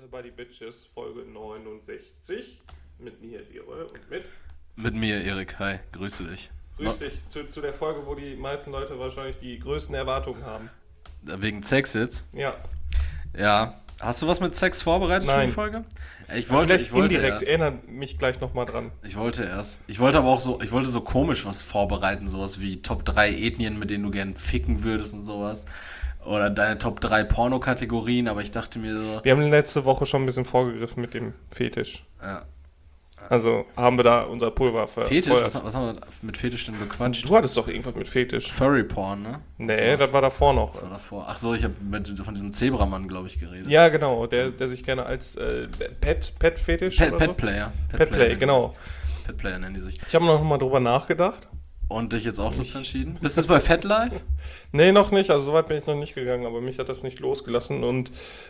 Buddy Bitches, Folge 69. Mit mir, Leroy, und mit... Mit mir, Erik. Hi, grüße dich. Grüß dich zu der Folge, wo die meisten Leute wahrscheinlich die größten Erwartungen haben. Wegen Sex jetzt? Ja. Ja. Hast du was mit Sex vorbereitet für die Folge? Ich wollte indirekt, erst. erinnere mich gleich nochmal dran. Ich wollte aber auch so, so komisch was vorbereiten, sowas wie Top 3 Ethnien, mit denen du gern ficken würdest und sowas. Oder deine Top 3 Pornokategorien, aber ich dachte mir so... Wir haben letzte Woche schon ein bisschen vorgegriffen mit dem Fetisch. Ja. Also haben wir da unser Pulver Fetisch? Was haben wir mit Fetisch denn bequatscht? Du hattest doch irgendwas mit Fetisch. Furry-Porn, ne? Nee, das war davor noch. Das war davor. Ach so, ich habe von diesem Zebramann, glaube ich, geredet. Ja, genau, der sich gerne als Pet-Fetisch Pet-Player. Pet-Play, genau. Pet-Player nennen die sich. Ich habe noch mal drüber nachgedacht. Und dich jetzt auch dazu entschieden? Bist du jetzt bei FetLife? Nee, noch nicht. Also so weit bin ich noch nicht gegangen, aber mich hat das nicht losgelassen. Und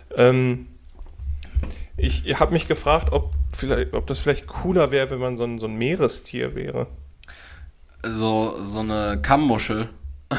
ich habe mich gefragt, ob das vielleicht cooler wäre, wenn man so ein Meerestier wäre. So eine Kammmuschel.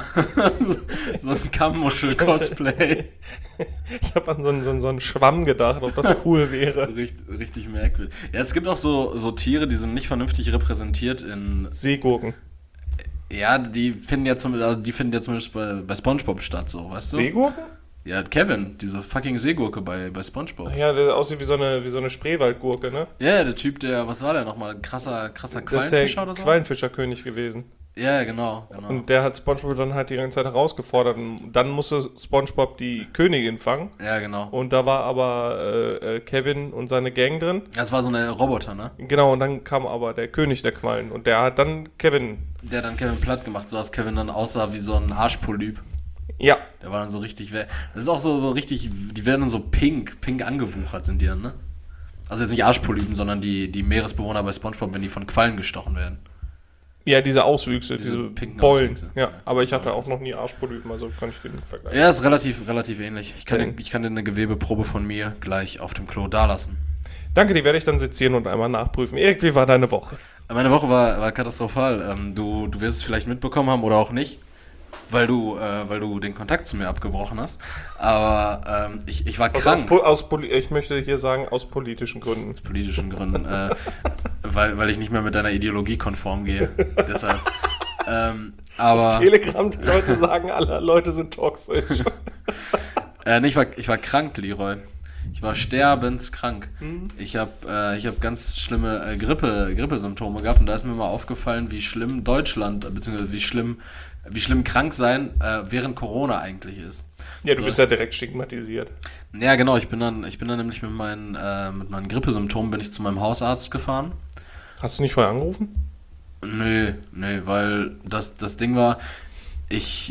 So ein Kammmuschel-Cosplay. Ich habe an so einen Schwamm gedacht, ob das cool wäre. So richtig merkwürdig. Ja, es gibt auch so Tiere, die sind nicht vernünftig repräsentiert in... Seegurken. Ja, die finden ja zumindest bei SpongeBob statt, so, weißt du? Seegurken? Ja, Kevin, diese fucking Seegurke bei SpongeBob. Ja, der aussieht wie so eine Spreewaldgurke, ne? Ja, der Typ, was war der nochmal? Ein krasser Quallenfischer oder so? Quallenfischerkönig gewesen. Ja, genau. Und der hat SpongeBob dann halt die ganze Zeit herausgefordert. Und dann musste SpongeBob die Königin fangen. Ja, genau. Und da war aber Kevin und seine Gang drin. Das war so eine Roboter, ne? Genau, und dann kam aber der König der Quallen. Und der hat dann Kevin... Der hat dann Kevin platt gemacht, so dass Kevin dann aussah wie so ein Arschpolyp. Ja. Der war dann so richtig... Das ist auch so richtig... Die werden dann so pink angewuchert sind die dann, ne? Also jetzt nicht Arschpolypen, sondern die Meeresbewohner bei SpongeBob, wenn die von Quallen gestochen werden. Ja, diese Auswüchse, diese pinken Beulen. Auswüchse. Ja, aber ich hatte auch noch nie Arschpolypen, also kann ich den vergleichen. Ja, ist relativ ähnlich. Ich kann dir eine Gewebeprobe von mir gleich auf dem Klo dalassen. Danke, die werde ich dann sezieren und einmal nachprüfen. Erik, wie war deine Woche? Meine Woche war katastrophal. Du wirst es vielleicht mitbekommen haben oder auch nicht, weil du den Kontakt zu mir abgebrochen hast. Aber ich war krank. Ich möchte hier sagen, aus politischen Gründen. Aus politischen Gründen. Weil ich nicht mehr mit deiner Ideologie konform gehe. Deshalb. Aber auf Telegram, die Leute sagen, alle Leute sind toxisch. Ich war krank, Leroy. Ich war sterbenskrank. Ich hab ganz schlimme Grippesymptome gehabt und da ist mir mal aufgefallen, wie schlimm Deutschland, beziehungsweise wie schlimm krank sein während Corona eigentlich ist. Ja, du bist ja direkt stigmatisiert. Ja, genau. Ich bin dann nämlich mit meinen Grippesymptomen bin ich zu meinem Hausarzt gefahren. Hast du nicht vorher angerufen? Nee, weil das Ding war, ich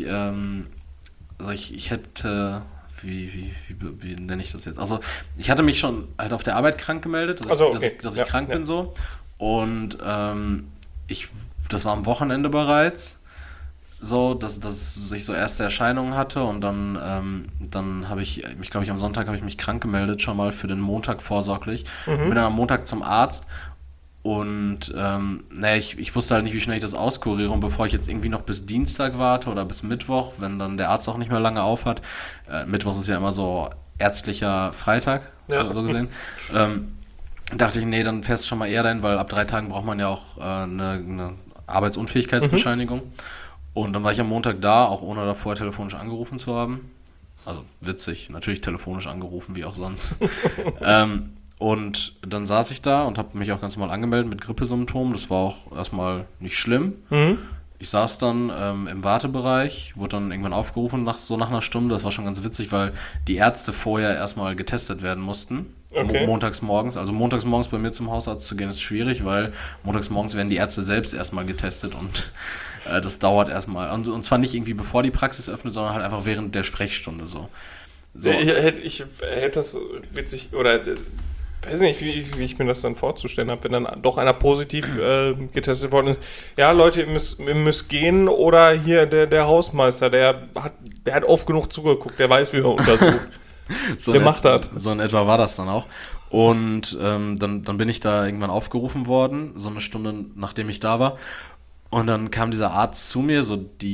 hätte... Wie nenne ich das jetzt? Also, ich hatte mich schon halt auf der Arbeit krank gemeldet, dass ich krank bin so. Und das war am Wochenende bereits so, dass ich so erste Erscheinungen hatte. Und dann habe ich mich, glaube ich, am Sonntag habe ich mich krank gemeldet, schon mal für den Montag vorsorglich. Bin dann am Montag zum Arzt. Und ich wusste halt nicht, wie schnell ich das auskuriere. Und bevor ich jetzt irgendwie noch bis Dienstag warte oder bis Mittwoch, wenn dann der Arzt auch nicht mehr lange auf hat, Mittwoch ist ja immer so ärztlicher Freitag, so gesehen, dachte ich, nee, dann fährst du schon mal eher dahin, weil ab 3 Tagen braucht man ja auch eine Arbeitsunfähigkeitsbescheinigung. Und dann war ich am Montag da, auch ohne da vorher telefonisch angerufen zu haben. Also witzig, natürlich telefonisch angerufen, wie auch sonst. Und dann saß ich da und habe mich auch ganz normal angemeldet mit Grippesymptomen. Das war auch erstmal nicht schlimm. Ich saß dann im Wartebereich, wurde dann irgendwann aufgerufen nach einer Stunde. Das war schon ganz witzig, weil die Ärzte vorher erstmal getestet werden mussten. Okay. Montags morgens. Also montags morgens bei mir zum Hausarzt zu gehen ist schwierig, weil montags morgens werden die Ärzte selbst erstmal getestet und das dauert erstmal. Und zwar nicht irgendwie bevor die Praxis öffnet, sondern halt einfach während der Sprechstunde so. Ich hätte das witzig, oder weiß nicht, wie ich mir das dann vorzustellen habe, wenn dann doch einer positiv getestet worden ist. Ja, Leute, ihr müsst gehen, oder hier der Hausmeister, der hat oft genug zugeguckt, der weiß, wie er untersucht. Der macht das. So in etwa war das dann auch. Und dann bin ich da irgendwann aufgerufen worden, so eine Stunde nachdem ich da war. Und dann kam dieser Arzt zu mir, so die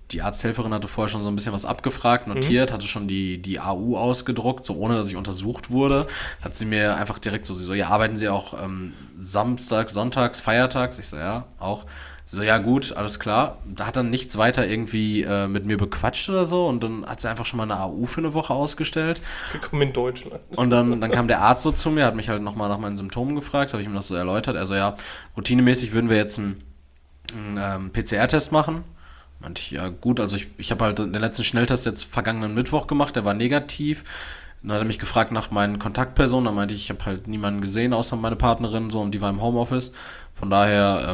die Arzthelferin hatte vorher schon so ein bisschen was abgefragt, notiert, hatte schon die AU ausgedruckt, so ohne dass ich untersucht wurde. Hat sie mir einfach direkt so, ja, arbeiten Sie auch samstags, sonntags, feiertags? Ich so, ja, auch. Sie so, ja gut, alles klar. Da hat dann nichts weiter irgendwie mit mir bequatscht oder so und dann hat sie einfach schon mal eine AU für eine Woche ausgestellt. Willkommen in Deutschland. Und dann kam der Arzt so zu mir, hat mich halt nochmal nach meinen Symptomen gefragt, habe ich ihm das so erläutert. Er so, ja, routinemäßig würden wir jetzt einen PCR-Test machen. Meinte ich, ja gut, also ich habe halt den letzten Schnelltest jetzt vergangenen Mittwoch gemacht, der war negativ. Dann hat er mich gefragt nach meinen Kontaktpersonen, dann meinte ich habe halt niemanden gesehen, außer meine Partnerin, so, und die war im Homeoffice. Von daher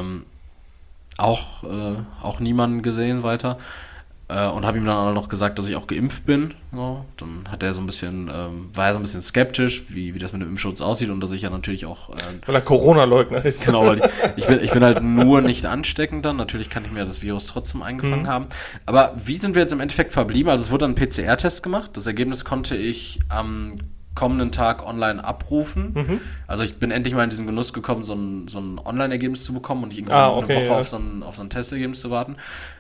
auch niemanden gesehen weiter. Und habe ihm dann auch noch gesagt, dass ich auch geimpft bin. So. Dann hat er so ein bisschen, war er so ein bisschen skeptisch, wie das mit dem Impfschutz aussieht und dass ich ja natürlich auch... weil er Corona-Leugner ist. Genau, weil ich bin halt nur nicht ansteckend dann. Natürlich kann ich mir das Virus trotzdem eingefangen haben. Aber wie sind wir jetzt im Endeffekt verblieben? Also es wurde dann ein PCR-Test gemacht. Das Ergebnis konnte ich am kommenden Tag online abrufen. Also ich bin endlich mal in diesen Genuss gekommen, so ein Online-Ergebnis zu bekommen und nicht irgendwie eine Woche auf so ein Testergebnis zu warten.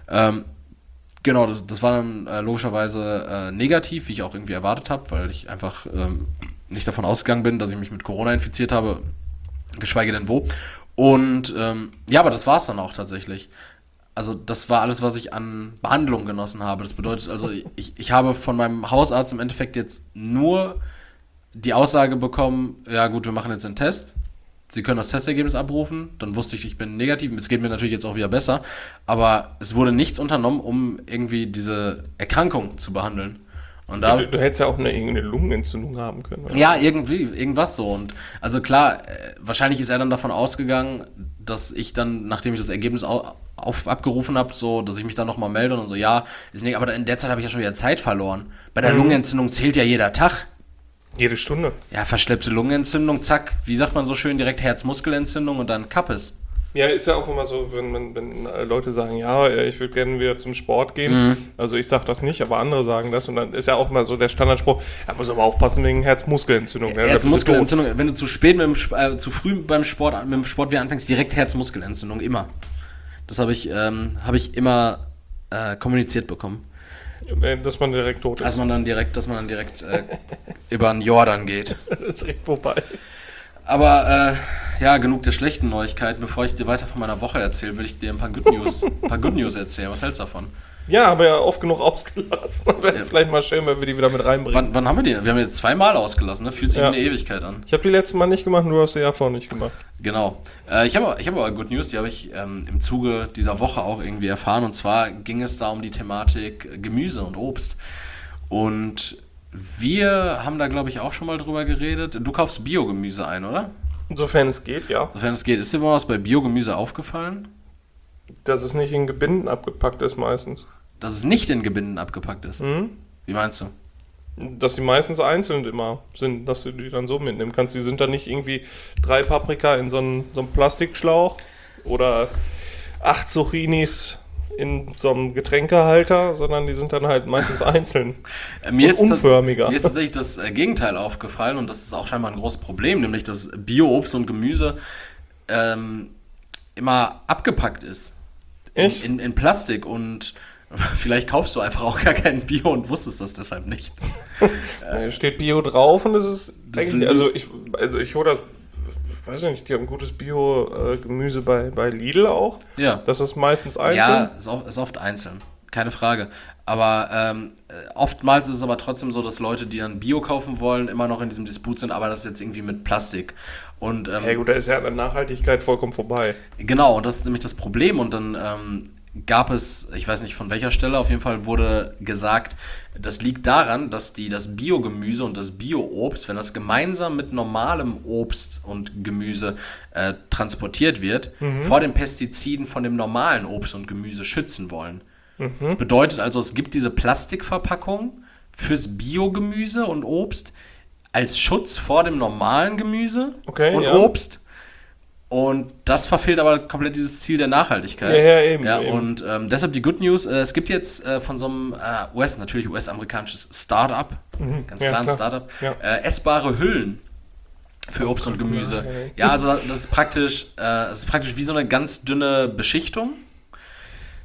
Genau, das war dann logischerweise negativ, wie ich auch irgendwie erwartet habe, weil ich einfach nicht davon ausgegangen bin, dass ich mich mit Corona infiziert habe, geschweige denn wo. Und ja, aber das war es dann auch tatsächlich. Also das war alles, was ich an Behandlung genossen habe. Das bedeutet also, ich habe von meinem Hausarzt im Endeffekt jetzt nur die Aussage bekommen, ja gut, wir machen jetzt einen Test. Sie können das Testergebnis abrufen, dann wusste ich bin negativ. Es geht mir natürlich jetzt auch wieder besser, aber es wurde nichts unternommen, um irgendwie diese Erkrankung zu behandeln. Und da, du hättest ja auch irgendeine Lungenentzündung haben können. Oder? Ja, irgendwas so. Und also klar, wahrscheinlich ist er dann davon ausgegangen, dass ich dann, nachdem ich das Ergebnis abgerufen habe, so, dass ich mich dann nochmal melde und so, ja, ist nicht, aber in der Zeit habe ich ja schon wieder Zeit verloren. Bei der Lungenentzündung zählt ja jeder Tag. Jede Stunde. Ja, verschleppte Lungenentzündung, zack, wie sagt man so schön, direkt Herzmuskelentzündung und dann Kappes. Ja, ist ja auch immer so, wenn Leute sagen, ja, ich würde gerne wieder zum Sport gehen. Also ich sage das nicht, aber andere sagen das. Und dann ist ja auch mal so der Standardspruch, er muss aber aufpassen wegen Herzmuskelentzündung. Herzmuskelentzündung, wenn du zu früh beim Sport, mit dem Sport wieder anfängst, direkt Herzmuskelentzündung, immer. Das habe ich immer kommuniziert bekommen. Dass man direkt tot ist. Dass man dann direkt über den Jordan geht. Das ist direkt vorbei. Aber ja, genug der schlechten Neuigkeiten. Bevor ich dir weiter von meiner Woche erzähle, würde ich dir ein paar Good News erzählen. Was hältst du davon? Ja, aber ja oft genug ausgelassen. Wäre vielleicht mal schön, wenn wir die wieder mit reinbringen. Wann haben wir die? Wir haben die 2-mal ausgelassen, ne? Fühlt sich wie eine Ewigkeit an. Ich habe die letzten Mal nicht gemacht, du hast sie ja vorher nicht gemacht. Genau. Ich habe aber Good News, die habe ich im Zuge dieser Woche auch irgendwie erfahren. Und zwar ging es da um die Thematik Gemüse und Obst. Und wir haben da, glaube ich, auch schon mal drüber geredet. Du kaufst Biogemüse ein, oder? Sofern es geht, ja. Sofern es geht. Ist dir mal was bei Biogemüse aufgefallen? Dass es nicht in Gebinden abgepackt ist meistens. Dass es nicht in Gebinden abgepackt ist? Wie meinst du? Dass die meistens einzeln immer sind, dass du die dann so mitnehmen kannst. Die sind dann nicht irgendwie 3 Paprika in so einem Plastikschlauch oder 8 Zucchinis in so einem Getränkehalter, sondern die sind dann halt meistens einzeln und unförmiger. Mir ist tatsächlich das Gegenteil aufgefallen und das ist auch scheinbar ein großes Problem, nämlich dass Bio-Obst und Gemüse immer abgepackt ist. Echt? In Plastik und vielleicht kaufst du einfach auch gar keinen Bio und wusstest das deshalb nicht. Da steht Bio drauf und das ist eigentlich, also ich hole das, weiß ich nicht, die haben gutes Bio-Gemüse bei Lidl auch. Ja. Das ist meistens einzeln. Ja, ist oft einzeln, keine Frage. Aber oftmals ist es aber trotzdem so, dass Leute, die dann Bio kaufen wollen, immer noch in diesem Disput sind, aber das ist jetzt irgendwie mit Plastik. Und, ja gut, da ist ja an der Nachhaltigkeit vollkommen vorbei. Genau, und das ist nämlich das Problem. Und dann gab es, ich weiß nicht von welcher Stelle, auf jeden Fall wurde gesagt, das liegt daran, dass das Biogemüse und das Bio-Obst, wenn das gemeinsam mit normalem Obst und Gemüse transportiert wird, vor den Pestiziden von dem normalen Obst und Gemüse schützen wollen. Das bedeutet also, es gibt diese Plastikverpackung fürs Biogemüse und Obst als Schutz vor dem normalen Gemüse und Obst. Und das verfehlt aber komplett dieses Ziel der Nachhaltigkeit. Ja, eben. Ja, und deshalb die Good News. Es gibt jetzt von so einem US-amerikanisches Startup, ganz klar ein Startup, essbare Hüllen für Obst und Gemüse. Ja, also das ist praktisch wie so eine ganz dünne Beschichtung.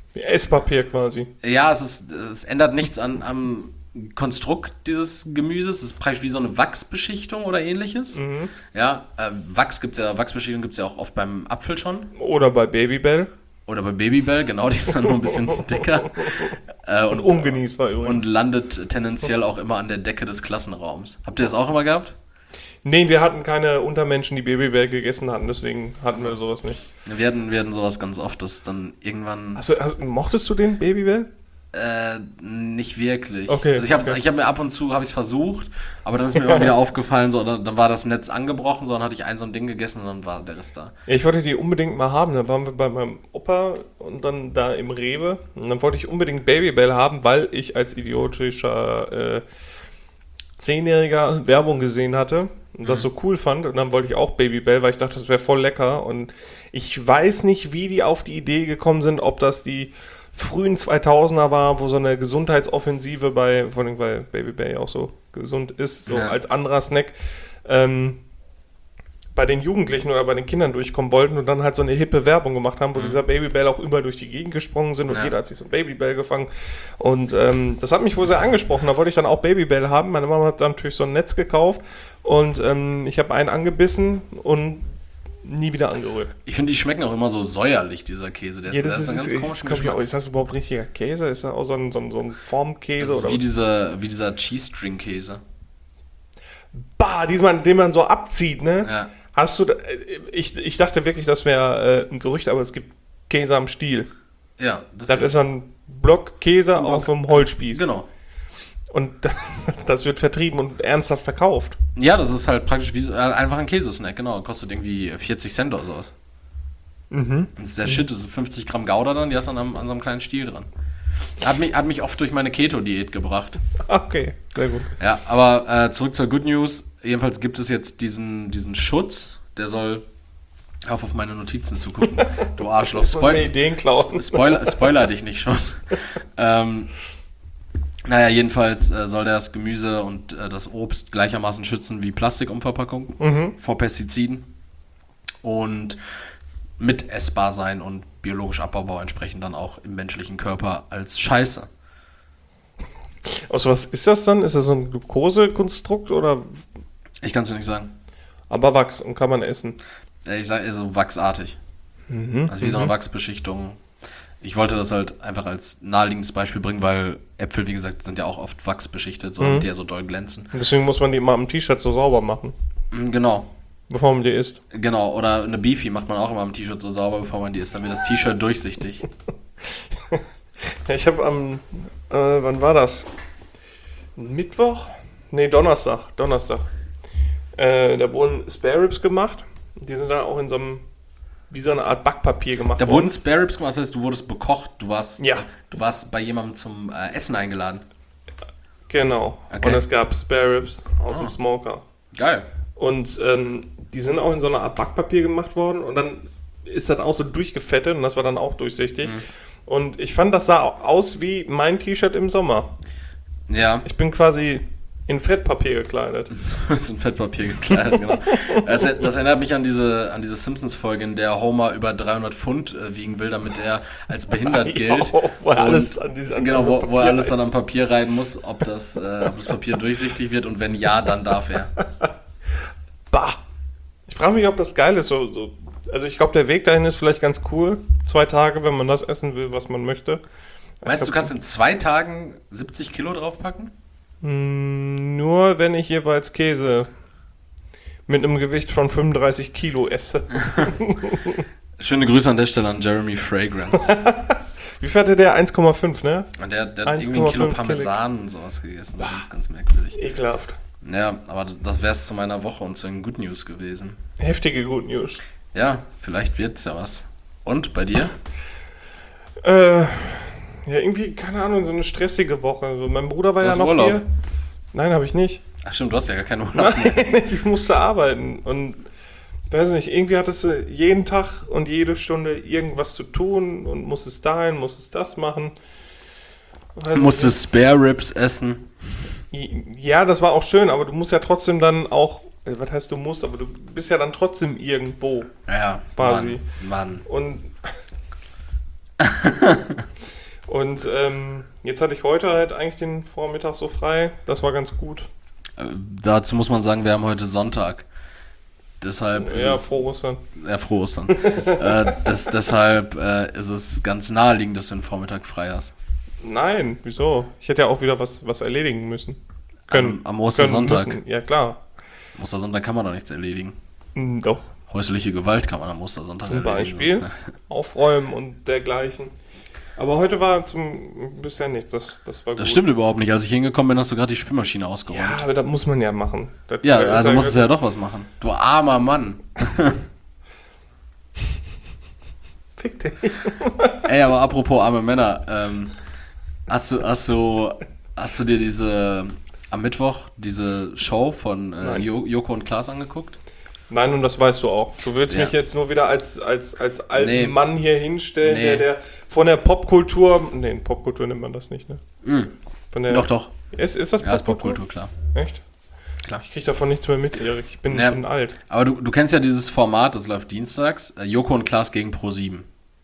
Esspapier quasi. Ja, es ändert nichts am Konstrukt dieses Gemüses. Es ist praktisch wie so eine Wachsbeschichtung oder ähnliches. Ja, Wachsbeschichtung gibt es ja auch oft beim Apfel schon. Oder bei Babybel. Oder bei Babybel, genau, die ist dann nur ein bisschen dicker. Und ungenießbar übrigens. Und landet tendenziell auch immer an der Decke des Klassenraums. Habt ihr das auch immer gehabt? Nee, wir hatten keine Untermenschen, die Babybel gegessen hatten, deswegen hatten wir sowas nicht. Wir hatten sowas ganz oft, dass dann irgendwann... Mochtest du den Babybel? Nicht wirklich. Okay. Also ich habe mir ab und zu es versucht, aber dann ist mir immer wieder aufgefallen, so, dann war das Netz angebrochen, so, dann hatte ich so ein Ding gegessen und dann war der Rest da. Ja, ich wollte die unbedingt mal haben. Da waren wir bei meinem Opa und dann da im Rewe. Und dann wollte ich unbedingt Babybel haben, weil ich als idiotischer 10-Jähriger Werbung gesehen hatte und das so cool fand. Und dann wollte ich auch Babybel, weil ich dachte, das wäre voll lecker. Und ich weiß nicht, wie die auf die Idee gekommen sind, ob das die frühen 2000er war, wo so eine Gesundheitsoffensive vor allem weil Babybel auch so gesund ist, so als anderer Snack, bei den Jugendlichen oder bei den Kindern durchkommen wollten und dann halt so eine hippe Werbung gemacht haben, wo dieser Babybel auch überall durch die Gegend gesprungen sind und jeder hat sich so ein Babybel gefangen. Und das hat mich wohl sehr angesprochen. Da wollte ich dann auch Babybel haben. Meine Mama hat dann natürlich so ein Netz gekauft und ich habe einen angebissen und nie wieder angerührt. Ich finde, die schmecken auch immer so säuerlich, dieser Käse. Der das ist ein ganz komischer Geschmack. Ist das überhaupt richtiger Käse? Ist das auch so ein Formkäse? Das ist wie dieser Cheese-String-Käse. Bah, den man so abzieht, ne? Ja. Hast du, ich dachte wirklich, das wäre ein Gerücht, aber es gibt Käse am Stiel. Ja. Das ist ein Block Käse auf einem Holzspieß. Genau. Und das wird vertrieben und ernsthaft verkauft. Ja, das ist halt praktisch wie einfach ein Käsesnack, genau. Kostet irgendwie 40 Cent oder sowas. Und das ist der Shit, das ist 50 Gramm Gouda dann, die hast dann an so einem kleinen Stiel dran. Hat mich oft durch meine Keto-Diät gebracht. Okay, sehr gut. Ja, aber zurück zur Good News. Jedenfalls gibt es jetzt diesen Schutz, der soll auf meine Notizen zu gucken. Du Arschloch. Spoiler dich nicht schon. Naja, jedenfalls soll der das Gemüse und das Obst gleichermaßen schützen wie Plastikumverpackung vor Pestiziden und mit essbar sein und biologisch abbaubar entsprechend dann auch im menschlichen Körper als Scheiße. Aus was ist das dann? Ist das so ein Glukosekonstrukt oder? Ich kann es dir nicht sagen. Aber Wachs und kann man essen. Ich sage so wachsartig. Also wie so eine Wachsbeschichtung. Ich wollte das halt einfach als naheliegendes Beispiel bringen, weil Äpfel, wie gesagt, sind ja auch oft wachsbeschichtet, so, die ja so doll glänzen. Deswegen muss man die immer am T-Shirt so sauber machen. Genau. Bevor man die isst. Genau, oder eine Beefy macht man auch immer am T-Shirt so sauber, bevor man die isst. Dann wird das T-Shirt durchsichtig. Ich habe wann war das? Mittwoch? Nee, Donnerstag. Da wurden Spare Ribs gemacht. Die sind dann auch in so einem, wie so eine Art Backpapier gemacht. Da wurden Spare Ribs gemacht, das heißt, du wurdest bekocht. Du warst bei jemandem zum Essen eingeladen. Genau. Okay. Und es gab Spare Ribs aus dem Smoker. Geil. Und die sind auch in so einer Art Backpapier gemacht worden und dann ist das auch so durchgefettet und das war dann auch durchsichtig. Und ich fand, das sah aus wie mein T-Shirt im Sommer. Ja. Ich bin quasi in Fettpapier gekleidet. Du bist in Fettpapier gekleidet, genau. Das erinnert mich an diese Simpsons-Folge, in der Homer über 300 Pfund wiegen will, damit er als behindert gilt. Wo er alles dann am Papier rein muss, ob das Papier durchsichtig wird und wenn ja, dann darf er. Bah! Ich frage mich, ob das geil ist. Also ich glaube, der Weg dahin ist vielleicht ganz cool. 2 Tage, wenn man das essen will, was man möchte. Meinst du, kannst in 2 Tagen 70 Kilo draufpacken? Nur wenn ich jeweils Käse mit einem Gewicht von 35 Kilo esse. Schöne Grüße an der Stelle an Jeremy Fragrance. Wie viel hatte der? 1,5, ne? Und der hat irgendwie 1 Kilo Parmesan und sowas gegessen. Ganz, ganz merkwürdig. Ekelhaft. Ja, aber das wär's zu meiner Woche und zu den Good News gewesen. Heftige Good News. Ja, vielleicht wird's ja was. Und bei dir? Ja, irgendwie, keine Ahnung, so eine stressige Woche. Also, mein Bruder war ja noch Urlaub? hier. Nein, habe ich nicht. Ach stimmt, du hast ja gar keinen Urlaub. Nein, ich musste arbeiten. Und, weiß nicht, irgendwie hattest du jeden Tag und jede Stunde irgendwas zu tun und musstest dahin, musstest das machen. Musstest Spare Ribs essen. Ja, das war auch schön, aber du musst ja trotzdem dann auch, was heißt du musst, aber du bist ja dann trotzdem irgendwo. Ja, quasi. Mann. Und Und jetzt hatte ich heute halt eigentlich den Vormittag so frei. Das war ganz gut. Dazu muss man sagen, wir haben heute Sonntag. Deshalb ist frohe Ostern. Ja, frohe Ostern. Deshalb ist es ganz naheliegend, dass du den Vormittag frei hast. Nein, wieso? Ich hätte ja auch wieder was erledigen müssen. Am Ostersonntag? Ja, klar. Am Ostersonntag kann man doch nichts erledigen. Doch. Häusliche Gewalt kann man am Ostersonntag erledigen. Zum Beispiel aufräumen und dergleichen. Aber heute war bisher nichts, das war gut. Das stimmt überhaupt nicht. Als ich hingekommen bin, hast du gerade die Spülmaschine ausgeräumt. Ja, aber das muss man ja machen. Also musstest du ja doch was machen. Du armer Mann. Fick dich. Ey, aber apropos arme Männer, hast du dir am Mittwoch diese Show von Joko und Klaas angeguckt? Nein, und das weißt du auch. Du willst mich jetzt nur wieder als alten Mann hier hinstellen, der von der Popkultur... Nee, Popkultur nennt man das nicht, ne? Doch. Ist das Popkultur? Ja, ist Popkultur, klar. Echt? Klar. Ich krieg davon nichts mehr mit, Erik. Ich bin alt. Aber du kennst ja dieses Format, das läuft dienstags, Joko und Klaas gegen Pro7.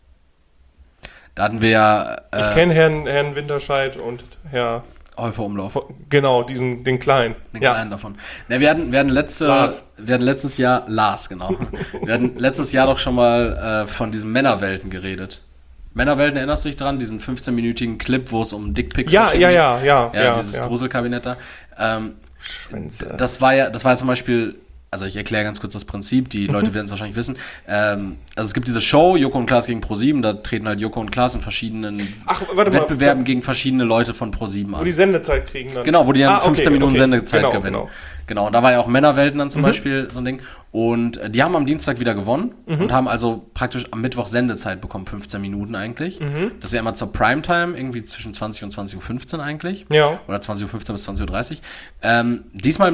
Da hatten wir ja... ich kenne Herrn Winterscheid und Herr... Häufer Umlauf. Genau, den kleinen. Den kleinen davon. Wir hatten letztes Jahr, Lars, genau. Wir hatten letztes Jahr doch schon mal von diesen Männerwelten geredet. Männerwelten, erinnerst du dich dran? Diesen 15-minütigen Clip, wo es um Dickpics Ja. Dieses Gruselkabinett da. Das war ja zum Beispiel... Also ich erkläre ganz kurz das Prinzip, die Leute werden es wahrscheinlich wissen. Also es gibt diese Show, Joko und Klaas gegen Pro7, da treten halt Joko und Klaas in verschiedenen Wettbewerben gegen verschiedene Leute von Pro7 an. Wo die Sendezeit kriegen dann. Genau, wo die dann 15 Minuten Sendezeit gewinnen. Genau, und da war ja auch Männerwelten dann zum Beispiel so ein Ding. Und die haben am Dienstag wieder gewonnen und haben also praktisch am Mittwoch Sendezeit bekommen, 15 Minuten eigentlich. Das ist ja immer zur Primetime, irgendwie zwischen 20 und 20.15 Uhr eigentlich. Ja. Oder 20.15 Uhr bis 20.30 Uhr. Diesmal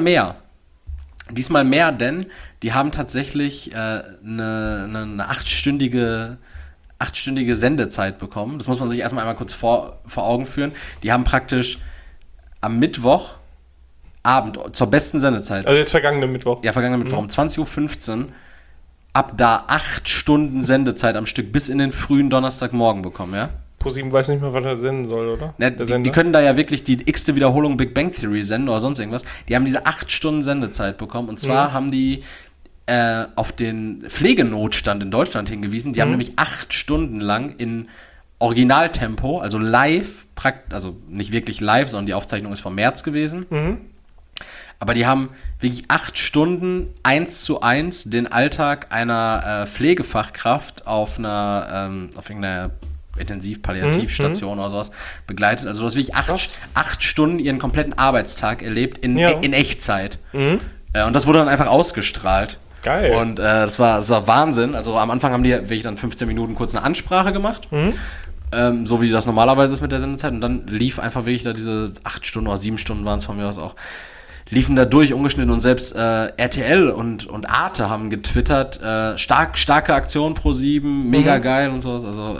mehr, denn die haben tatsächlich eine 8-stündige Sendezeit bekommen. Das muss man sich erstmal einmal kurz vor Augen führen. Die haben praktisch am Mittwochabend zur besten Sendezeit. Also jetzt vergangenen Mittwoch. Ja, vergangenen Mittwoch um 20.15 Uhr ab da 8 Stunden Sendezeit am Stück bis in den frühen Donnerstagmorgen bekommen, ja? Pro7 weiß nicht mehr, was er senden soll, oder? Ja, die können da ja wirklich die x-te Wiederholung Big Bang Theory senden oder sonst irgendwas. Die haben diese 8 Stunden Sendezeit bekommen. Und zwar haben die auf den Pflegenotstand in Deutschland hingewiesen. Die haben nämlich 8 Stunden lang in Originaltempo, also live, also nicht wirklich live, sondern die Aufzeichnung ist vom März gewesen. Aber die haben wirklich 8 Stunden 1:1 den Alltag einer Pflegefachkraft auf irgendeiner Intensiv-Palliativstation oder sowas begleitet. Also du hast wirklich 8 Stunden ihren kompletten Arbeitstag erlebt in Echtzeit. Und das wurde dann einfach ausgestrahlt. Geil. Und das war Wahnsinn. Also am Anfang haben die wirklich dann 15 Minuten kurz eine Ansprache gemacht. So wie das normalerweise ist mit der Sendezeit. Und dann lief einfach wirklich da diese 8 Stunden oder 7 Stunden waren es von mir aus auch. Liefen da durch, ungeschnitten, und selbst RTL und Arte haben getwittert, starke Aktion Pro7, mega geil und sowas. Also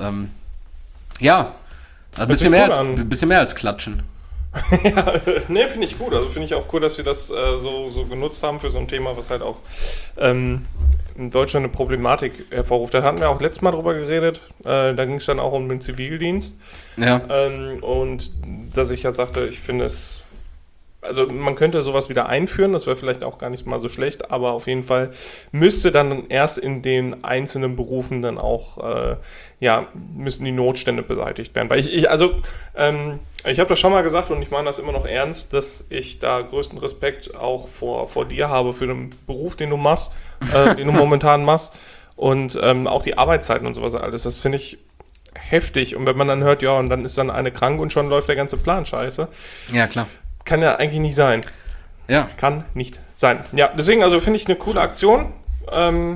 ein bisschen mehr als klatschen. Ja, ne, finde ich gut. Also finde ich auch cool, dass sie das so genutzt haben für so ein Thema, was halt auch in Deutschland eine Problematik hervorruft. Da hatten wir auch letztes Mal drüber geredet. Da ging es dann auch um den Zivildienst. Ja. Und dass ich ja sagte, ich finde es... Also man könnte sowas wieder einführen, das wäre vielleicht auch gar nicht mal so schlecht, aber auf jeden Fall müsste dann erst in den einzelnen Berufen dann auch, müssen die Notstände beseitigt werden. Weil ich habe das schon mal gesagt und ich meine das immer noch ernst, dass ich da größten Respekt auch vor dir habe für den Beruf, den du machst, den du momentan machst und auch die Arbeitszeiten und sowas alles. Das finde ich heftig und wenn man dann hört, ja und dann ist dann eine krank und schon läuft der ganze Plan scheiße. Ja, klar. Kann ja eigentlich nicht sein. Ja. Kann nicht sein. Ja, deswegen, also finde ich eine coole Aktion. Und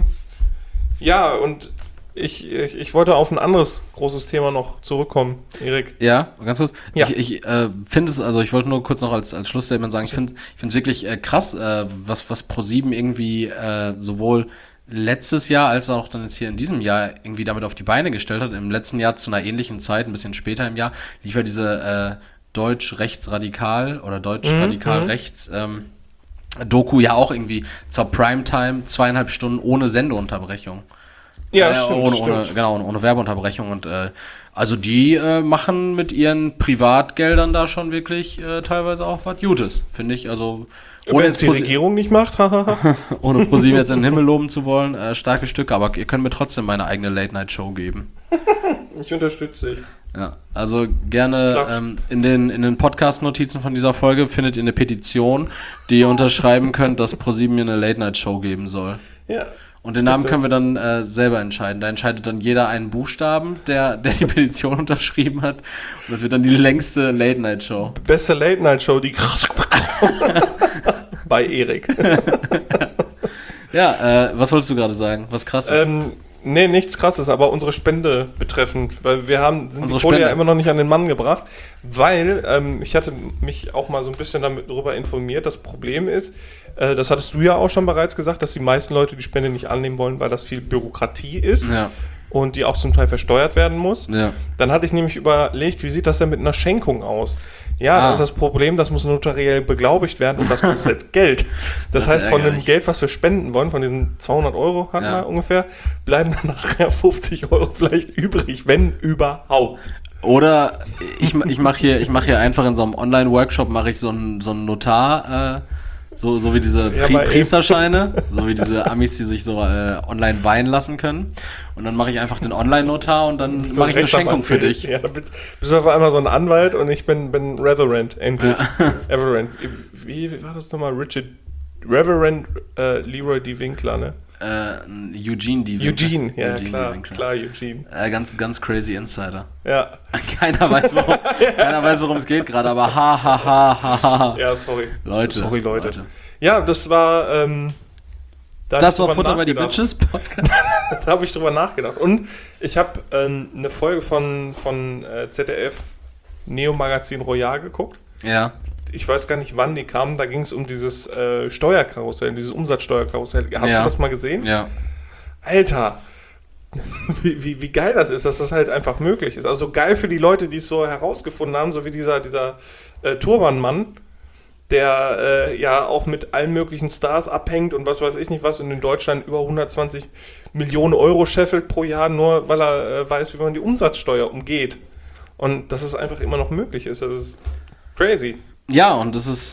ich wollte auf ein anderes großes Thema noch zurückkommen, Erik. Ja, ganz kurz. Ja. Ich finde es, also ich wollte nur kurz noch als Schlussstatement sagen, ich finde es wirklich krass, was Pro7 irgendwie sowohl letztes Jahr als auch dann jetzt hier in diesem Jahr irgendwie damit auf die Beine gestellt hat. Im letzten Jahr zu einer ähnlichen Zeit, ein bisschen später im Jahr, lief ja diese Deutsch-Rechtsradikal oder Deutsch-Radikal-Rechts Doku ja auch irgendwie zur Primetime 2,5 Stunden ohne Sendeunterbrechung. Ja, stimmt. Ohne Werbeunterbrechung und Also die machen mit ihren Privatgeldern da schon wirklich teilweise auch was Gutes, finde ich. Also ohne jetzt die Regierung nicht macht, ohne ProSieben jetzt in den Himmel loben zu wollen, starke Stücke, aber ihr könnt mir trotzdem meine eigene Late-Night-Show geben. Ich unterstütze dich. Ja, also gerne in den Podcast-Notizen von dieser Folge findet ihr eine Petition, die ihr unterschreiben könnt, dass ProSieben mir eine Late-Night-Show geben soll. Ja. Und den Namen können wir dann selber entscheiden. Da entscheidet dann jeder einen Buchstaben, der die Petition unterschrieben hat. Und das wird dann die längste Late-Night-Show. Beste Late-Night-Show, die bei Erik. Ja, was wolltest du gerade sagen? Was krasses? Nee, nichts krasses, aber unsere Spende betreffend, weil sind die Kohle ja immer noch nicht an den Mann gebracht, weil ich hatte mich auch mal so ein bisschen darüber informiert. Das Problem ist, das hattest du ja auch schon bereits gesagt, dass die meisten Leute die Spende nicht annehmen wollen, weil das viel Bürokratie ist. Ja. Und die auch zum Teil versteuert werden muss. Ja. Dann hatte ich nämlich überlegt, wie sieht das denn mit einer Schenkung aus? Ja, das ist das Problem, das muss notariell beglaubigt werden und das kostet Geld. Das heißt, von dem Geld, was wir spenden wollen, von diesen 200 Euro hatten wir ungefähr, bleiben dann nachher 50 Euro vielleicht übrig, wenn überhaupt. Oder ich mache hier einfach in so einem Online-Workshop mache ich so einen Notar, so wie diese Priesterscheine, so wie diese Amis, die sich so online weihen lassen können. Und dann mache ich einfach den Online-Notar und dann mache ich eine Schenkung für dich. Ja, dann bist du auf einmal so ein Anwalt und ich bin Reverend, endlich. Ja. Reverend. Wie war das nochmal? Reverend Leroy D. Winkler, ne? Eugene D. Winkler. Eugene, ja, klar, Eugene. Ganz crazy Insider. Ja. Keiner weiß, worum es geht gerade, aber ha. Ja, sorry. Leute. Ja, das war das war Futter bei die Bitches Podcast. Da habe ich drüber nachgedacht. Und ich habe eine Folge von ZDF Neo Magazin Royal geguckt. Ja. Ich weiß gar nicht, wann die kamen. Da ging es um dieses Steuerkarussell, dieses Umsatzsteuerkarussell. Hast du das mal gesehen? Ja. Alter, wie geil das ist, dass das halt einfach möglich ist. Also geil für die Leute, die es so herausgefunden haben, so wie dieser Turbanmann, der ja auch mit allen möglichen Stars abhängt und was weiß ich nicht was und in Deutschland über 120 Millionen Euro scheffelt pro Jahr, nur weil er weiß, wie man die Umsatzsteuer umgeht. Und dass es einfach immer noch möglich ist. Das ist crazy. Ja, und es ist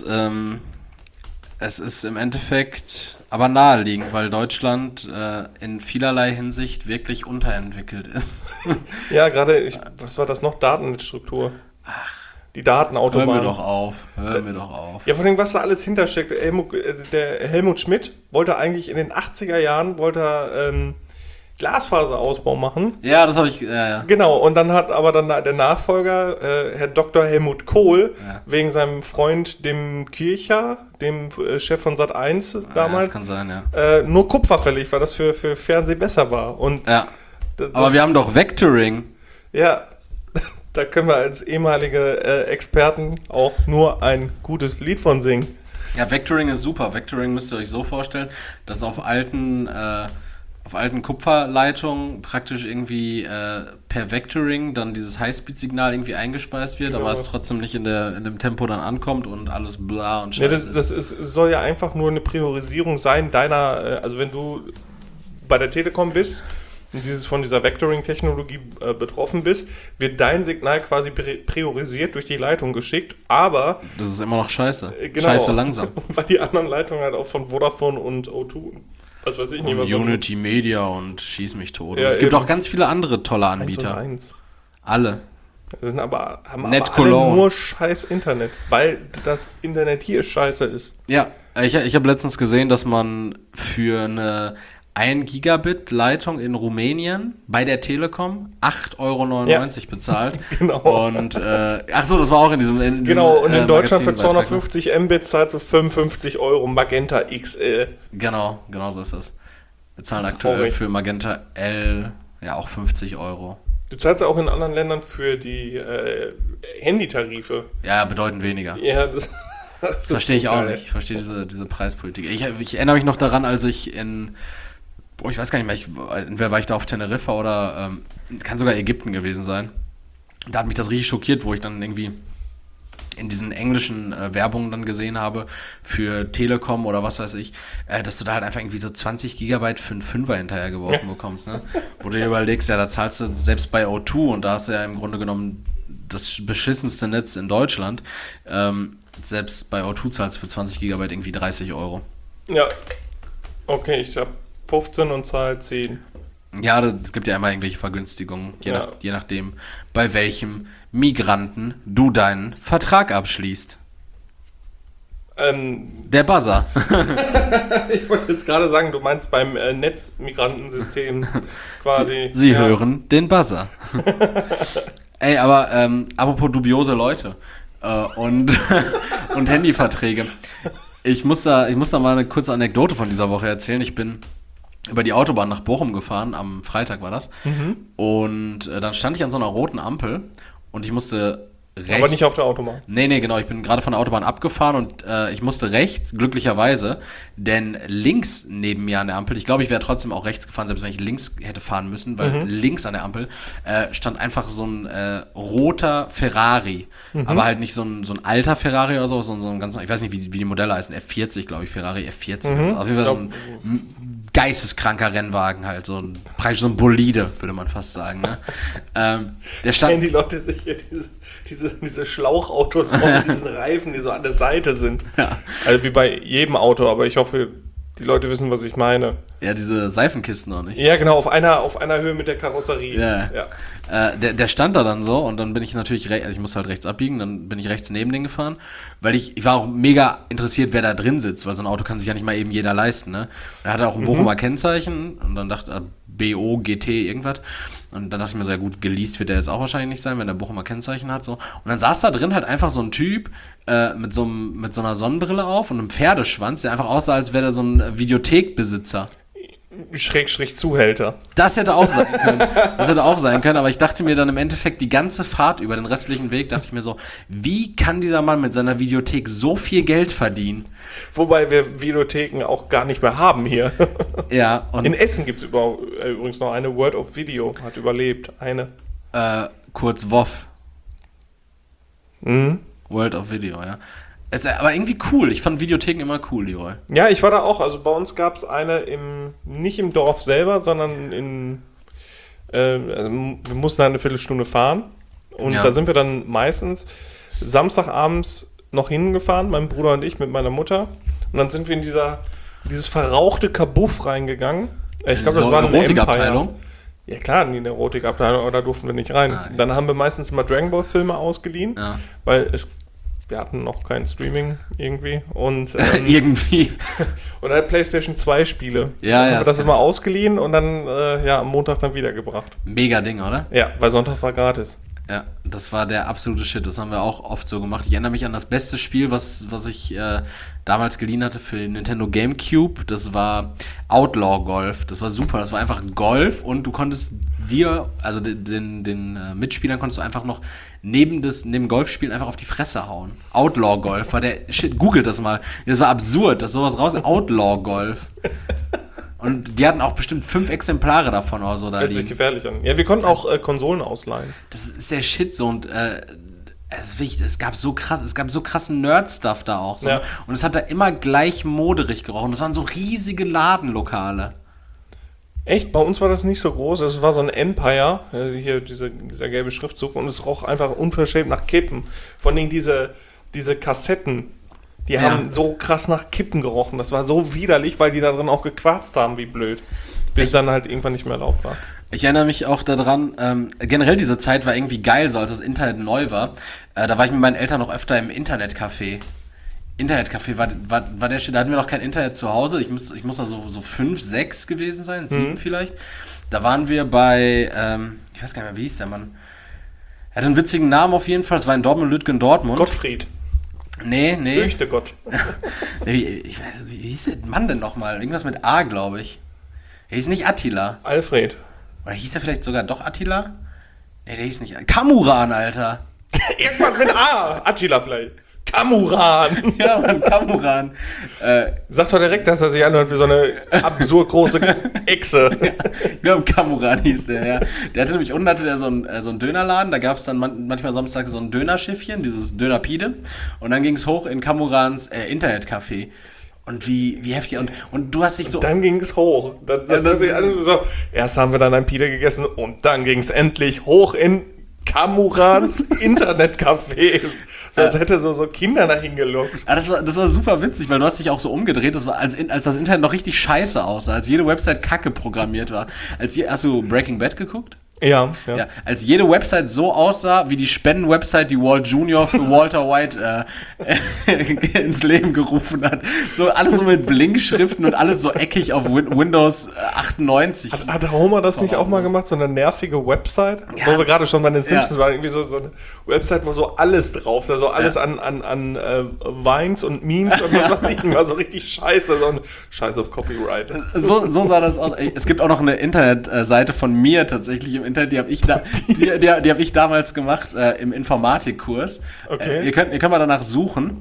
im Endeffekt aber naheliegend, weil Deutschland in vielerlei Hinsicht wirklich unterentwickelt ist. Ja, gerade, was war das noch? Datennetzstruktur. Ach. Die Datenautobahn. Hör mir doch auf. Ja, vor allem, was da alles hintersteckt. Der Helmut Schmidt wollte eigentlich in den 80er Jahren Glasfaserausbau machen. Ja, das habe ich, ja. Genau, und dann hat aber der Nachfolger, Herr Dr. Helmut Kohl, wegen seinem Freund, dem Kircher, dem Chef von Sat.1 damals, das kann sein, ja. nur Kupfer verlegt, weil das für Fernsehen besser war. Und ja. Aber wir haben doch Vectoring. Ja, da können wir als ehemalige Experten auch nur ein gutes Lied von singen. Ja, Vectoring ist super. Vectoring müsst ihr euch so vorstellen, dass auf alten Kupferleitungen praktisch irgendwie per Vectoring dann dieses Highspeed-Signal irgendwie eingespeist wird, aber es trotzdem nicht in dem Tempo dann ankommt und alles bla und scheiße das soll ja einfach nur eine Priorisierung sein deiner, also wenn du bei der Telekom bist und von dieser Vectoring-Technologie betroffen bist, wird dein Signal quasi priorisiert durch die Leitung geschickt, aber... Das ist immer noch scheiße. Genau, scheiße langsam. Weil die anderen Leitungen halt auch von Vodafone und O2, was weiß ich nicht, was Unity Media und schieß mich tot. Ja, es gibt auch ganz viele andere tolle Anbieter. 1&1. Haben alle nur scheiß Internet, weil das Internet hier scheiße ist. Ja, ich habe letztens gesehen, dass man für eine 1 Gigabit Leitung in Rumänien bei der Telekom 8,99 Euro bezahlt. Genau. Und, das war auch in diesem und in Deutschland für 250 Mbit zahlst du 55 Euro Magenta XL. Genau so ist das. Wir zahlen aktuell für Magenta L auch 50 Euro. Du zahlst auch in anderen Ländern für die Handytarife. Ja, bedeutend weniger. Ja, das verstehe ich auch nicht. Ich verstehe diese Preispolitik. Ich erinnere mich noch daran, als ich ich weiß gar nicht mehr, entweder war ich da auf Teneriffa oder kann sogar Ägypten gewesen sein. Da hat mich das richtig schockiert, wo ich dann irgendwie in diesen englischen Werbungen dann gesehen habe für Telekom oder was weiß ich, dass du da halt einfach irgendwie so 20 Gigabyte für einen Fünfer hinterhergeworfen bekommst, ne? Wo du dir überlegst, ja, da zahlst du selbst bei O2 und da hast du ja im Grunde genommen das beschissenste Netz in Deutschland, selbst bei O2 zahlst du für 20 Gigabyte irgendwie 30 Euro. Ja, okay, ich habe 15 und zahle 10. Ja, es gibt ja immer irgendwelche Vergünstigungen, je nachdem, bei welchem Migranten du deinen Vertrag abschließt. Der Buzzer. Ich wollte jetzt gerade sagen, du meinst beim Netzmigrantensystem quasi. Sie hören den Buzzer. Ey, aber apropos dubiose Leute und Handyverträge. Ich muss da mal eine kurze Anekdote von dieser Woche erzählen. Ich bin über die Autobahn nach Bochum gefahren, am Freitag war das. Und dann stand ich an so einer roten Ampel und ich musste rechts. Aber nicht auf der Autobahn. Nee, genau. Ich bin gerade von der Autobahn abgefahren und ich musste rechts, glücklicherweise, denn links neben mir an der Ampel, ich glaube, ich wäre trotzdem auch rechts gefahren, selbst wenn ich links hätte fahren müssen, weil links an der Ampel stand einfach so ein roter Ferrari. Aber halt nicht so ein alter Ferrari oder so, sondern so ein ganz, ich weiß nicht, wie die Modelle heißen, F40, glaube ich, Ferrari F40. Auf jeden Fall so ein geisteskranker Rennwagen halt, praktisch so ein Bolide, würde man fast sagen. Ne? Der stand. Kennen die Leute sicher diese Schlauchautos mit diesen Reifen, die so an der Seite sind. Ja. Also wie bei jedem Auto, aber ich hoffe, die Leute wissen, was ich meine. Ja, diese Seifenkisten noch nicht. Ja, genau, auf einer Höhe mit der Karosserie. Ja. Der stand da dann so und dann bin ich natürlich, ich musste halt rechts abbiegen, dann bin ich rechts neben den gefahren, weil ich war auch mega interessiert, wer da drin sitzt, weil so ein Auto kann sich ja nicht mal eben jeder leisten, ne? Er hatte auch ein Bochumer Kennzeichen und dann dachte BO, GT, irgendwas. Und dann dachte ich mir so, ja gut, geleast wird der jetzt auch wahrscheinlich nicht sein, wenn der Bochumer Kennzeichen hat. So. Und dann saß da drin halt einfach so ein Typ mit so einer Sonnenbrille auf und einem Pferdeschwanz, der einfach aussah, als wäre der so ein Videothekbesitzer. Schrägstrich Zuhälter. Das hätte auch sein können. Aber ich dachte mir dann im Endeffekt die ganze Fahrt über den restlichen Weg, dachte ich mir so, wie kann dieser Mann mit seiner Videothek so viel Geld verdienen? Wobei wir Videotheken auch gar nicht mehr haben hier. Ja. Und in Essen gibt es übrigens noch eine, World of Video hat überlebt. Eine. Kurz WOV. World of Video, ja. Es ist aber irgendwie cool. Ich fand Videotheken immer cool, Leroy. Ja, ich war da auch. Also bei uns gab es eine nicht im Dorf selber, sondern also wir mussten da eine Viertelstunde fahren. Und da sind wir dann meistens Samstagabends noch hingefahren, mein Bruder und ich mit meiner Mutter. Und dann sind wir in dieses verrauchte Kabuff reingegangen. Ich glaube, das war eine Erotikabteilung. Ja klar, in der Erotikabteilung, aber da durften wir nicht rein. Okay. Dann haben wir meistens mal Dragon Ball Filme ausgeliehen, weil wir hatten noch kein Streaming irgendwie. Und, irgendwie. Und dann PlayStation 2 Spiele. Ja, dann haben wir das immer ausgeliehen und dann am Montag dann wiedergebracht. Mega Ding, oder? Ja, weil Sonntag war gratis. Ja, das war der absolute Shit. Das haben wir auch oft so gemacht. Ich erinnere mich an das beste Spiel, was ich damals geliehen hatte für Nintendo GameCube. Das war Outlaw Golf. Das war super. Das war einfach Golf und du konntest den Mitspielern konntest du einfach noch neben Golfspielen einfach auf die Fresse hauen. Outlaw Golf war der Shit. Googelt das mal. Das war absurd, dass sowas raus. Outlaw Golf. Und die hatten auch bestimmt 5 Exemplare davon oder so. Hört sich gefährlich an. Ja, wir konnten auch Konsolen ausleihen. Das ist der Shit so und es ist wichtig, es gab so krassen Nerd-Stuff da auch. So. Ja. Und es hat da immer gleich moderig gerochen. Das waren so riesige Ladenlokale. Echt? Bei uns war das nicht so groß. Es war so ein Empire, hier dieser gelbe Schriftzug, und es roch einfach unverschämt nach Kippen. Vor allem diese Kassetten. Die haben so krass nach Kippen gerochen. Das war so widerlich, weil die da drin auch gequarzt haben, wie blöd. Bis dann halt irgendwann nicht mehr erlaubt war. Ich erinnere mich auch daran, generell diese Zeit war irgendwie geil, so als das Internet neu war. Da war ich mit meinen Eltern noch öfter im Internetcafé. Internetcafé war der Shit, da hatten wir noch kein Internet zu Hause. Ich muss da so 5, 6 gewesen sein, 7 vielleicht. Da waren wir bei, ich weiß gar nicht mehr, wie hieß der Mann. Er hatte einen witzigen Namen auf jeden Fall, es war in Dortmund. Gottfried. Nee. Fürchte Gott. Wie hieß der Mann denn nochmal? Irgendwas mit A, glaube ich. Er hieß nicht Attila. Alfred. Oder hieß er vielleicht sogar doch Attila? Nee, der hieß nicht Kamuran, Alter. Irgendwas mit A. Attila vielleicht. Kamuran. Ja, Mann, Kamuran. Sagt doch direkt, dass er sich anhört wie so eine absurd große Echse. Ja, ich glaube, Kamuran hieß der, ja. Der hatte nämlich unten so einen Dönerladen, da gab es dann manchmal samstags so ein Dönerschiffchen, dieses Dönerpide. Und dann ging es hoch in Kamurans Internetcafé. Und wie heftig. Und du hast dich so... Und dann ging es hoch. Erst haben wir dann ein Pide gegessen und dann ging es endlich hoch in Kamurans Internetcafé. Sonst hätte so Kinder dahin gelockt. Das war super witzig, weil du hast dich auch so umgedreht. Das war, als das Internet noch richtig scheiße aussah, als jede Website kacke programmiert war. Hast du Breaking Bad geguckt? Ja. Als jede Website so aussah, wie die Spenden-Website, die Walt Jr. für Walter White ins Leben gerufen hat. So alles so mit Blinkschriften und alles so eckig auf Windows 98. Hat Homer das nicht auch mal gemacht, so eine nervige Website? Ja. Wo wir gerade schon bei den Simpsons waren, irgendwie so eine Website, wo so alles drauf, da so alles an Vines und Memes und was weiß ich, war so richtig scheiße, so ein Scheiß auf Copyright. So sah das aus. Es gibt auch noch eine Internetseite von mir tatsächlich im Internet, die habe ich damals gemacht im Informatikkurs. Okay. Ihr könnt mal danach suchen.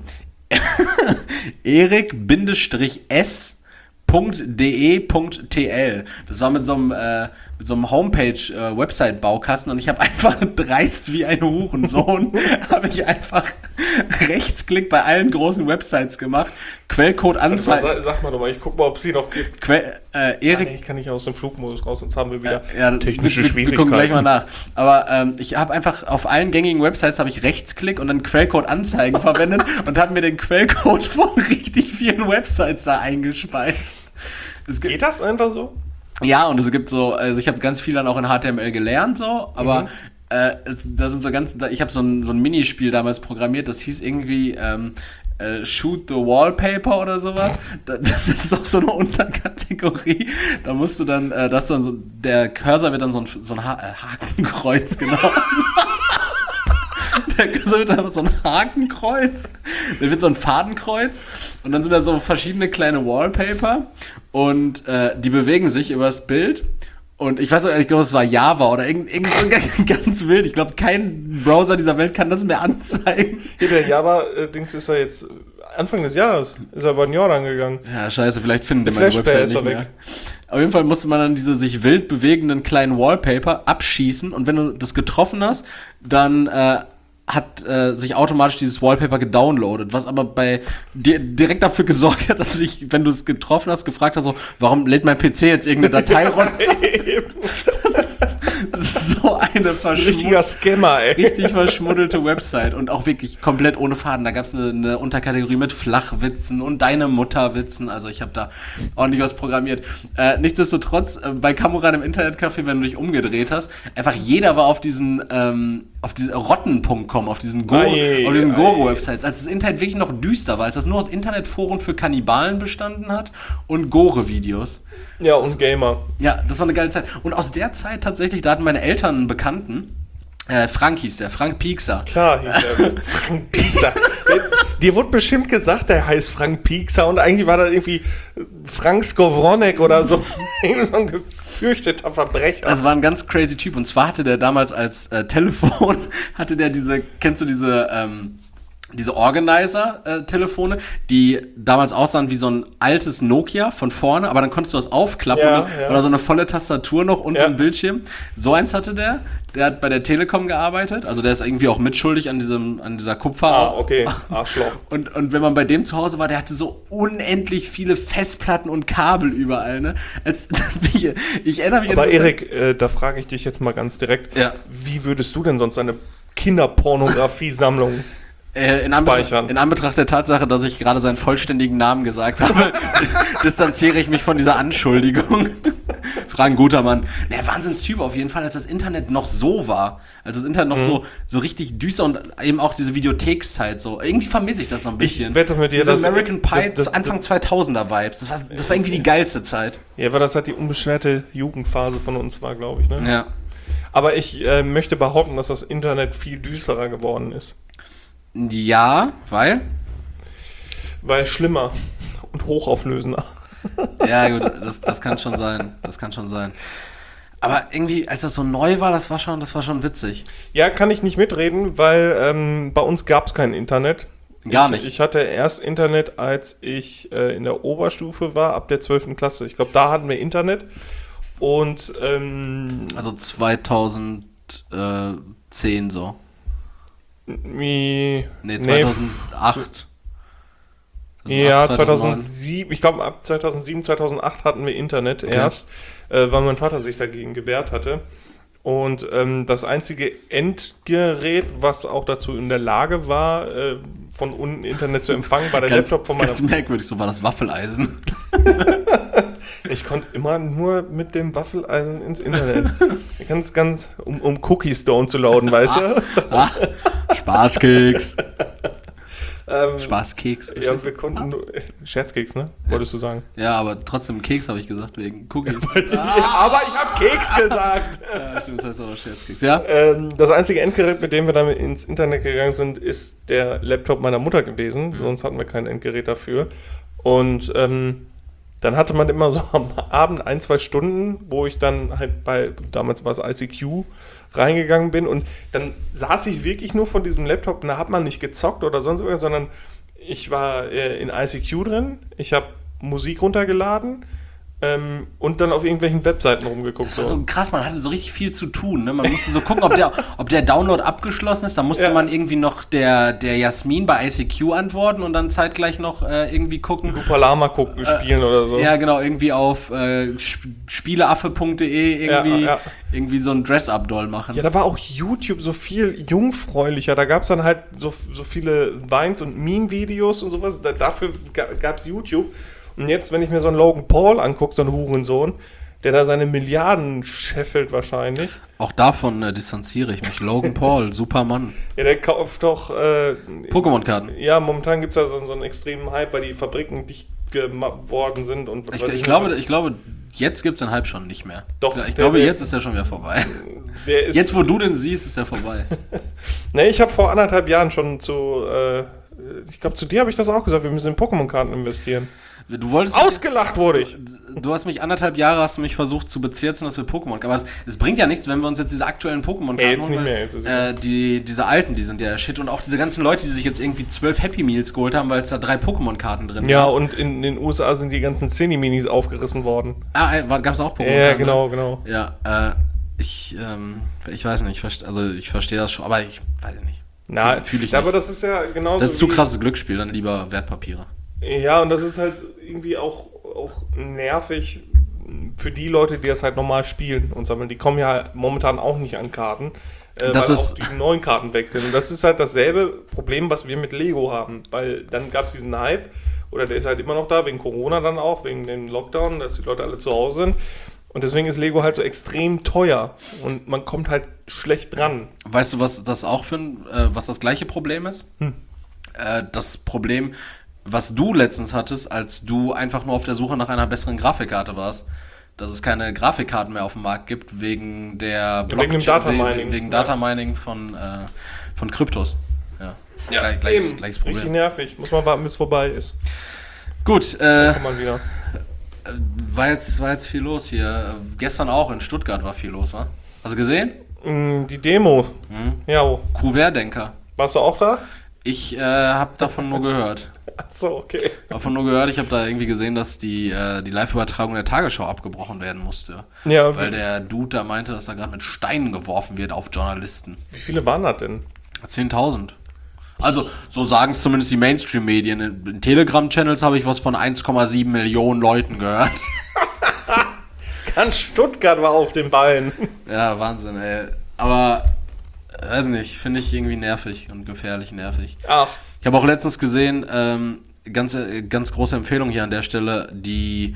erik-strich-s.de.tl. Das war mit so einem Homepage-Website-Baukasten und ich habe einfach dreist wie ein Hurensohn, habe ich einfach Rechtsklick bei allen großen Websites gemacht, Quellcode anzeigen. Sag mal nochmal, ich guck mal, ob es sie noch gibt. Erik, ich kann nicht aus dem Flugmodus raus, sonst haben wir wieder technische Schwierigkeiten. Wir gucken gleich mal nach. Aber ich habe einfach auf allen gängigen Websites habe ich Rechtsklick und dann Quellcode anzeigen verwendet und habe mir den Quellcode von richtig vielen Websites da eingespeist. Geht das einfach so? Ja, und es gibt so, also ich habe ganz viel dann auch in HTML gelernt, so, aber da sind so ich habe so ein Minispiel damals programmiert, das hieß irgendwie Shoot the Wallpaper oder sowas. Das ist auch so eine Unterkategorie. Da musst du dann, der Cursor wird dann so ein Hakenkreuz, genau. Der Cursor wird dann so ein Hakenkreuz, der wird so ein Fadenkreuz und dann sind da so verschiedene kleine Wallpaper und die bewegen sich übers Bild. Und ich weiß nicht, ich glaube, es war Java oder irgend ganz wild. Ich glaube, kein Browser dieser Welt kann das mehr anzeigen. Hier, der Java-Dings ist ja jetzt Anfang des Jahres, ist er über ein Jahr angegangen. Ja, scheiße, vielleicht finden die meine Website nicht mehr. Auf jeden Fall musste man dann diese sich wild bewegenden kleinen Wallpaper abschießen und wenn du das getroffen hast, dann hat sich automatisch dieses Wallpaper gedownloadet, was aber bei dir direkt dafür gesorgt hat, dass du dich, wenn du es getroffen hast, gefragt hast, so, warum lädt mein PC jetzt irgendeine Datei runter? Das ist so eine richtiger Scammer, ey. Richtig verschmuddelte Website und auch wirklich komplett ohne Faden. Da gab es eine Unterkategorie mit Flachwitzen und deine Mutterwitzen. Also ich habe da ordentlich was programmiert. Nichtsdestotrotz, bei Kamuran im Internetcafé, wenn du dich umgedreht hast, einfach jeder war auf diesen rotten.com, auf diesen Gore-Websites, als das Internet wirklich noch düster war, als das nur aus Internetforen für Kannibalen bestanden hat und Gore-Videos. Ja, und Gamer. Ja, das war eine geile Zeit. Und aus der Zeit tatsächlich, da hatten meine Eltern einen Bekannten, Frank hieß der, Frank Piekser. Klar hieß der, Frank Piekser. Dir wurde bestimmt gesagt, der heißt Frank Piekser und eigentlich war das irgendwie Frank Skowronek oder so. So ein gefürchteter Verbrecher. Das war ein ganz crazy Typ und zwar hatte der damals als Telefon, kennst du diese Organizer-Telefone, die damals aussahen wie so ein altes Nokia von vorne, aber dann konntest du das aufklappen und dann war da so eine volle Tastatur noch und so ein Bildschirm. So eins hatte der hat bei der Telekom gearbeitet, also der ist irgendwie auch mitschuldig an dieser Kupfer. Ah, okay, Arschloch. Und wenn man bei dem zu Hause war, der hatte so unendlich viele Festplatten und Kabel überall, ne? Ich erinnere mich aber Erik, da frage ich dich jetzt mal ganz direkt, wie würdest du denn sonst eine Kinderpornografie-Sammlung in Anbetracht der Tatsache, dass ich gerade seinen vollständigen Namen gesagt habe, distanziere ich mich von dieser Anschuldigung. Fragen guter Mann. Wahnsinnstyp auf jeden Fall, als das Internet noch so war. Als das Internet noch so richtig düster und eben auch diese Videothekszeit so. Irgendwie vermisse ich das so ein bisschen. Ich wette mit dir, diese American Pie Anfang 2000er Vibes. Das war irgendwie die geilste Zeit. Ja, weil das halt die unbeschwerte Jugendphase von uns war, glaube ich, ne? Ja. Aber ich möchte behaupten, dass das Internet viel düsterer geworden ist. Ja, weil? Weil schlimmer und hochauflösender. Ja, gut, das kann schon sein. Das kann schon sein. Aber irgendwie, als das so neu war, das war schon witzig. Ja, kann ich nicht mitreden, weil bei uns gab es kein Internet. Gar nicht. Ich hatte erst Internet, als ich in der Oberstufe war, ab der 12. Klasse. Ich glaube, da hatten wir Internet. Und also 2010 so. Nee, 2008. Ja, 2007. Ich glaube, ab 2007, 2008 hatten wir Internet erst, weil mein Vater sich dagegen gewehrt hatte. Und das einzige Endgerät, was auch dazu in der Lage war, von unten Internet zu empfangen, war der Laptop von meiner... Ganz merkwürdig, so war das Waffeleisen. Ich konnte immer nur mit dem Waffeleisen ins Internet. Ganz, um Cookies downzuladen, weißt du? Spaßkeks. Spaßkeks. Ja, wir konnten nur... Scherzkeks, ne? Wolltest du sagen? Ja, aber trotzdem Keks habe ich gesagt, wegen Cookies. Aber ich habe Keks gesagt. Ja, stimmt, das heißt aber Scherzkeks, ja? Das einzige Endgerät, mit dem wir damit ins Internet gegangen sind, ist der Laptop meiner Mutter gewesen. Sonst hatten wir kein Endgerät dafür. Und dann hatte man immer so am Abend 1-2 Stunden, wo ich dann halt damals war es ICQ, reingegangen bin und dann saß ich wirklich nur von diesem Laptop und da hat man nicht gezockt oder sonst irgendwas, sondern ich war in ICQ drin, ich habe Musik runtergeladen und dann auf irgendwelchen Webseiten rumgeguckt. Das war so krass, man hatte so richtig viel zu tun. Ne? Man musste so gucken, ob der Download abgeschlossen ist. Da musste man irgendwie noch der Jasmin bei ICQ antworten und dann zeitgleich noch irgendwie gucken. Lupalama spielen oder so. Ja, genau, irgendwie auf spieleaffe.de irgendwie so ein Dress-Up-Doll machen. Ja, da war auch YouTube so viel jungfräulicher. Da gab es dann halt so viele Vines und Meme-Videos und sowas. Dafür gab es YouTube. Und jetzt, wenn ich mir so einen Logan Paul angucke, so einen Hurensohn, der da seine Milliarden scheffelt wahrscheinlich. Auch davon distanziere ich mich. Logan Paul, super Mann. Ja, der kauft doch Pokémon-Karten. Ja, momentan gibt es da so einen extremen Hype, weil die Fabriken dicht geworden sind. Und ich glaube, jetzt gibt es den Hype schon nicht mehr. Doch. Ich glaube, jetzt ist er schon wieder vorbei. Jetzt, wo du den siehst, ist er vorbei. Ne, ich habe vor 1,5 Jahren schon ich glaube, zu dir habe ich das auch gesagt, wir müssen in Pokémon-Karten investieren. Du wolltest ausgelacht wurde ich. Du hast mich 1,5 Jahre versucht zu bezirzen, dass wir Pokémon. Aber es bringt ja nichts, wenn wir uns jetzt diese aktuellen Pokémon-Karten jetzt nicht mehr. Diese alten, die sind ja shit. Und auch diese ganzen Leute, die sich jetzt irgendwie 12 Happy Meals geholt haben, weil es da 3 Pokémon-Karten drin Ja, und in den USA sind die ganzen Cinni-Minis aufgerissen worden. Gab es auch Pokémon-Karten? Ja, genau. Ja, ich weiß nicht, ich verstehe das schon, aber ich weiß nicht. Fühle ich nicht. Aber das ist ja genauso. Das ist zu krasses Glücksspiel, dann lieber Wertpapiere. Ja, und das ist halt irgendwie auch nervig für die Leute, die das halt normal spielen und sammeln. Die kommen ja momentan auch nicht an Karten, weil auch die neuen Karten weg sind. Und das ist halt dasselbe Problem, was wir mit Lego haben. Weil dann gab es diesen Hype, oder der ist halt immer noch da, wegen Corona dann auch, wegen dem Lockdown, dass die Leute alle zu Hause sind. Und deswegen ist Lego halt so extrem teuer und man kommt halt schlecht dran. Weißt du, was das auch was das gleiche Problem ist? Das Problem, was du letztens hattest, als du einfach nur auf der Suche nach einer besseren Grafikkarte warst, dass es keine Grafikkarten mehr auf dem Markt gibt wegen der Blockchain, wegen Datamining. Wegen Datamining von Kryptos. Ja, gleiches Problem. Richtig nervig. Muss man warten, bis es vorbei ist. Gut. Dann kommt man wieder. War jetzt viel los hier. Gestern auch in Stuttgart war viel los, wa? Hast du gesehen? Die Demo. Ja. Querdenker. Warst du auch da? Ich habe davon nur gehört. Achso, okay. Davon nur gehört, ich habe da irgendwie gesehen, dass die Live-Übertragung der Tagesschau abgebrochen werden musste. Ja. Weil der Dude da meinte, dass da gerade mit Steinen geworfen wird auf Journalisten. Wie viele waren das denn? 10.000. Also, so sagen es zumindest die Mainstream-Medien. In Telegram-Channels habe ich was von 1,7 Millionen Leuten gehört. Ganz Stuttgart war auf den Beinen. Ja, Wahnsinn, ey. Aber, weiß nicht, finde ich irgendwie nervig und gefährlich nervig. Ach. Ich habe auch letztens gesehen, ganz große Empfehlung hier an der Stelle, die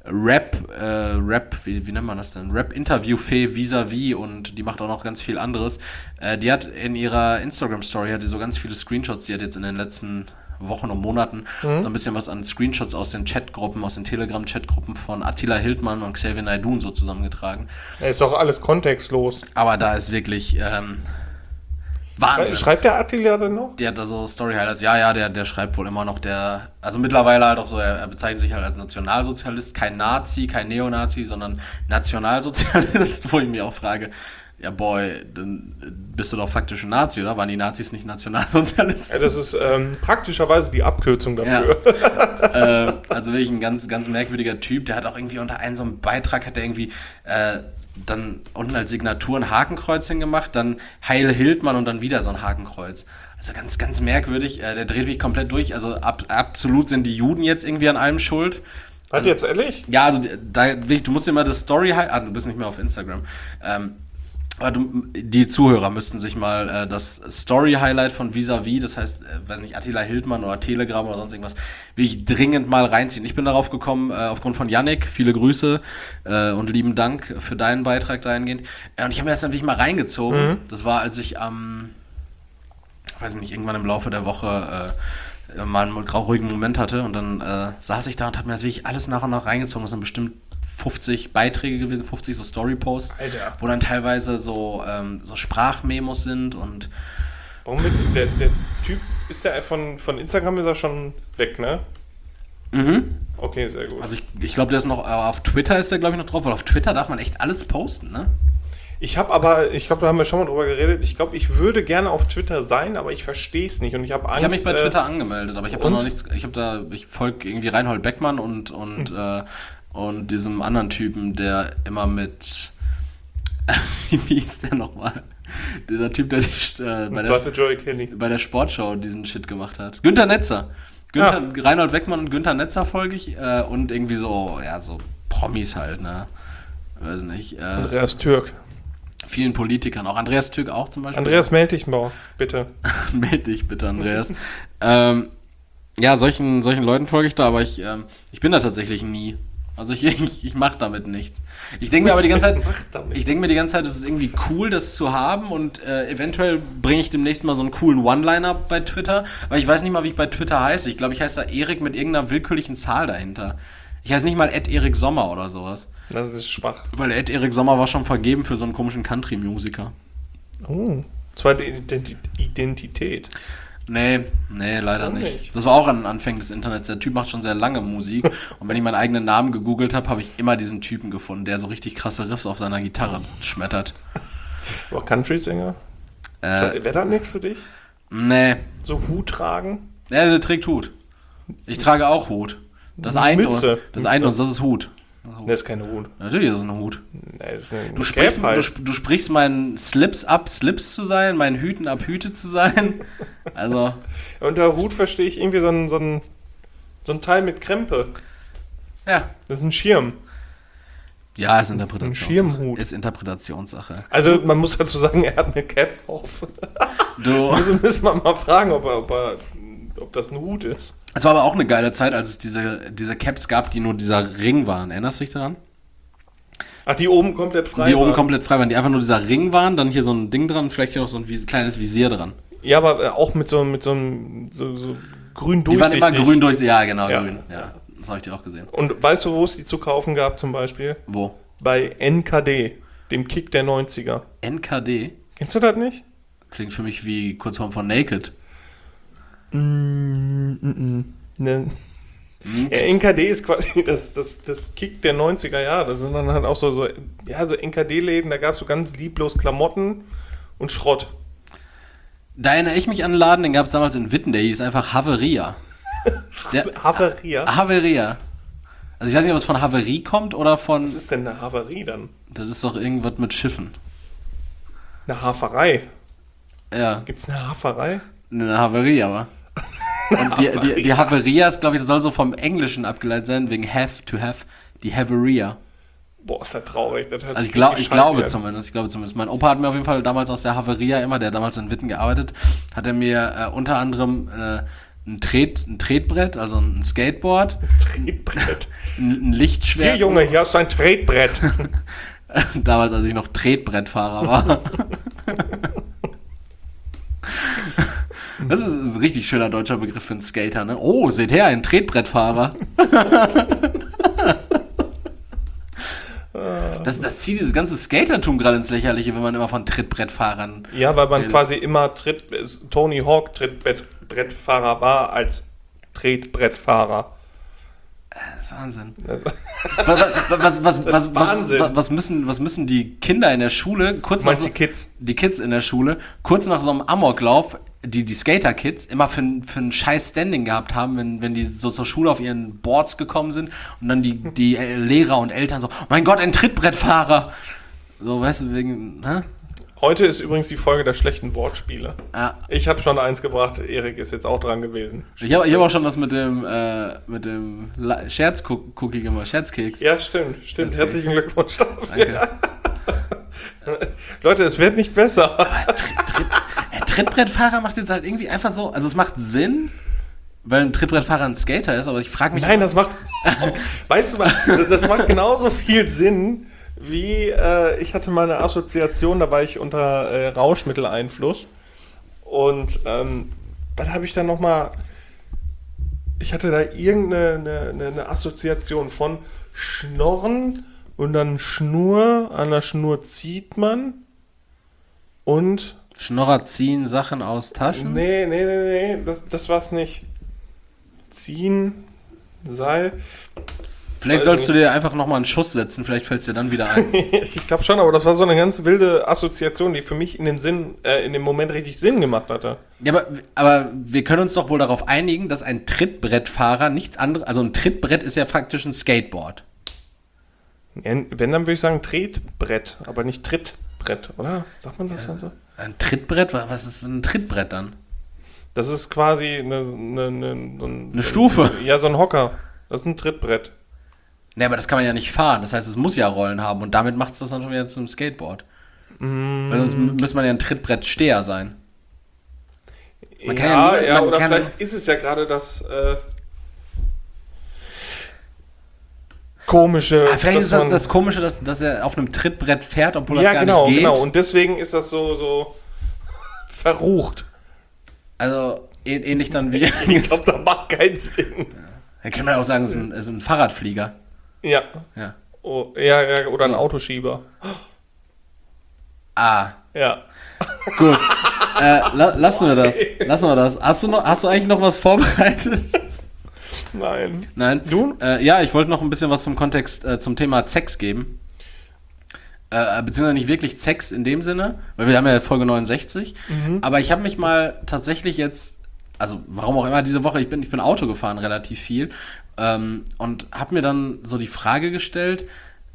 wie nennt man das denn? Rap-Interview-Fee Vis-a-vis, und die macht auch noch ganz viel anderes. Die hat in ihrer Instagram-Story so ganz viele Screenshots, die hat jetzt in den letzten Wochen und Monaten so ein bisschen was an Screenshots aus den Chatgruppen, aus den Telegram-Chatgruppen von Attila Hildmann und Xavier Naidoo so zusammengetragen. Ist doch alles kontextlos. Aber da ist wirklich Wahnsinn. Schreibt der Attila denn noch? Der hat da so Story-Highlights. Ja, der schreibt wohl immer noch. Also mittlerweile halt auch so, er bezeichnet sich halt als Nationalsozialist, kein Nazi, kein Neonazi, sondern Nationalsozialist, wo ich mich auch frage, ja boy, dann bist du doch faktisch ein Nazi, oder? Waren die Nazis nicht Nationalsozialisten? Ja, das ist praktischerweise die Abkürzung dafür. Ja. Also wirklich ein ganz, ganz merkwürdiger Typ, der hat auch irgendwie unter einem so einem Beitrag, hat er irgendwie dann unten als Signatur ein Hakenkreuz hingemacht, dann Heil Hildmann und dann wieder so ein Hakenkreuz. Also ganz, ganz merkwürdig, der dreht mich komplett durch, also absolut sind die Juden jetzt irgendwie an allem schuld. Hat jetzt ehrlich? Ja, also du musst dir mal das Story... du bist nicht mehr auf Instagram. Aber die Zuhörer müssten sich mal das Story-Highlight von Vis-a-vis, das heißt, weiß nicht, Attila Hildmann oder Telegram oder sonst irgendwas, will ich dringend mal reinziehen. Ich bin darauf gekommen, aufgrund von Yannick, viele Grüße und lieben Dank für deinen Beitrag dahingehend. Und ich habe mir das dann wirklich mal reingezogen. Das war, als ich weiß nicht, irgendwann im Laufe der Woche mal einen ruhigen Moment hatte und dann saß ich da und habe mir das wirklich alles nach und nach reingezogen. Das sind bestimmt 50 Beiträge gewesen, 50 so Story-Posts, Alter, wo dann teilweise so Sprachmemos sind und... Warum der Typ, ist der von Instagram ist er schon weg, ne? Mhm. Okay, sehr gut. Also ich glaube, der ist noch, auf Twitter ist der, glaube ich, noch drauf, weil auf Twitter darf man echt alles posten, ne? Ich glaube, da haben wir schon mal drüber geredet, ich glaube, ich würde gerne auf Twitter sein, aber ich verstehe es nicht und ich habe Angst... Ich habe mich bei Twitter angemeldet, aber ich habe da noch nichts, ich folge irgendwie Reinhold Beckmann und diesem anderen Typen, der immer mit, wie hieß der nochmal? Dieser Typ, der bei der Sportschau diesen Shit gemacht hat. Günther Netzer. Reinhold Beckmann und Günther Netzer folge ich und irgendwie so Promis halt, ne? Weiß nicht. Andreas Türk. Vielen Politikern, auch Andreas Türk auch zum Beispiel. Andreas, meld dich mal, bitte. Meld dich bitte, Andreas. Ja, solchen Leuten folge ich da, aber ich bin da tatsächlich nie. Also ich mache damit nichts. Ich denke mir aber die ganze Zeit, es ist irgendwie cool, das zu haben und eventuell bringe ich demnächst mal so einen coolen One-Liner bei Twitter, aber ich weiß nicht mal, wie ich bei Twitter heiße. Ich glaube, ich heiße da Erik mit irgendeiner willkürlichen Zahl dahinter. Ich heiße nicht mal Erik Sommer oder sowas. Das ist schwach. Weil Erik Sommer war schon vergeben für so einen komischen Country-Musiker. Oh, zweite Identität. Nee, leider nicht. Das war auch an Anfängen des Internets. Der Typ macht schon sehr lange Musik. Und wenn ich meinen eigenen Namen gegoogelt habe, habe ich immer diesen Typen gefunden, der so richtig krasse Riffs auf seiner Gitarre schmettert. Aber Country-Sänger? Wäre das nichts für dich? Nee. So Hut tragen? Ja, der trägt Hut. Ich trage auch Hut. Das eint uns, das ist Hut. Das ist kein Hut. Natürlich ist es ein Hut. Nee, das ist eine du sprichst meinen Slips ab, Slips zu sein, meinen Hüten ab, Hüte zu sein. Also. Unter Hut verstehe ich irgendwie so ein Teil mit Krempe. Ja. Das ist ein Schirm. Ja, ist Interpretationssache. Ein Schirmhut. Ist Interpretationssache. Also man muss dazu sagen, er hat eine Cap auf. Also müssen wir mal fragen, ob das ein Hut ist. Es war aber auch eine geile Zeit, als es diese Caps gab, die nur dieser Ring waren. Erinnerst du dich daran? Ach, die oben komplett frei waren? Die oben komplett frei waren, die einfach nur dieser Ring waren, dann hier so ein Ding dran, vielleicht hier noch so ein kleines Visier dran. Ja, aber auch mit so einem grün durchsichtig. Die waren immer grün durchsichtig, ja genau, ja. Grün. Ja, das habe ich dir auch gesehen. Und weißt du, wo es die zu kaufen gab zum Beispiel? Wo? Bei NKD, dem Kick der 90er. NKD? Kennst du das nicht? Klingt für mich wie Kurzform von Naked. Ne. Ja, NKD ist quasi das Kick der 90er Jahre. Das sind dann halt auch so NKD-Läden, da gab es so ganz lieblos Klamotten und Schrott. Da erinnere ich mich an einen Laden, den gab es damals in Witten, der hieß einfach Haveria. Haveria. Also ich weiß nicht, ob es von Haverie kommt oder von... Was ist denn eine Havarie dann? Das ist doch irgendwas mit Schiffen. Eine Haferei? Ja. Gibt's eine Haferei? Eine Haverie, aber... Und die Haveria ist, glaube ich, das soll so vom Englischen abgeleitet sein, wegen have to have, die Haveria. Boah, ist das traurig. Das also ich glaube zumindest. Mein Opa hat mir auf jeden Fall damals aus der Haveria immer, der hat damals in Witten gearbeitet, hat er mir unter anderem ein Tretbrett, also ein Skateboard. Tretbrett? Ein Lichtschwert. Hier, Junge, hier hast du ein Tretbrett. Damals, als ich noch Tretbrettfahrer war. Das ist ein richtig schöner deutscher Begriff für einen Skater, ne? Oh, seht her, ein Tretbrettfahrer. Das zieht dieses ganze Skatertum gerade ins Lächerliche, wenn man immer von Trittbrettfahrern... Ja, weil man quasi immer Tony Hawk Trittbrettfahrer war als Tretbrettfahrer. Das ist Wahnsinn. Wahnsinn. Was müssen die Kinder in der Schule, die Kids in der Schule, kurz nach so einem Amoklauf, die Skater-Kids, immer für ein scheiß Standing gehabt haben, wenn die so zur Schule auf ihren Boards gekommen sind und dann die Lehrer und Eltern so, oh mein Gott, ein Trittbrettfahrer. So, weißt du, wegen, hä? Heute ist übrigens die Folge der schlechten Wortspiele. Ja. Ich habe schon eins gebracht, Erik ist jetzt auch dran gewesen. Ich hab auch schon was mit dem Scherzcookie gemacht, Scherzkeks. Ja, stimmt. Herzlichen Glückwunsch dafür. Danke. Leute, es wird nicht besser. Aber Trittbrettfahrer macht jetzt halt irgendwie einfach so, also es macht Sinn, weil ein Trittbrettfahrer ein Skater ist, aber ich frage mich... Nein, das macht... Weißt du mal, das macht genauso viel Sinn... Wie, ich hatte mal eine Assoziation, da war ich unter Rauschmitteleinfluss und was habe ich dann nochmal, ich hatte da irgendeine Assoziation von Schnorren und dann Schnur, an der Schnur zieht man und... Schnorrer ziehen Sachen aus Taschen? Nee, das war's nicht. Ziehen, Seil... Vielleicht sollst du dir einfach nochmal einen Schuss setzen, vielleicht fällt es dir dann wieder ein. Ich glaube schon, aber das war so eine ganz wilde Assoziation, die für mich in dem Moment richtig Sinn gemacht hatte. Ja, aber wir können uns doch wohl darauf einigen, dass ein Trittbrettfahrer nichts anderes, also ein Trittbrett ist ja faktisch ein Skateboard. Ja, wenn, dann würde ich sagen Tretbrett, aber nicht Trittbrett, oder? Sagt man das so? Ein Trittbrett? Was ist ein Trittbrett dann? Das ist quasi eine Stufe. Ja, so ein Hocker. Das ist ein Trittbrett. Ne, aber das kann man ja nicht fahren. Das heißt, es muss ja Rollen haben. Und damit macht es das dann schon wieder zu einem Skateboard. Weil sonst müsste man ja ein Trittbrettsteher sein. Vielleicht ist es ja gerade das Komische. Vielleicht ist das Komische, dass er auf einem Trittbrett fährt, obwohl das gar nicht geht. Ja, genau. Und deswegen ist das so verrucht. Also ähnlich dann wie... Ich glaube, das macht keinen Sinn. Da kann man ja auch sagen, es ist ein Fahrradflieger. Ja. Oh, ja, oder ein Autoschieber. Ah. Ja. Gut. Lassen wir das. Hast du eigentlich noch was vorbereitet? Nein. Du? Ja, ich wollte noch ein bisschen was zum Kontext, zum Thema Sex geben. Beziehungsweise nicht wirklich Sex in dem Sinne, weil wir haben ja Folge 69. Aber ich habe mich mal tatsächlich jetzt, also warum auch immer diese Woche, ich bin Auto gefahren relativ viel und habe mir dann so die Frage gestellt,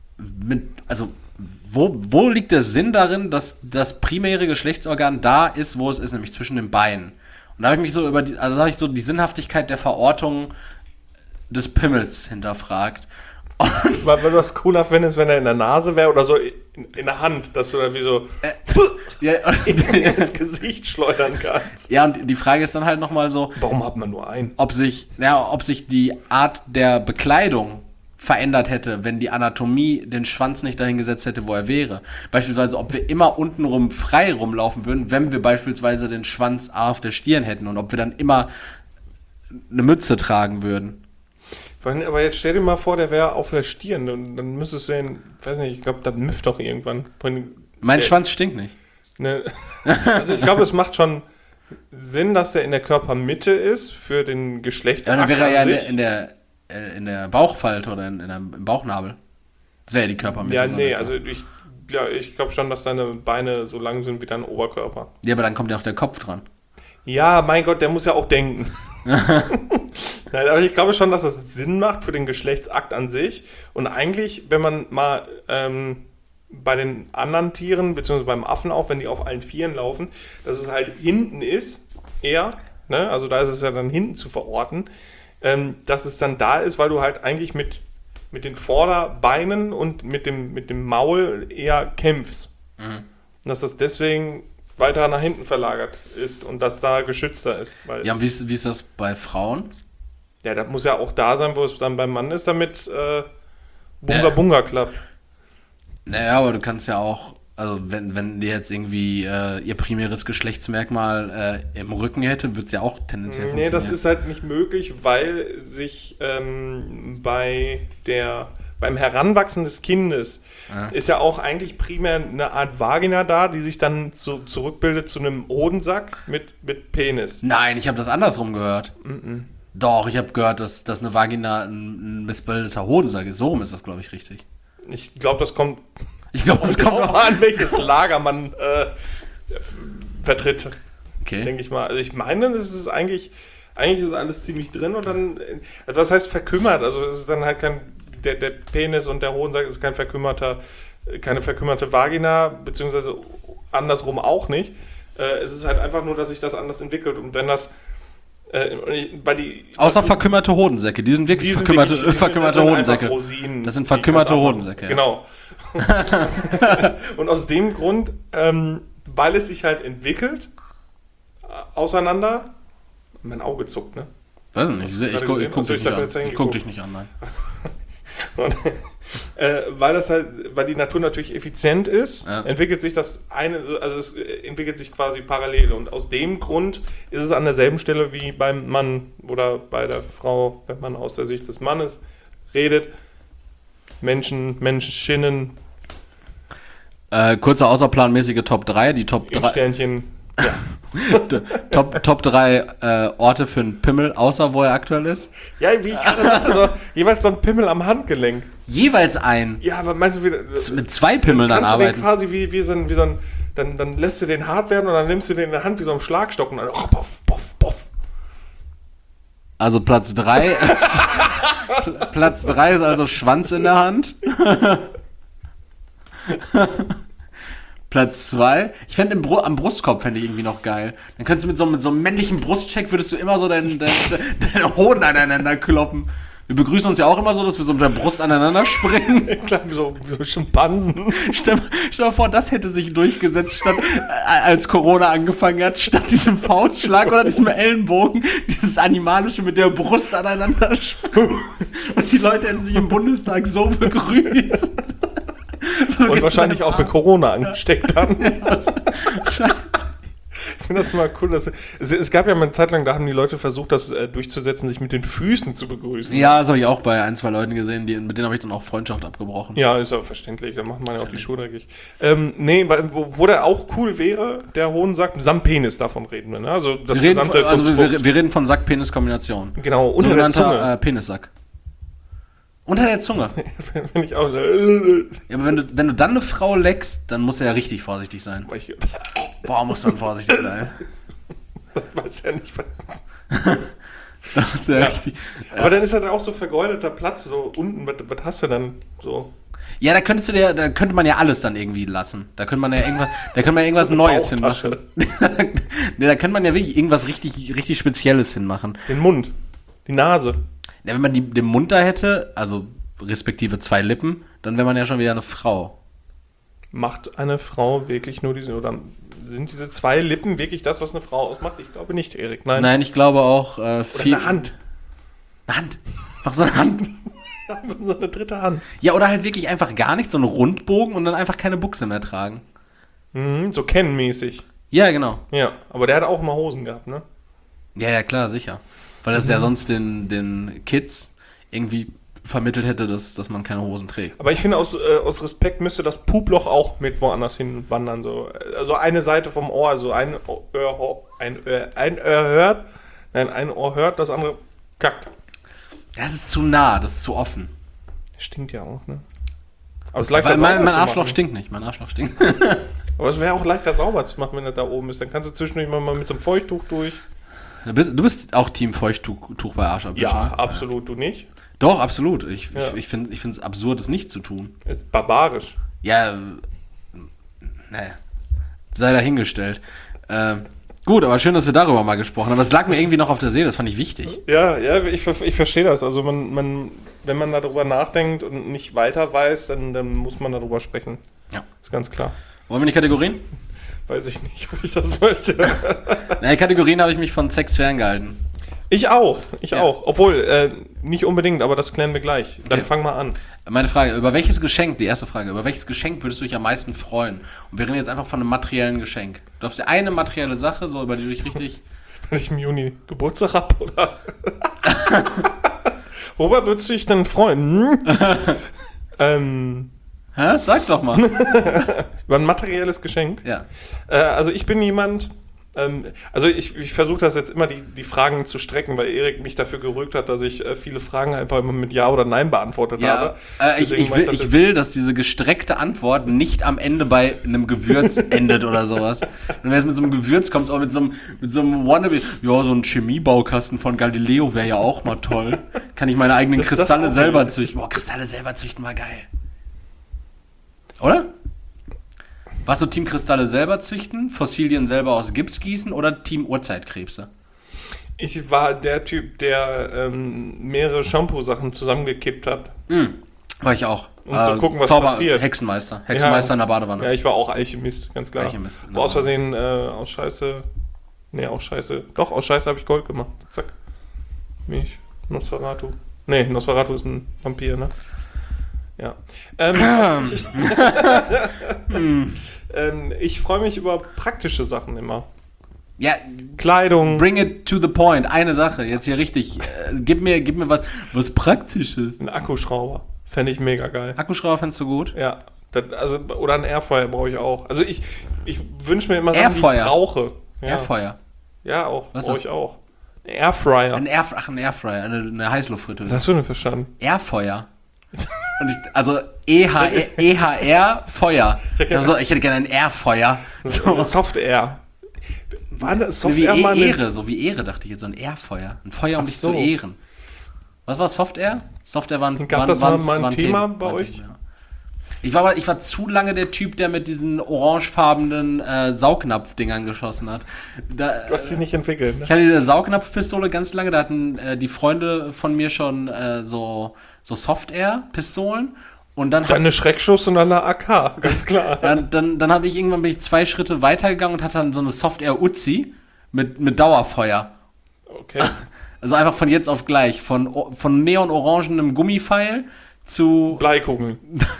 wo liegt der Sinn darin, dass das primäre Geschlechtsorgan da ist, wo es ist, nämlich zwischen den Beinen. Und da habe ich mich so die Sinnhaftigkeit der Verortung des Pimmels hinterfragt. Weil du das cooler findest, wenn er in der Nase wäre oder so in der Hand, dass du dann wie so ins Gesicht schleudern kannst. Ja, und die Frage ist dann halt nochmal so... Warum hat man nur einen? Ob sich die Art der Bekleidung verändert hätte, wenn die Anatomie den Schwanz nicht dahin gesetzt hätte, wo er wäre. Beispielsweise, ob wir immer untenrum frei rumlaufen würden, wenn wir beispielsweise den Schwanz auf der Stirn hätten und ob wir dann immer eine Mütze tragen würden. Aber jetzt stell dir mal vor, der wäre auf der Stirn und dann müsstest du ihn, weiß nicht, ich glaube, das müfft doch irgendwann. Mein Schwanz stinkt nicht. Ne, also ich glaube, es macht schon Sinn, dass der in der Körpermitte ist für den Geschlechtsakt. Ja, dann wäre er ja in der Bauchfalte oder im Bauchnabel. Das wäre ja die Körpermitte. Ja, nee, also ich glaube schon, dass deine Beine so lang sind wie dein Oberkörper. Ja, aber dann kommt ja auch der Kopf dran. Ja, mein Gott, der muss ja auch denken. Nein, aber ich glaube schon, dass das Sinn macht für den Geschlechtsakt an sich. Und eigentlich, wenn man mal bei den anderen Tieren, beziehungsweise beim Affen auch, wenn die auf allen Vieren laufen, dass es halt hinten ist, eher, ne? Also da ist es ja dann hinten zu verorten, dass es dann da ist, weil du halt eigentlich mit den Vorderbeinen und mit dem Maul eher kämpfst. Mhm. Und dass das deswegen weiter nach hinten verlagert ist und dass da geschützter ist. Ja, und wie ist das bei Frauen? Ja, das muss ja auch da sein, wo es dann beim Mann ist, damit Bunga klappt. Naja, aber du kannst ja auch, also wenn die jetzt irgendwie ihr primäres Geschlechtsmerkmal im Rücken hätte, würde es ja auch tendenziell funktionieren. Nee, das ist halt nicht möglich, weil sich beim Heranwachsen des Kindes ist ja auch eigentlich primär eine Art Vagina da, die sich dann zurückbildet zu einem Hodensack mit Penis. Nein, ich habe das andersrum gehört. Doch, ich habe gehört, dass eine Vagina ein missbildeter Hodensack ist. So rum ist das, glaube ich, richtig. Ich glaube, das kommt... Ich glaube, es kommt auch an, welches Lager man vertritt. Okay. Denke ich mal. Also ich meine, das ist eigentlich ist alles ziemlich drin und dann, was heißt verkümmert? Also es ist dann halt der Penis und der Hodensack ist keine verkümmerte Vagina, beziehungsweise andersrum auch nicht. Es ist halt einfach nur, dass sich das anders entwickelt und wenn das außer verkümmerte Hodensäcke, die sind wirklich verkümmerte Hodensäcke. Rosinen, das sind verkümmerte Hodensäcke. Genau. Und aus dem Grund, weil es sich halt entwickelt, auseinander, mein Auge zuckt, ne? Weiß nicht, ich guck dich nicht an, nein. Und, weil die Natur natürlich effizient ist, entwickelt sich es entwickelt sich quasi parallel und aus dem Grund ist es an derselben Stelle wie beim Mann oder bei der Frau, wenn man aus der Sicht des Mannes redet, Menschenschinnen. Kurze außerplanmäßige Top 3, die Top 3 Sternchen, ja. Top 3 Orte für einen Pimmel, außer wo er aktuell ist. Ja, wie ich gerade sagte, so, jeweils so ein Pimmel am Handgelenk. Jeweils ein? Ja, aber meinst du, mit 2 Pimmeln dann arbeiten? Kannst du den quasi wie so ein dann lässt du den hart werden und dann nimmst du den in der Hand wie so ein Schlagstock und dann puff, puff, puff. Also Platz 3 Platz 3 ist also Schwanz in der Hand. Platz 2. Ich fände am Brustkorb irgendwie noch geil. Dann könntest du mit so einem männlichen Brustcheck würdest du immer so deine Hoden aneinander kloppen. Wir begrüßen uns ja auch immer so, dass wir so mit der Brust aneinander springen. Klar, wie so Schimpansen. Stell dir vor, das hätte sich durchgesetzt, als Corona angefangen hat, statt diesem Faustschlag oder diesem Ellenbogen, dieses Animalische mit der Brust aneinander springen. Und die Leute hätten sich im Bundestag so begrüßt. So und wahrscheinlich auch mit Corona angesteckt haben. Ich finde das mal cool. Es gab ja mal eine Zeit lang, da haben die Leute versucht, das durchzusetzen, sich mit den Füßen zu begrüßen. Ja, das habe ich auch bei 1, 2 Leuten gesehen, mit denen habe ich dann auch Freundschaft abgebrochen. Ja, ist aber verständlich. Da macht man ja auch die Schuhe dreckig. Nee, wo der auch cool wäre, der Hodensack, samt Penis, davon reden wir. Ne? Also wir reden von Sack-Penis-Kombination. Genau, unter der Zunge. Penissack. Unter der Zunge. Wenn ich auch. Ja, aber wenn du dann eine Frau leckst, dann muss er ja richtig vorsichtig sein. Boah, muss dann vorsichtig sein. Das weiß ja nicht. Das ist ja richtig. Aber dann ist das auch so vergeudeter Platz, so unten, was hast du dann so? Ja, da könnte man ja alles dann irgendwie lassen. Da könnte man ja irgendwas so Neues hinmachen. Nee, da könnte man ja wirklich irgendwas richtig, richtig Spezielles hinmachen. Den Mund, die Nase. Ja, wenn man den Mund da hätte, also respektive 2 Lippen, dann wäre man ja schon wieder eine Frau. Macht eine Frau wirklich nur oder sind diese 2 Lippen wirklich das, was eine Frau ausmacht? Ich glaube nicht, Erik. Nein, ich glaube auch viel. Oder eine Hand. Eine Hand. Noch so eine Hand. So eine dritte Hand. Ja, oder halt wirklich einfach gar nicht, so einen Rundbogen und dann einfach keine Buchse mehr tragen. So Ken-mäßig. Ja, genau. Ja, aber der hat auch immer Hosen gehabt, ne? Ja, klar, sicher. Weil das ja sonst den Kids irgendwie vermittelt hätte, dass man keine Hosen trägt. Aber ich finde, aus Respekt müsste das Puploch auch mit woanders hin wandern. So. Also eine Seite vom Ohr, also ein Ohr hört, das andere kackt. Das ist zu nah, das ist zu offen. Stinkt ja auch, ne? Aber mein Arschloch stinkt nicht, Aber es wäre auch leichter sauber zu machen, wenn er da oben ist. Dann kannst du zwischendurch mal mit so einem Feuchttuch durch. Du bist auch Team Feuchttuch bei Arschabwischen. Ja, ne? Absolut. Du nicht? Doch, absolut. Ich finde es absurd, es nicht zu tun. Barbarisch. Ja, naja. Sei dahingestellt. Gut, aber schön, dass wir darüber mal gesprochen haben. Das lag mir irgendwie noch auf der Seele, das fand ich wichtig. Ja, ich verstehe das. Also wenn man darüber nachdenkt und nicht weiter weiß, dann muss man darüber sprechen. Ja. Ist ganz klar. Wollen wir die Kategorien? Weiß ich nicht, ob ich das möchte. Na, Kategorien habe ich mich von Sex ferngehalten. Ich auch. Obwohl, nicht unbedingt, aber das klären wir gleich. Dann fang mal an. Meine Frage, die erste Frage, über welches Geschenk würdest du dich am meisten freuen? Und wir reden jetzt einfach von einem materiellen Geschenk. Du darfst dir eine materielle Sache, so über die du dich richtig... Wenn ich im Juni Geburtstag habe, oder? Worüber würdest du dich denn freuen? Hä? Sag doch mal. Über ein materielles Geschenk? Ja. Also ich bin jemand, Also ich versuche das jetzt immer, die Fragen zu strecken, weil Erik mich dafür gerügt hat, dass ich viele Fragen einfach immer mit Ja oder Nein beantwortet habe. Ich will, dass diese gestreckte Antwort nicht am Ende bei einem Gewürz endet oder sowas. Wenn du jetzt mit so einem Gewürz kommst, auch mit so einem Wannabe, ja, so ein Chemiebaukasten von Galileo wäre ja auch mal toll. Kann ich meine eigenen Kristalle selber züchten. Boah, Kristalle selber züchten war geil. Oder? Warst du Team Kristalle selber züchten, Fossilien selber aus Gips gießen oder Team Urzeitkrebse? Ich war der Typ, der mehrere Shampoo-Sachen zusammengekippt hat. War ich auch. Um zu gucken, was passiert. Hexenmeister in der Badewanne. Ja, ich war auch Alchemist, ganz klar. Aus Versehen aus Scheiße habe ich Gold gemacht. Zack. Mich. Nosferatu. Nee, Nosferatu ist ein Vampir, ne? Ja. Ich freue mich über praktische Sachen immer. Ja, Kleidung. Bring it to the point. Eine Sache, jetzt hier richtig. Gib mir was Praktisches. Ein Akkuschrauber. Fände ich mega geil. Akkuschrauber fändest du gut? Ja. Oder ein Airfryer brauche ich auch. Also ich wünsche mir immer Sachen, die ich brauche. Ja. Airfryer? Ja, auch. Brauche ich auch. Ein Airfryer. Ein Airfryer. Eine Heißluftfritteuse. Das hast du nicht verstanden. Airfeuer. Also EHR Feuer. Ich hätte gerne ein Airfeuer. So. Soft-Air. War das Soft-Air mal Ehre, so wie Ehre dachte ich jetzt, so ein Airfeuer. Ein Feuer, um dich zu ehren. Was war Soft-Air? Soft-Air waren Gab das mal ein Thema bei euch? Ja. Ich war zu lange der Typ, der mit diesen orangefarbenen Saugnapf-Dingern geschossen hat. Du hast dich nicht entwickelt, ne? Ich hatte diese Saugnapf-Pistole ganz lange, da hatten die Freunde von mir schon so Soft-Air-Pistolen. Und dann eine Schreckschuss und dann eine AK, ganz klar. Dann bin ich 2 Schritte weitergegangen und hatte dann so eine Soft-Air-Uzi mit Dauerfeuer. Okay. Also einfach von jetzt auf gleich. Von neon-orangenem Gummipfeil zu Bleikugeln.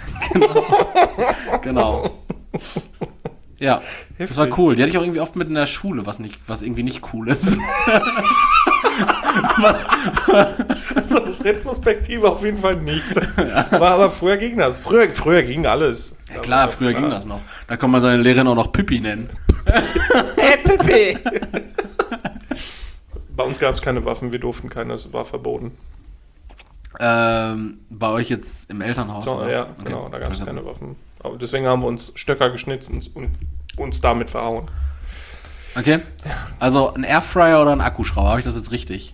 Genau. Ja, heftig. Das war cool. Die hatte ich auch irgendwie oft mit in der Schule, was irgendwie nicht cool ist. So das Retrospektive auf jeden Fall nicht. War aber früher ging das. Früher ging alles. Ja klar, früher ging das noch. Da kann man seine Lehrerin auch noch Püppi nennen. Hey Püppi! Bei uns gab es keine Waffen, wir durften keine, es war verboten. Bei euch jetzt im Elternhaus? So, ja, okay. Genau, da gab es keine Waffen. Aber deswegen haben wir uns Stöcker geschnitzt und uns damit verhauen. Okay, also ein Airfryer oder ein Akkuschrauber, habe ich das jetzt richtig?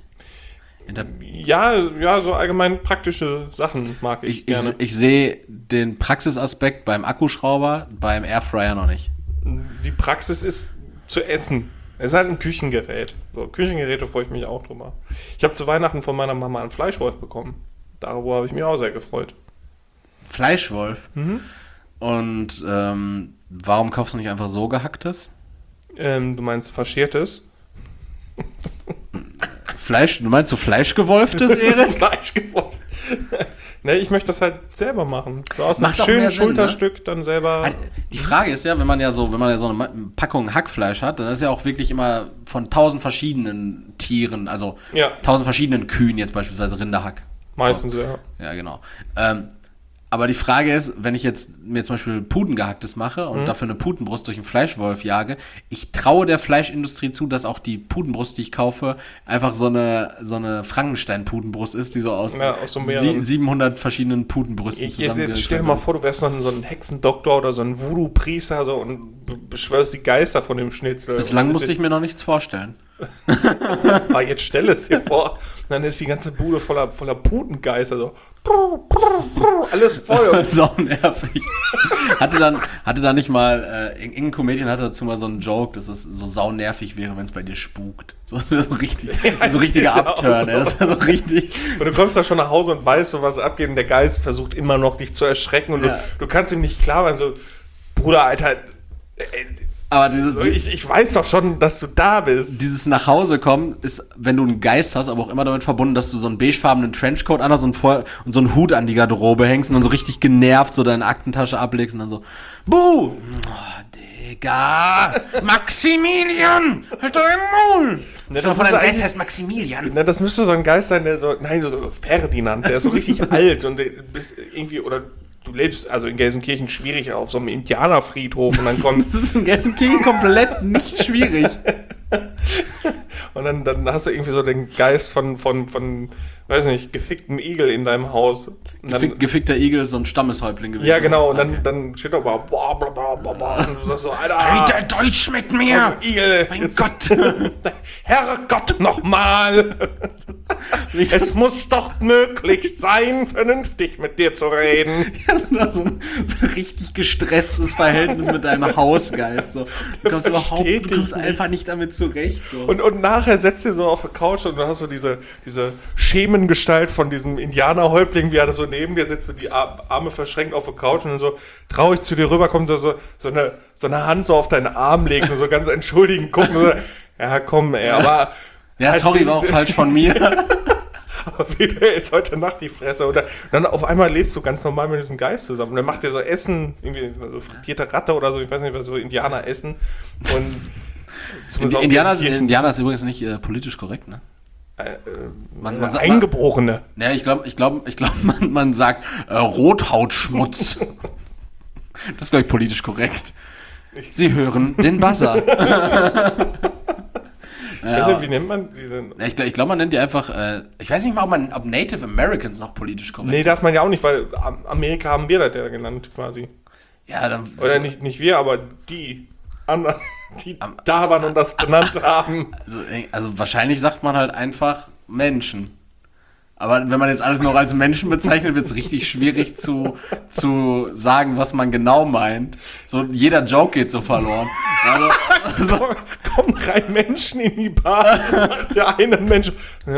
Ja, so allgemein praktische Sachen mag ich gerne. Ich sehe den Praxisaspekt beim Akkuschrauber, beim Airfryer noch nicht. Die Praxis ist zu essen. Es ist halt ein Küchengerät. So, Küchengeräte freue ich mich auch drüber. Ich habe zu Weihnachten von meiner Mama einen Fleischwolf bekommen. Darüber habe ich mich auch sehr gefreut. Fleischwolf? Mhm. Und warum kaufst du nicht einfach so gehacktes? Du meinst faschiertes? Du meinst so fleischgewolftes, Erik? Fleischgewolft. Ne, ich möchte das halt selber machen. So aus einem schönen Schulterstück, ne? Dann selber. Die Frage ist ja, wenn man ja so eine Packung Hackfleisch hat, dann ist ja auch wirklich immer von 1000 verschiedenen Tieren, also 1000 verschiedenen Kühen, jetzt beispielsweise Rinderhack. Meistens, so. Ja. Ja, genau. Aber die Frage ist, wenn ich jetzt mir zum Beispiel Putengehacktes mache und dafür eine Putenbrust durch einen Fleischwolf jage, ich traue der Fleischindustrie zu, dass auch die Putenbrust, die ich kaufe, einfach so eine Frankenstein-Putenbrust ist, die so aus 700 verschiedenen Putenbrüsten zusammengestellt. Jetzt stell dir mal vor, du wärst noch so ein Hexendoktor oder so ein Voodoo-Priester so, und beschwörst die Geister von dem Schnitzel. Bislang musste ich mir noch nichts vorstellen. Aber jetzt stell es dir vor, dann ist die ganze Bude voller Putengeister, so alles voll. So nervig. Hatte dann nicht mal, irgendein Comedian hatte dazu mal so einen Joke, dass es so saunervig wäre, wenn es bei dir spukt. So richtig, so richtiger Upturn. Das ist so richtig. Und du kommst da schon nach Hause und weißt so, was abgeht, und der Geist versucht immer noch, dich zu erschrecken, und du kannst ihm nicht klar machen, so, Bruder, Alter, aber ich weiß doch schon, dass du da bist. Dieses Nachhausekommen ist, wenn du einen Geist hast, aber auch immer damit verbunden, dass du so einen beigefarbenen Trenchcoat anhast und so einen Hut an die Garderobe hängst und dann so richtig genervt so deine Aktentasche ablegst und dann so, Buh! Oh, Digga! Maximilian! Halt dein Maul! Ne, von deinem Geist heißt Maximilian. Ne, das müsste so ein Geist sein, der so Ferdinand, der ist so richtig alt und bist irgendwie, oder du lebst also in Gelsenkirchen schwierig auf so einem Indianerfriedhof und dann kommt... Das ist in Gelsenkirchen komplett nicht schwierig. Und dann hast du irgendwie so den Geist von weiß nicht, geficktem Igel in deinem Haus. Gefickter Igel ist so ein Stammeshäuptling gewesen. Ja, genau. Und dann steht da aber boah, bla, bla, bla, bla, und du sagst so, Alter. Alter, Deutsch mit mir! Igel. Mein Gott. Herrgott, nochmal. Es muss doch möglich sein, vernünftig mit dir zu reden. Ja, so ein richtig gestresstes Verhältnis mit deinem Hausgeist. So. Du kommst einfach nicht damit zurecht. So. Und nachher setzt du so auf der Couch und dann hast du diese Schemengestalt von diesem Indianerhäuptling, wie er da so neben dir sitzt, so die Arme verschränkt auf der Couch und dann so traurig zu dir rüberkommt, so eine Hand so auf deinen Arm legt und so ganz entschuldigend gucken. So, ja, komm, ey, aber... Ja, halt sorry, war auch falsch von mir. Aber wieder jetzt heute Nacht die Fresse. Und dann auf einmal lebst du ganz normal mit diesem Geist zusammen. Und dann macht der so Essen, irgendwie so frittierte Ratte oder so, ich weiß nicht, was so Indianer essen. Und Indianer ist übrigens nicht politisch korrekt, ne? Man Eingeborene. Ja, ich glaube, man sagt Rothautschmutz. Das ist, glaube ich, politisch korrekt. Sie hören den Buzzer. Wie nennt man die denn? Ich glaube, man nennt die einfach, ich weiß nicht mal, ob Native Americans noch politisch korrekt ist. Nee, darf man ja auch nicht, weil Amerika haben wir das ja genannt, quasi. Ja, dann... Oder nicht wir, aber die anderen, die da waren und das benannt haben. Also wahrscheinlich sagt man halt einfach Menschen. Aber wenn man jetzt alles noch als Menschen bezeichnet, wird es richtig schwierig zu sagen, was man genau meint. So, jeder Joke geht so verloren. Also, kommen 3 Menschen in die Bar, sagt der eine Mensch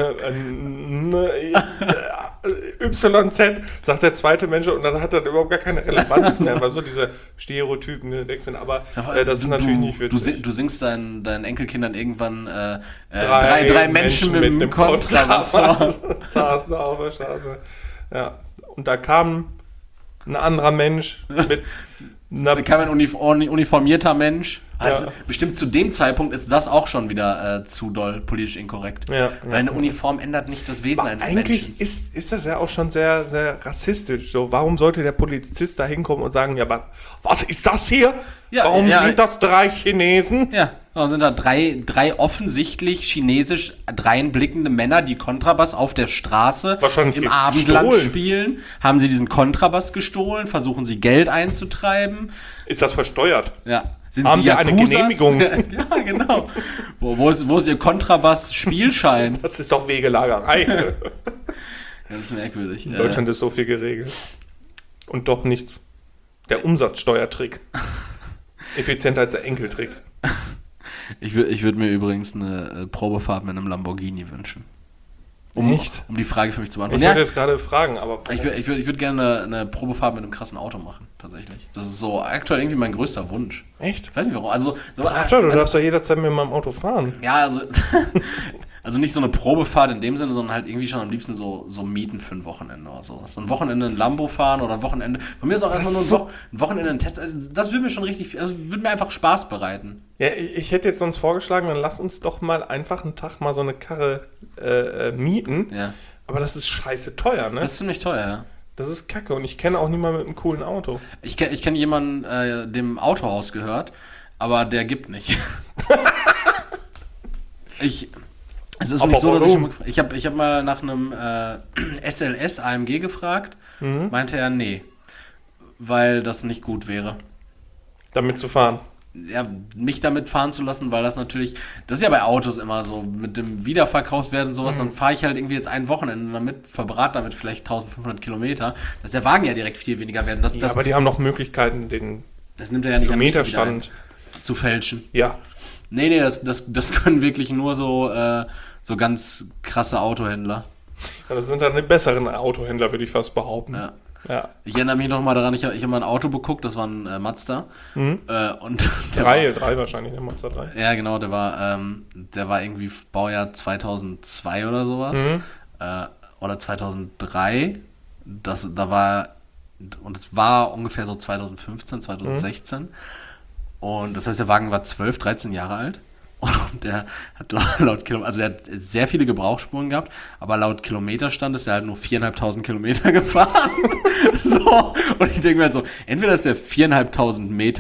YZ, sagt der zweite Mensch, und dann hat das überhaupt gar keine Relevanz mehr, weil so diese Stereotypen sind, aber das ist natürlich nicht witzig. Du singst deinen Enkelkindern irgendwann drei Menschen mit einem Kontrabass saßen auf der Straße. Ja. Und da kam ein anderer Mensch mit da kam ein uniformierter Mensch. Also ja. Bestimmt zu dem Zeitpunkt ist das auch schon wieder zu doll politisch inkorrekt. Ja, weil eine Uniform ändert nicht das Wesen eines Menschen. Eigentlich ist das ja auch schon sehr, sehr rassistisch. So, warum sollte der Polizist da hinkommen und sagen, ja, was ist das hier? Ja, warum sind das 3 Chinesen? Ja, warum sind da drei offensichtlich chinesisch dreinblickende Männer, die Kontrabass auf der Straße im Abendland spielen? Haben sie diesen Kontrabass gestohlen? Versuchen sie Geld einzutreiben? Ist das versteuert? Ja. Haben Sie eine Genehmigung? Ja, genau. Wo ist Ihr Kontrabass-Spielschein? Das ist doch Wegelagerei. Ganz merkwürdig. In Deutschland ist so viel geregelt. Und doch nichts. Der Umsatzsteuertrick. Effizienter als der Enkeltrick. Ich würd mir übrigens eine Probefahrt mit einem Lamborghini wünschen. Echt? Um die Frage für mich zu beantworten. Ich wollte jetzt gerade fragen, aber... Ich würd gerne eine Probefahrt mit einem krassen Auto machen, tatsächlich. Das ist so aktuell irgendwie mein größter Wunsch. Echt? Ich weiß nicht warum. Du darfst doch jederzeit mit meinem Auto fahren. Ja, also nicht so eine Probefahrt in dem Sinne, sondern halt irgendwie schon am liebsten so mieten für ein Wochenende oder sowas. So ein Wochenende ein Lambo fahren oder ein Wochenende... Von mir ist auch erstmal nur ein Wochenende ein Test. Also das würde mir schon richtig... Also würde mir einfach Spaß bereiten. Ja, ich hätte jetzt sonst vorgeschlagen, dann lass uns doch mal einfach einen Tag mal so eine Karre mieten. Ja. Aber das ist scheiße teuer, ne? Das ist ziemlich teuer, ja. Das ist kacke und ich kenne auch niemanden mit einem coolen Auto. Ich kenn jemanden, dem Autohaus gehört, aber der gibt nicht. Es ist nicht so, dass ich hab mal nach einem SLS AMG gefragt, meinte er, nee, weil das nicht gut wäre. Damit zu fahren? Ja, mich damit fahren zu lassen, weil das natürlich, das ist ja bei Autos immer so, mit dem Wiederverkaufswert und sowas, dann fahre ich halt irgendwie jetzt ein Wochenende damit, verbrate damit vielleicht 1500 Kilometer, dass der Wagen ja direkt viel weniger werden. Aber die haben noch Möglichkeiten, das nimmt er ja nicht Kilometerstand zu fälschen. Ja. Nee, das können wirklich nur so ganz krasse Autohändler. Ja, das sind dann die besseren Autohändler, würde ich fast behaupten. Ja. Ich erinnere mich noch mal daran, ich hab mal ein Auto geguckt, das war ein Mazda. Und drei wahrscheinlich, der Mazda 3. Ja, genau, der war irgendwie Baujahr 2002 oder sowas. Oder 2003. Es war ungefähr so 2015, 2016. Und das heißt, der Wagen war 12, 13 Jahre alt. Und der hat laut Kilometer, also der hat sehr viele Gebrauchsspuren gehabt, aber laut Kilometerstand ist er halt nur 4.500 Kilometer gefahren. So. Und ich denke mir halt so, entweder ist der 4.500 Meter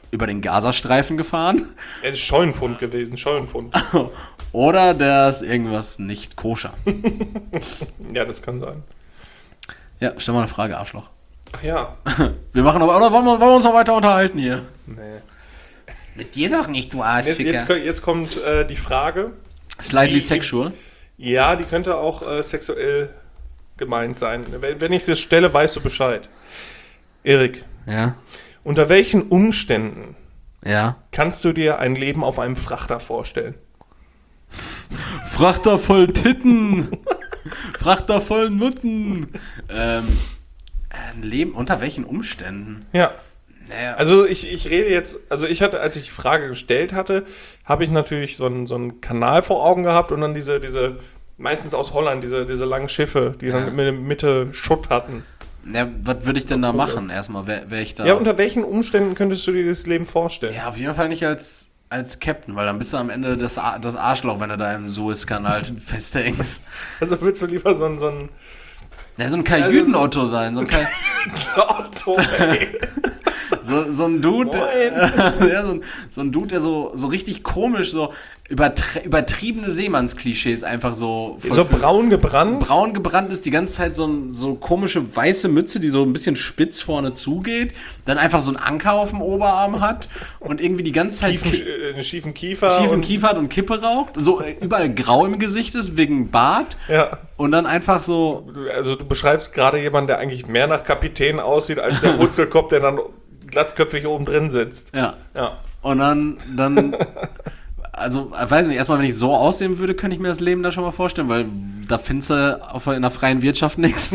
über den Gazastreifen gefahren. Er ist Scheunenfund gewesen, Scheunenfund. Oder der ist irgendwas nicht koscher. Ja, das kann sein. Ja, stell mal eine Frage, Arschloch. Ach ja. Wir machen aber, oder wollen wir uns noch weiter unterhalten hier? Nee. Mit dir doch nicht, du Arschficker. Jetzt kommt die Frage. Slightly sexual? Ja, die könnte auch sexuell gemeint sein. Wenn ich es stelle, weißt du Bescheid. Erik. Ja. Unter welchen Umständen kannst du dir ein Leben auf einem Frachter vorstellen? Frachter voll Titten. Frachter voll Nutten. Ein Leben unter welchen Umständen? Ja. Naja. Also ich rede jetzt, als ich die Frage gestellt hatte, habe ich natürlich so einen Kanal vor Augen gehabt und dann diese meistens aus Holland, diese langen Schiffe, die dann in der Mitte Schutt hatten. Ja, was würde ich denn da machen? Erstmal, wär ich da... Ja, unter welchen Umständen könntest du dir das Leben vorstellen? Ja, auf jeden Fall nicht als Captain, weil dann bist du am Ende das Arschloch, wenn du da im Suezkanal festhängst. Also willst du lieber so ein Kajüten-Otto sein, so ein Otto, ey. So ein Dude, so ein Dude, der so richtig komisch, so übertriebene Seemannsklischees einfach so... So braun gebrannt? Braun gebrannt ist, die ganze Zeit so komische weiße Mütze, die so ein bisschen spitz vorne zugeht, dann einfach so einen Anker auf dem Oberarm hat und irgendwie die ganze Zeit... einen schiefen Kiefer. Kiefer hat und Kippe raucht, so überall grau im Gesicht ist, wegen Bart. Ja. Und dann einfach so... Also du beschreibst gerade jemanden, der eigentlich mehr nach Kapitän aussieht, als der Wurzelkopf, der dann glatzköpfig oben drin sitzt. Ja. Und dann also, ich weiß nicht, erstmal, wenn ich so aussehen würde, könnte ich mir das Leben da schon mal vorstellen, weil da findest du in der freien Wirtschaft nichts.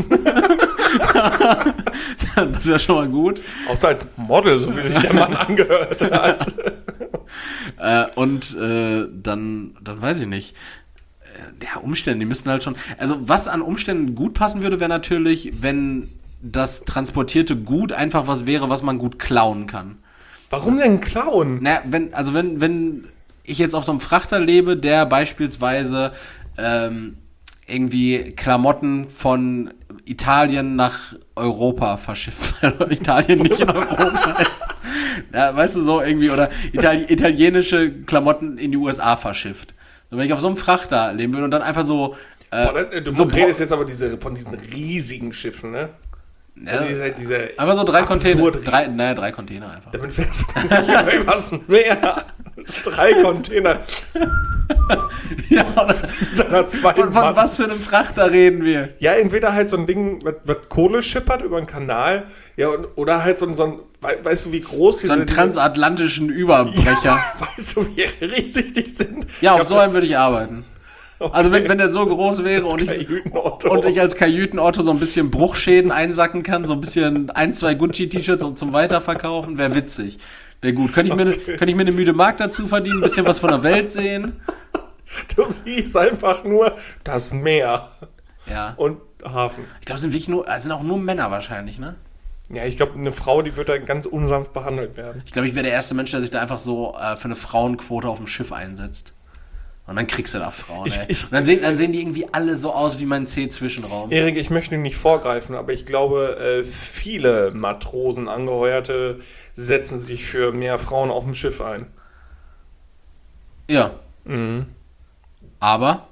Das wäre schon mal gut. Außer als Model, so wie sich der Mann angehört hat. Dann weiß ich nicht. Ja, Umstände, die müssten halt schon... Also, was an Umständen gut passen würde, wäre natürlich, wenn das transportierte Gut einfach was wäre, was man gut klauen kann. Warum denn klauen? Naja, wenn ich jetzt auf so einem Frachter lebe, der beispielsweise irgendwie Klamotten von Italien nach Europa verschifft, weil Italien nicht in Europa ist. Ja, weißt du, so irgendwie, oder italienische Klamotten in die USA verschifft. So, wenn ich auf so einem Frachter leben würde und dann einfach so... du redest jetzt aber von diesen riesigen Schiffen, ne? Ja, also diese einfach so 3 Container. 3 Container einfach. Damit fährst du nicht übers Meer. 3 Container. Ja, von was für einem Frachter reden wir? Ja, entweder halt so ein Ding, was Kohle schippert über einen Kanal, ja, oder halt so ein weißt du, wie groß diese... So einen transatlantischen Überbrecher. Ja, weißt du, wie riesig die sind? Ja, auf so einem würde ich arbeiten. Okay. Also wenn der so groß wäre und ich als Kajüten-Otto so ein bisschen Bruchschäden einsacken kann, so ein bisschen 1-2 Gucci-T-Shirts zum Weiterverkaufen, wäre witzig. Wäre gut. Könnte ich mir eine müde Mark dazu verdienen, ein bisschen was von der Welt sehen. Du siehst einfach nur das Meer. Ja. Und Hafen. Ich glaube, es sind auch nur Männer wahrscheinlich, ne? Ja, ich glaube, eine Frau, die wird da ganz unsanft behandelt werden. Ich glaube, ich wäre der erste Mensch, der sich da einfach so für eine Frauenquote auf dem Schiff einsetzt. Und dann kriegst du da Frauen, ey. Und dann sehen die irgendwie alle so aus wie mein C-Zwischenraum. Erik, ich möchte nicht vorgreifen, aber ich glaube, viele Matrosen, Angeheuerte setzen sich für mehr Frauen auf dem Schiff ein. Ja. Mhm. Aber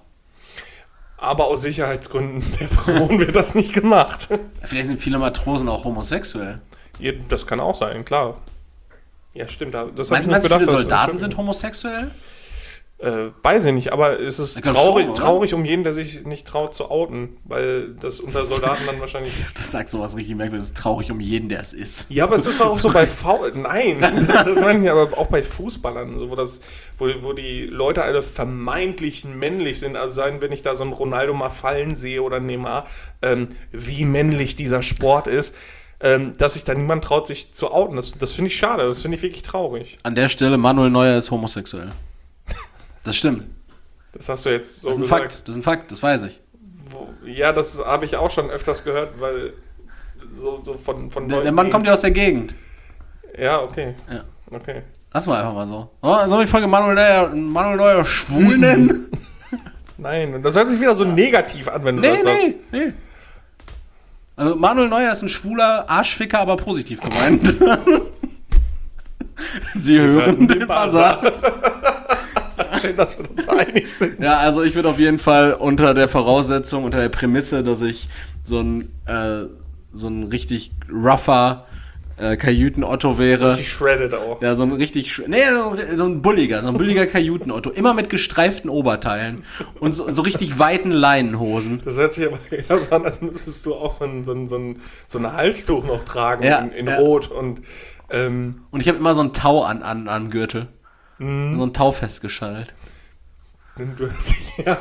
aus Sicherheitsgründen der Frauen wird das nicht gemacht. Vielleicht sind viele Matrosen auch homosexuell. Ja, das kann auch sein, klar. Ja, stimmt. Das meinst du, viele Soldaten sind homosexuell? Weiß ich nicht, aber es ist traurig um jeden, der sich nicht traut zu outen, weil das unter Soldaten dann wahrscheinlich... Das sagt sowas richtig merkwürdig, es ist traurig um jeden, der es ist. Ja, aber es ist auch so bei Nein, das meine ich aber auch bei Fußballern, so, wo die Leute alle vermeintlich männlich sind, also sein, wenn ich da so einen Ronaldo mal fallen sehe oder Neymar, wie männlich dieser Sport ist, dass sich da niemand traut, sich zu outen. Das finde ich schade, das finde ich wirklich traurig. An der Stelle, Manuel Neuer ist homosexuell. Das stimmt. Das hast du jetzt so gesagt. Das ist ein Fakt, das weiß ich. Ja, das habe ich auch schon öfters gehört, weil so von der Mann kommt ja aus der Gegend. Ja, okay. Ja. Okay. Lass mal einfach mal so. Soll ich Folge Manuel Neuer schwul nennen? Nein, und das hört sich wieder so negativ an, wenn du das sagst. Nee. Also Manuel Neuer ist ein schwuler Arschficker, aber positiv gemeint. Sie hören den Buzzer. Schön, dass wir uns einig sind. Ja, also ich würde auf jeden Fall unter der Voraussetzung, unter der Prämisse, dass ich so ein richtig rougher Kajüten-Otto wäre. Richtig shredded auch. Ja, so ein richtig, so ein bulliger Kajüten-Otto. Immer mit gestreiften Oberteilen und so richtig weiten Leinenhosen. Das hört sich aber eher so an, als müsstest du auch so ein Halstuch noch tragen in Rot. Und ich habe immer so ein Tau an Gürtel. So ein Tau festgeschaltet. Du hast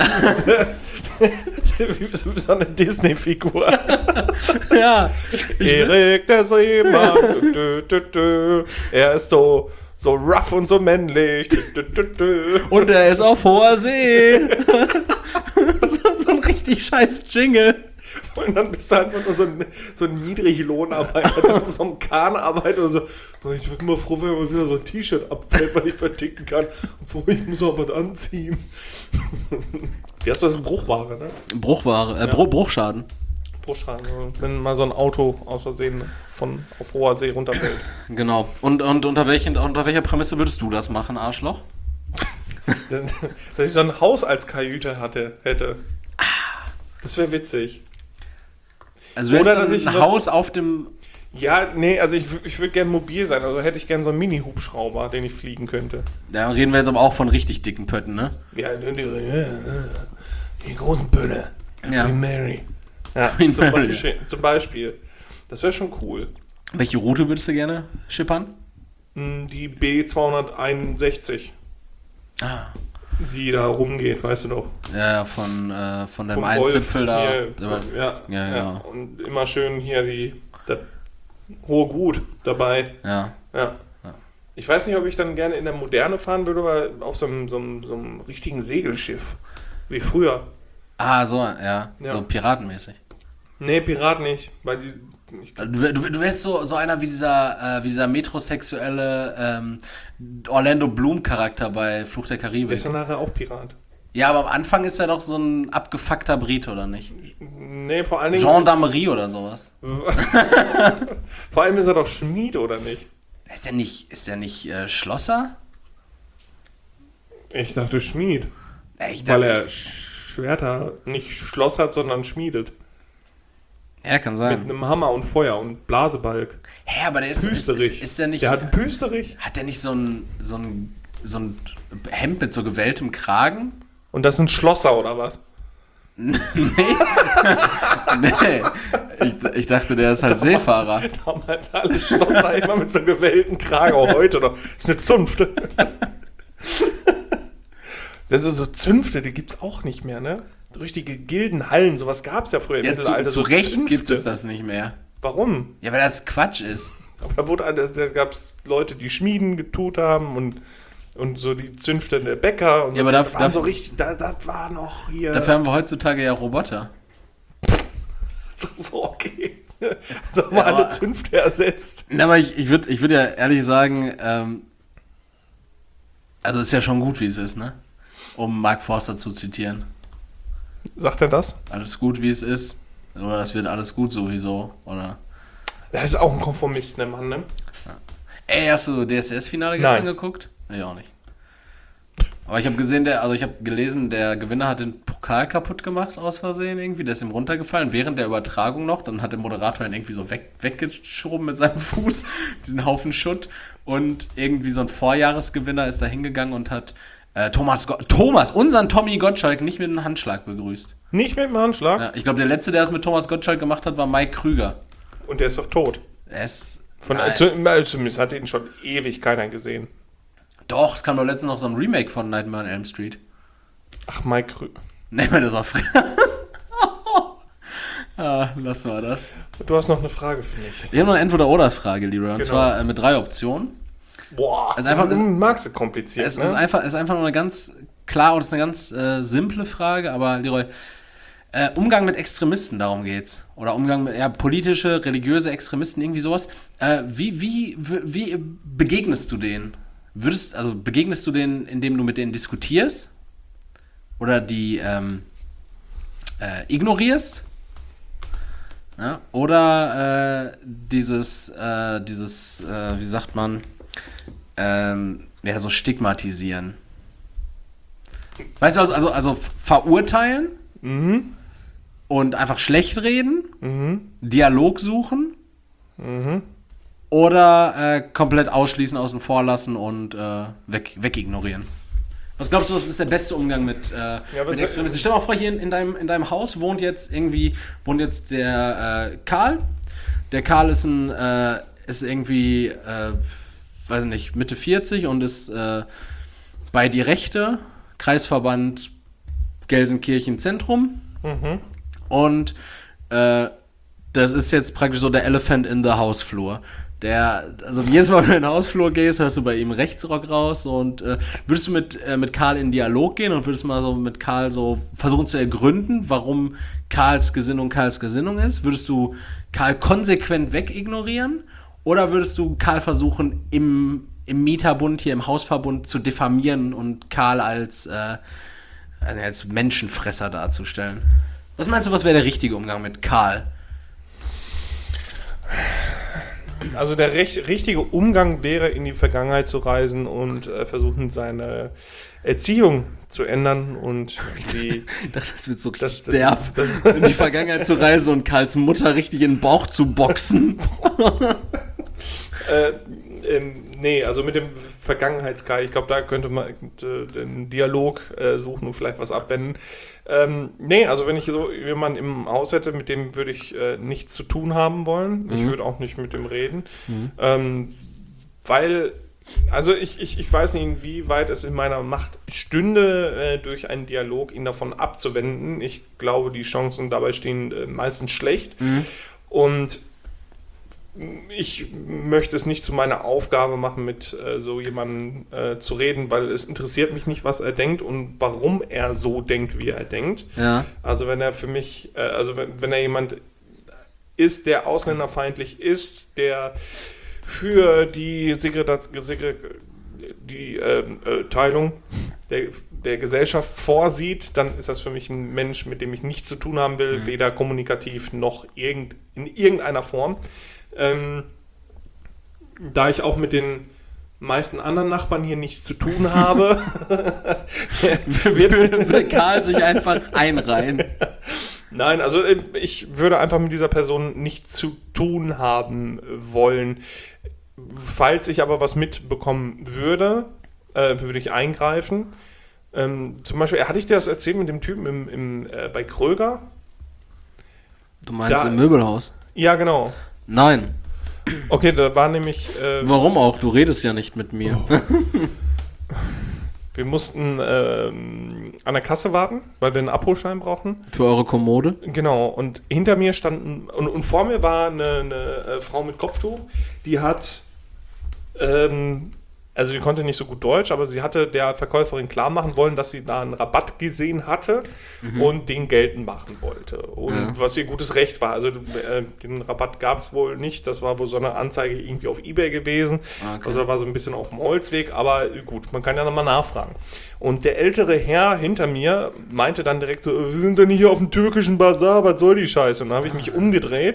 wie so eine Disney-Figur. Ja. Erik der Seemann. Er ist so rough und so männlich. Und er ist auf hoher See. so ein richtig scheiß Jingle. Und dann bist du einfach nur so ein Niedriglohnarbeiter, der auf so einem Kahn arbeitet und so. Ich bin immer froh, wenn man wieder so ein T-Shirt abfällt, weil ich verticken kann. Obwohl, ich muss auch was anziehen. Wie hast du das? Bruchware, ne? Bruchware, ja. Bruchschaden. Bruchschaden, wenn mal so ein Auto aus Versehen auf hoher See runterfällt. Genau. Und unter welcher Prämisse würdest du das machen, Arschloch? Dass ich so ein Haus als Kajüte hätte. Das wäre witzig. Also du hättest ein Haus auf dem... Ja, nee, also ich würde gerne mobil sein. Also hätte ich gerne so einen Mini-Hubschrauber, den ich fliegen könnte. Da reden wir jetzt aber auch von richtig dicken Pötten, ne? Ja, die großen Pötte. Ja. Queen Mary. Ja, zum Beispiel. Das wäre schon cool. Welche Route würdest du gerne schippern? Die B261. Ah. Die da rumgeht, weißt du doch. Ja, von dem einen Zipfel da. Ja, genau. Und immer schön hier das hohe Gut dabei. Ja. Ich weiß nicht, ob ich dann gerne in der Moderne fahren würde, aber auf so einem richtigen Segelschiff. Wie früher. Ah, so, ja. So piratenmäßig. Nee, Pirat nicht. Weil du wärst so einer wie dieser metrosexuelle Orlando Bloom-Charakter bei Fluch der Karibik. Ist er nachher auch Pirat? Ja, aber am Anfang ist er doch so ein abgefuckter Brite, oder nicht? Nee, vor allen Dingen... Gendarmerie oder sowas. Vor allem ist er doch Schmied, oder nicht? Ist er nicht Schlosser? Ich dachte Schmied. Weil er Schwerter nicht Schloss hat, sondern schmiedet. Ja, kann sein. Mit einem Hammer und Feuer und Blasebalg. Hä, aber der ist Püsterich. Ist der nicht... Der hat einen Püsterich. Hat der nicht so ein Hemd mit so gewelltem Kragen? Und das sind Schlosser, oder was? Nee. Ich dachte, der ist halt Seefahrer. Damals alle Schlosser immer mit so einem gewellten Kragen, auch heute noch. Das ist eine Zunft. Das ist so Zünfte, die gibt's auch nicht mehr, ne? Richtige Gildenhallen, sowas gab's ja früher im Mittelalter. Zu Recht Zünfte. Gibt es das nicht mehr. Warum? Ja, weil das Quatsch ist. Aber da gab's Leute, die Schmieden getut haben und so die Zünfte der Bäcker. Und ja, aber das war noch hier... Dafür haben wir heutzutage ja Roboter. So, okay. Also haben wir alle Zünfte ersetzt. Na, aber ich würd ja ehrlich sagen, also ist ja schon gut, wie es ist, ne? Um Mark Forster zu zitieren. Sagt er das? Alles gut, wie es ist. Oder es wird alles gut sowieso, oder? Er ist auch ein Konformist, der Mann, ne? Ja. Ey, hast du DSDS-Finale gestern geguckt? Ich auch nicht. Aber ich habe gelesen, der Gewinner hat den Pokal kaputt gemacht aus Versehen irgendwie. Der ist ihm runtergefallen während der Übertragung noch. Dann hat der Moderator ihn irgendwie so weggeschoben mit seinem Fuß, diesen Haufen Schutt. Und irgendwie so ein Vorjahresgewinner ist da hingegangen und hat unseren Tommy Gottschalk nicht mit einem Handschlag begrüßt. Nicht mit einem Handschlag? Ja, ich glaube, der Letzte, der es mit Thomas Gottschalk gemacht hat, war Mike Krüger. Und der ist doch tot. Zumindest hat ihn schon ewig keiner gesehen. Doch, es kam doch letztens noch so ein Remake von Nightmare on Elm Street. Ach, Mike Krüger. Nee, das war lass mal das. Du hast noch eine Frage für mich. Ich habe noch eine Entweder-Oder-Frage, Leroy. Und zwar mit 3 Optionen. Boah, magst du kompliziert, es ist einfach nur eine ganz klar und es ist eine ganz simple Frage, aber Leroy, Umgang mit Extremisten, darum geht's. Oder Umgang mit politische, religiöse Extremisten, irgendwie sowas. Wie begegnest du denen? Begegnest du denen, indem du mit denen diskutierst? Oder die ignorierst? Ja? Oder wie sagt man, so stigmatisieren. Weißt du, also verurteilen und einfach schlecht reden, Dialog suchen oder komplett ausschließen, außen vor lassen und wegignorieren. Was glaubst du, was ist der beste Umgang mit Extremisten? Stell dir mal vor, hier in deinem Haus wohnt jetzt der Karl. Der Karl ist irgendwie, weiß nicht, Mitte 40 und ist bei Die Rechte, Kreisverband Gelsenkirchen Zentrum. Und das ist jetzt praktisch so der Elephant in the Hausflur. Also jedes Mal, wenn du in den Hausflur gehst, hörst du bei ihm Rechtsrock raus und würdest du mit Karl in Dialog gehen und würdest mal so mit Karl so versuchen zu ergründen, warum Karls Gesinnung ist? Würdest du Karl konsequent wegignorieren oder würdest du Karl versuchen, im Mieterbund, hier im Hausverbund zu diffamieren und Karl als Menschenfresser darzustellen? Was meinst du, was wäre der richtige Umgang mit Karl? Also der richtige Umgang wäre, in die Vergangenheit zu reisen und versuchen, seine Erziehung zu ändern und ich dachte, das wird so derb, in die Vergangenheit zu reisen und Karls Mutter richtig in den Bauch zu boxen. Nee, also mit dem Vergangenheitskai, ich glaube, da könnte man den Dialog suchen und vielleicht was abwenden. Nee, also wenn ich so jemanden im Haus hätte, mit dem würde ich nichts zu tun haben wollen. Ich würde auch nicht mit dem reden. Weil, also ich weiß nicht, inwieweit es in meiner Macht stünde, durch einen Dialog ihn davon abzuwenden. Ich glaube, die Chancen dabei stehen meistens schlecht. Und ich möchte es nicht zu meiner Aufgabe machen, mit so jemandem zu reden, weil es interessiert mich nicht, was er denkt und warum er so denkt, wie er denkt. Ja. Also wenn er für mich, wenn er jemand ist, der ausländerfeindlich ist, der für die Teilung der Gesellschaft vorsieht, dann ist das für mich ein Mensch, mit dem ich nichts zu tun haben will, weder kommunikativ noch in irgendeiner Form. Da ich auch mit den meisten anderen Nachbarn hier nichts zu tun habe, würde Karl sich einfach einreihen. Nein, also ich würde einfach mit dieser Person nichts zu tun haben wollen. Falls ich aber was mitbekommen würde, würde ich eingreifen. Zum Beispiel, hatte ich dir das erzählt mit dem Typen bei Kröger? Du meinst im Möbelhaus? Ja, genau. Nein. Okay, da war nämlich... Warum auch? Du redest ja nicht mit mir. Oh. Wir mussten an der Kasse warten, weil wir einen Abholschein brauchten. Für eure Kommode? Genau, und hinter mir standen... Und vor mir war eine Frau mit Kopftuch, die hat... also die konnte nicht so gut Deutsch, aber sie hatte der Verkäuferin klar machen wollen, dass sie da einen Rabatt gesehen hatte und den geltend machen wollte. Und was ihr gutes Recht war. Also den Rabatt gab es wohl nicht. Das war wohl so eine Anzeige irgendwie auf eBay gewesen. Okay. Also da war so ein bisschen auf dem Holzweg. Aber gut, man kann ja nochmal nachfragen. Und der ältere Herr hinter mir meinte dann direkt so, wir sind doch nicht hier auf dem türkischen Bazar, was soll die Scheiße? Und dann habe ich mich umgedreht.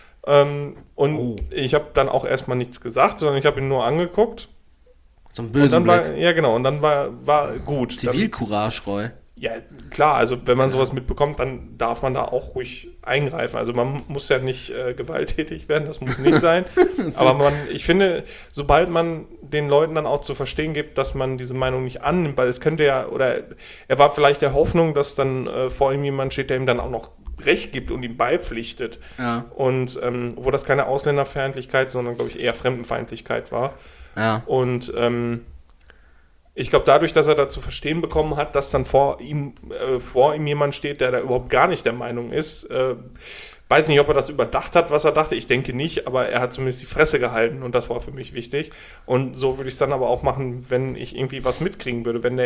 Ich habe dann auch erstmal nichts gesagt, sondern ich habe ihn nur angeguckt. So ein bösen Blick. Ja, genau. Und dann war gut. Zivilcourage, Roy. Ja, klar. Also wenn man sowas mitbekommt, dann darf man da auch ruhig eingreifen. Also man muss ja nicht gewalttätig werden, das muss nicht sein. Aber ich finde, sobald man den Leuten dann auch zu verstehen gibt, dass man diese Meinung nicht annimmt, weil es könnte ja, oder er war vielleicht der Hoffnung, dass dann vor ihm jemand steht, der ihm dann auch noch Recht gibt und ihm beipflichtet. Ja. Und wo das keine Ausländerfeindlichkeit, sondern, glaube ich, eher Fremdenfeindlichkeit war. Ja. Und ich glaube, dadurch, dass er da zu verstehen bekommen hat, dass dann vor ihm jemand steht, der da überhaupt gar nicht der Meinung ist, weiß nicht, ob er das überdacht hat, was er dachte, ich denke nicht, aber er hat zumindest die Fresse gehalten und das war für mich wichtig. Und so würde ich es dann aber auch machen, wenn ich irgendwie was mitkriegen würde, wenn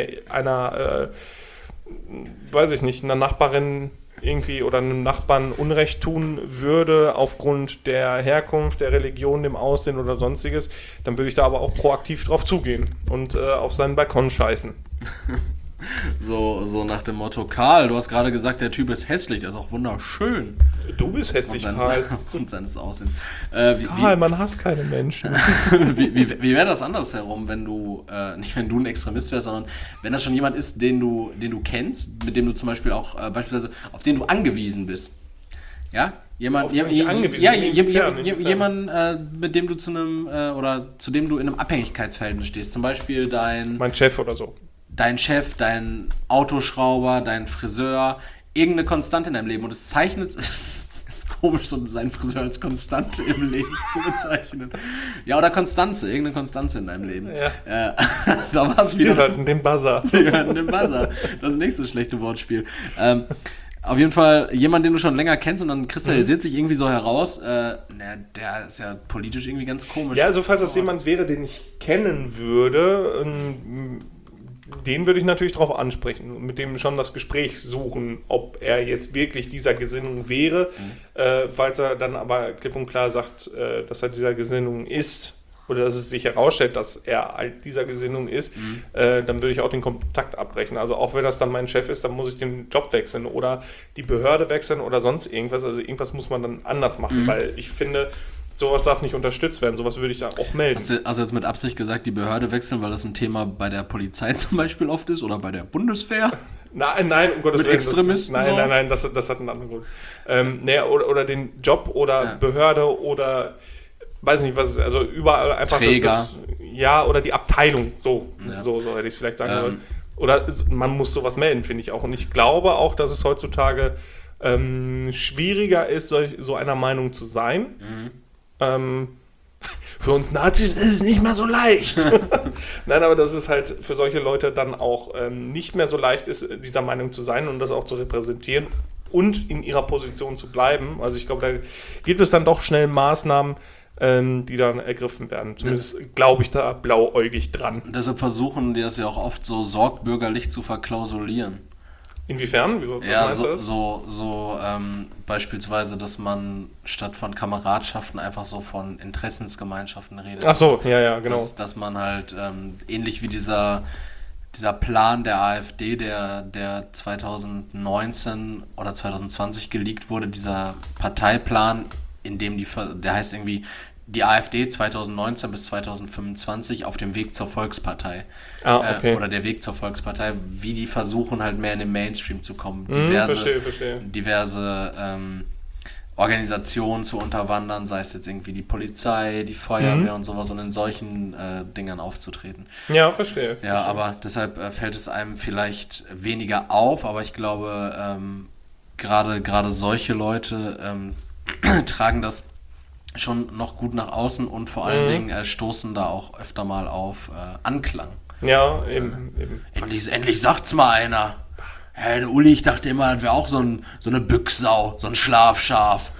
weiß ich nicht, einer Nachbarin irgendwie oder einem Nachbarn Unrecht tun würde aufgrund der Herkunft, der Religion, dem Aussehen oder sonstiges, dann würde ich da aber auch proaktiv drauf zugehen und auf seinen Balkon scheißen. So nach dem Motto, Karl, du hast gerade gesagt, der Typ ist hässlich, der ist auch wunderschön. Du bist hässlich, Karl. Und seines Aussehens. Karl, man hasst keine Menschen. wie wäre das andersherum, wenn du, nicht wenn du ein Extremist wärst, sondern wenn das schon jemand ist, den du kennst, mit dem du zum Beispiel auch, beispielsweise, auf den du angewiesen bist. Ja? Jemand, mit dem du zu dem du in einem Abhängigkeitsverhältnis stehst. Zum Beispiel mein Chef oder so. Dein Chef, dein Autoschrauber, dein Friseur, irgendeine Konstante in deinem Leben. Und es zeichnet, ist komisch, so seinen Friseur als Konstante im Leben zu bezeichnen. Ja, oder irgendeine Konstanze in deinem Leben. Ja. Da war es wieder. Sie hörten den Buzzer. Das nächste schlechte Wortspiel. Auf jeden Fall jemand, den du schon länger kennst und dann kristallisiert sich irgendwie so heraus, der ist ja politisch irgendwie ganz komisch. Ja, also falls das jemand wäre, den ich kennen würde, den würde ich natürlich darauf ansprechen und mit dem schon das Gespräch suchen, ob er jetzt wirklich dieser Gesinnung wäre. Falls er dann aber klipp und klar sagt, dass er dieser Gesinnung ist, oder dass es sich herausstellt, dass er halt dieser Gesinnung ist, dann würde ich auch den Kontakt abbrechen. Also auch wenn das dann mein Chef ist, dann muss ich den Job wechseln oder die Behörde wechseln oder sonst irgendwas. Also irgendwas muss man dann anders machen, weil ich finde, sowas darf nicht unterstützt werden. Sowas würde ich da auch melden. Hast du jetzt mit Absicht gesagt, die Behörde wechseln, weil das ein Thema bei der Polizei zum Beispiel oft ist oder bei der Bundeswehr? Nein, um Gottes Willen. Mit Extremisten? Nein, das hat einen anderen Grund. Oder den Job oder Behörde oder weiß nicht, was, also überall einfach Träger. Oder die Abteilung, so hätte ich es vielleicht sagen sollen. Oder man muss sowas melden, finde ich auch. Und ich glaube auch, dass es heutzutage schwieriger ist, so einer Meinung zu sein. Für uns Nazis ist es nicht mehr so leicht. Nein, aber dass es halt für solche Leute dann auch nicht mehr so leicht ist, dieser Meinung zu sein und das auch zu repräsentieren und in ihrer Position zu bleiben. Also ich glaube, da gibt es dann doch schnell Maßnahmen, die dann ergriffen werden. Zumindest glaube ich da blauäugig dran. Deshalb versuchen die das ja auch oft so sorgbürgerlich zu verklausulieren. Inwiefern? Beispielsweise, dass man statt von Kameradschaften einfach so von Interessensgemeinschaften redet. Ach so, ja, genau. Dass man halt, ähnlich wie dieser Plan der AfD, der 2019 oder 2020 geleakt wurde, dieser Parteiplan, in dem der heißt irgendwie die AfD 2019 bis 2025 auf dem Weg zur Volkspartei. Okay. Oder der Weg zur Volkspartei, wie die versuchen halt mehr in den Mainstream zu kommen. Verstehe. Diverse Organisationen zu unterwandern, sei es jetzt irgendwie die Polizei, die Feuerwehr und sowas und in solchen Dingern aufzutreten. Ja, verstehe. Ja, aber deshalb fällt es einem vielleicht weniger auf, aber ich glaube, gerade solche Leute tragen das schon noch gut nach außen und vor allen Dingen stoßen da auch öfter mal auf Anklang. Ja, eben. Endlich sagt's mal einer. Hey, der Uli, ich dachte immer, das wäre auch so eine Büchsau, so ein Schlafschaf.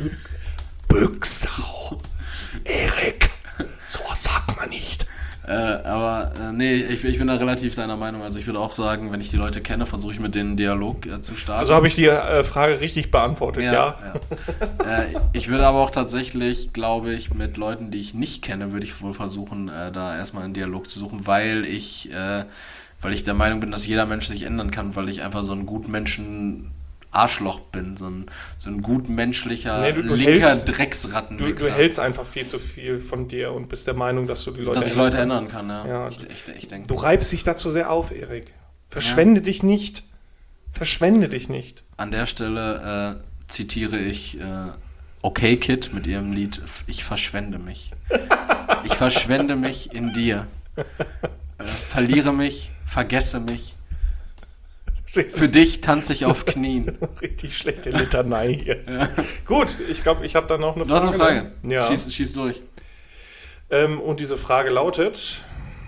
Büchsau. Erik, sowas sagt man nicht. Ich bin da relativ deiner Meinung. Also ich würde auch sagen, wenn ich die Leute kenne, versuche ich mit denen einen Dialog zu starten. Also habe ich die Frage richtig beantwortet, ja? Ich würde aber auch tatsächlich, glaube ich, mit Leuten, die ich nicht kenne, würde ich wohl versuchen, da erstmal einen Dialog zu suchen, weil ich der Meinung bin, dass jeder Mensch sich ändern kann, weil ich einfach so ein Gutmenschen Arschloch bin, so ein gutmenschlicher, linker Drecksrattenwichser. Du hältst einfach viel zu viel von dir und bist der Meinung, dass du die Leute ändern kann, ja. Ich denke. Du reibst dich da zu sehr auf, Erik. Verschwende dich nicht. Verschwende dich nicht. An der Stelle zitiere ich Okay Kid mit ihrem Lied Ich verschwende mich. Ich verschwende mich in dir. Verliere mich, vergesse mich. Für dich tanze ich auf Knien. Richtig schlechte Litanei hier. Ja. Gut, ich glaube, ich habe da noch eine Frage. Du hast eine Frage? Ja. Schieß durch. Und diese Frage lautet,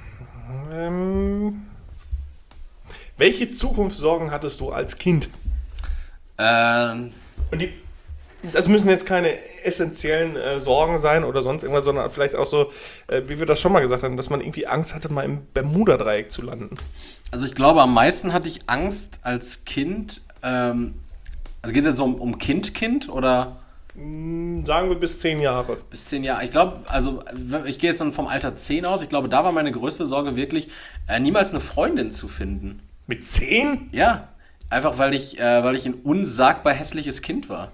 welche Zukunftssorgen hattest du als Kind? Und das müssen jetzt keine essentiellen Sorgen sein oder sonst irgendwas, sondern vielleicht auch so, wie wir das schon mal gesagt haben, dass man irgendwie Angst hatte, mal im Bermuda-Dreieck zu landen. Also ich glaube, am meisten hatte ich Angst als Kind, also geht es jetzt so um Kind oder? Sagen wir bis 10 Jahre. Bis 10 Jahre. Ich glaube, also ich gehe jetzt dann vom Alter 10 aus, ich glaube, da war meine größte Sorge wirklich, niemals eine Freundin zu finden. Mit 10? Ja, einfach weil ich ein unsagbar hässliches Kind war.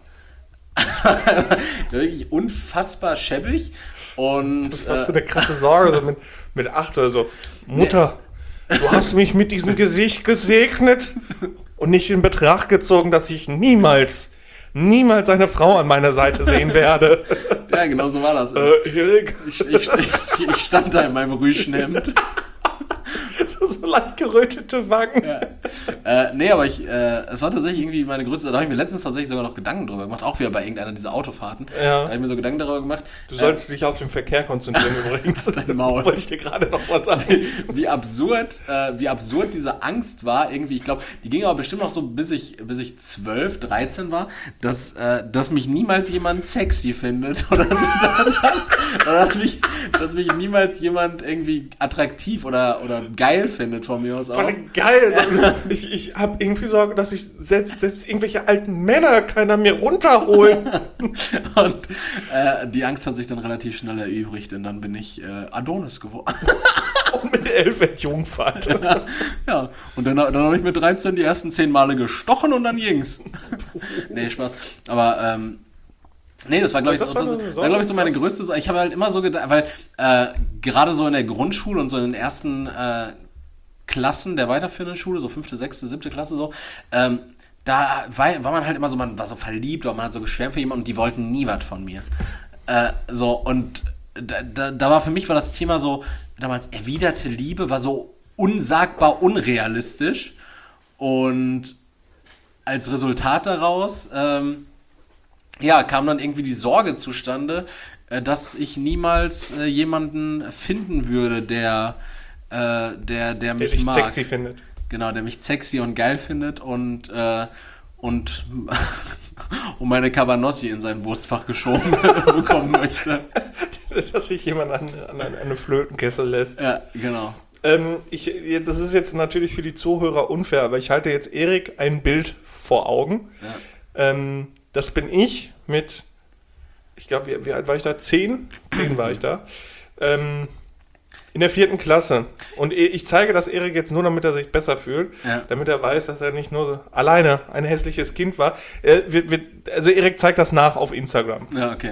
Wirklich unfassbar schäbig. Und, das war so eine krasse Sorge, so mit 8 oder so. Mutter, du hast mich mit diesem Gesicht gesegnet und nicht in Betracht gezogen, dass ich niemals eine Frau an meiner Seite sehen werde. Ja, genau so war das. Erik. Ich stand da in meinem Rüschenhemd. So leicht gerötete Wangen. Ja. Nee, aber es war tatsächlich irgendwie meine größte, da habe ich mir letztens tatsächlich sogar noch Gedanken drüber gemacht, auch wieder bei irgendeiner dieser Autofahrten. Ja. Da habe ich mir so Gedanken darüber gemacht. Du sollst dich auf den Verkehr konzentrieren übrigens. Dein Maul. Wollte ich dir gerade noch was sagen. Wie absurd diese Angst war, irgendwie, ich glaube, die ging aber bestimmt noch so, bis ich 12, 13 war, dass mich niemals jemand sexy findet oder dass mich niemals jemand irgendwie attraktiv oder geil findet von mir aus auch. Voll geil. Ich habe irgendwie Sorge, dass ich selbst irgendwelche alten Männer keiner mir runterholen. Und die Angst hat sich dann relativ schnell erübrigt und dann bin ich Adonis geworden. Und mit 11 Jungfahrt. Ja, und dann habe ich mit 13 die ersten 10 Male gestochen und dann ging's. Nee, Spaß. Aber nee, das war, glaube ich, so meine größte Sorge. Ich habe halt immer so gedacht, weil gerade so in der Grundschule und so in den ersten Klassen der weiterführenden Schule, so 5., 6., 7. Klasse so, da war man halt immer so, man war so verliebt, oder man hat so geschwärmt für jemanden und die wollten nie was von mir. Und da war für mich das Thema so, damals erwiderte Liebe war so unsagbar unrealistisch und als Resultat daraus kam dann irgendwie die Sorge zustande, dass ich niemals jemanden finden würde, der mich mag. Sexy findet. Genau, der mich sexy und geil findet und meine Cabanossi in sein Wurstfach geschoben bekommen möchte. Dass sich jemand an eine Flötenkessel lässt. Ja, genau. Das ist jetzt natürlich für die Zuhörer unfair, aber ich halte jetzt Erik ein Bild vor Augen. Ja. Das bin ich mit, ich glaube, wie alt war ich da? 10? 10 war ich da. In der 4. Klasse. Und ich zeige das Erik jetzt nur, damit er sich besser fühlt, damit er weiß, dass er nicht nur so alleine ein hässliches Kind war. Also Erik zeigt das nach auf Instagram. Ja, okay.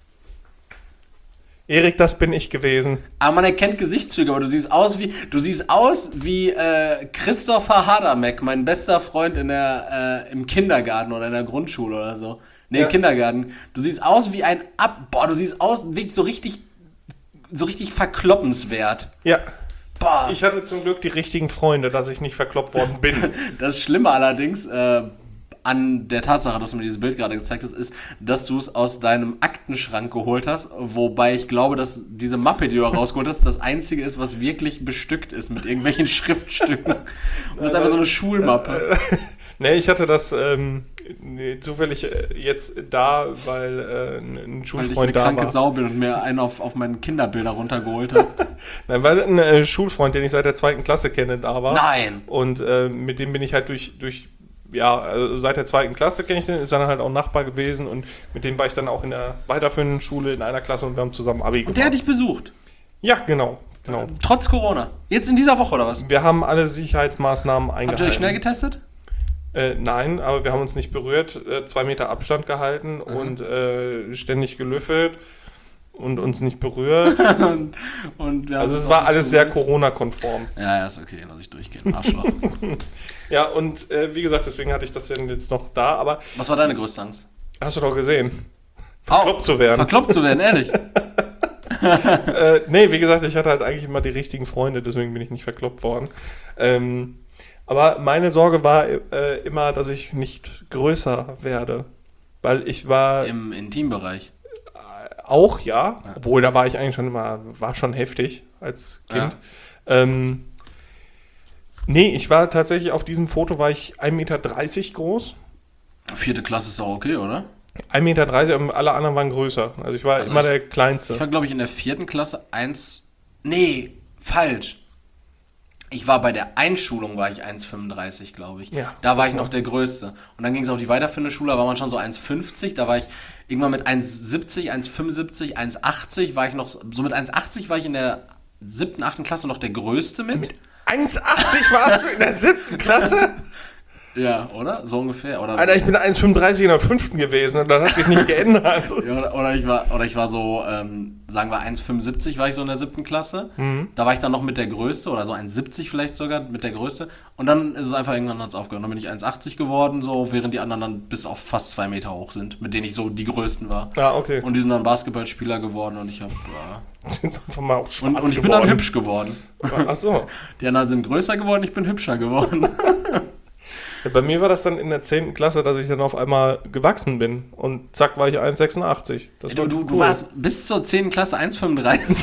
Erik, das bin ich gewesen. Aber man erkennt Gesichtszüge, aber du siehst aus wie Christopher Hadamek, mein bester Freund im Kindergarten oder in der Grundschule oder so. Nee, im Kindergarten. Du siehst aus wie du siehst aus wie so richtig verkloppenswert. Ja. Boah. Ich hatte zum Glück die richtigen Freunde, dass ich nicht verkloppt worden bin. Das Schlimme allerdings an der Tatsache, dass du mir dieses Bild gerade gezeigt hast, ist, dass du es aus deinem Aktenschrank geholt hast, wobei ich glaube, dass diese Mappe, die du rausgeholt hast, das einzige ist, was wirklich bestückt ist mit irgendwelchen Schriftstücken. Und das ist einfach so eine Schulmappe. Nee, ich hatte das zufällig jetzt da, weil ein Schulfreund da war. Weil ich eine kranke Sau bin und mir einen auf meinen Kinderbilder runtergeholt habe. Nein, weil ein Schulfreund, den ich seit der 2. Klasse kenne, da war. Nein! Und mit dem bin ich halt also seit der 2. Klasse kenne ich den, ist dann halt auch Nachbar gewesen und mit dem war ich dann auch in der weiterführenden Schule in einer Klasse und wir haben zusammen Abi gemacht. Und der hat dich besucht? Ja, genau. Trotz Corona? Jetzt in dieser Woche oder was? Wir haben alle Sicherheitsmaßnahmen eingehalten. Habt ihr euch schnell getestet? Nein, aber wir haben uns nicht berührt, 2 Meter Abstand gehalten und ständig gelüffelt und uns nicht berührt. und wir also es war alles sehr Corona-konform. Ja, ist okay, lass ich durchgehen. Arschloch. Ja, und wie gesagt, deswegen hatte ich das denn jetzt noch da, aber... Was war deine größte Angst? Hast du doch gesehen. Verkloppt zu werden. Verkloppt zu werden, ehrlich? Nee, wie gesagt, ich hatte halt eigentlich immer die richtigen Freunde, deswegen bin ich nicht verkloppt worden. Aber meine Sorge war immer, dass ich nicht größer werde. Weil ich war... Im Intimbereich? Auch, ja. Obwohl, da war ich eigentlich war schon heftig als Kind. Ja. Nee, ich war tatsächlich, auf diesem Foto war ich 1,30 Meter groß. 4. Klasse ist doch okay, oder? 1,30 Meter und alle anderen waren größer. Also ich war immer der Kleinste. Ich war, glaube ich, in der 4. Klasse Nee, falsch. Ich war bei der Einschulung, war ich 1,35, glaube ich. Ja, da war ich noch der Größte. Und dann ging es auf die weiterführende Schule, da war man schon so 1,50. Da war ich irgendwann mit 1,70, 1,75, 1,80 war ich noch, so mit 1,80 war ich in der 7., 8. Klasse noch der Größte mit. Mit 1,80 warst du in der 7. Klasse? Ja, oder? So ungefähr. Oder Alter, ich bin 1,35 in der 5. gewesen und das hat sich nicht geändert. Ja, oder ich war so, sagen wir 1,75 war ich so in der 7. Klasse. Da war ich dann noch mit der Größte oder so 1,70 vielleicht sogar mit der Größte. Und dann ist es einfach irgendwann hat's aufgehört. Dann bin ich 1,80 geworden, so, während die anderen dann bis auf fast 2 Meter hoch sind, mit denen ich so die Größten war. Ja, okay. Und die sind dann Basketballspieler geworden und ich habe sind einfach mal auch schwarz und ich bin dann hübsch geworden. Ach so. Die anderen sind größer geworden, ich bin hübscher geworden. Ja, bei mir war das dann in der 10. Klasse, dass ich dann auf einmal gewachsen bin. Und zack, war ich 1,86. Du warst bis zur 10. Klasse 1,35.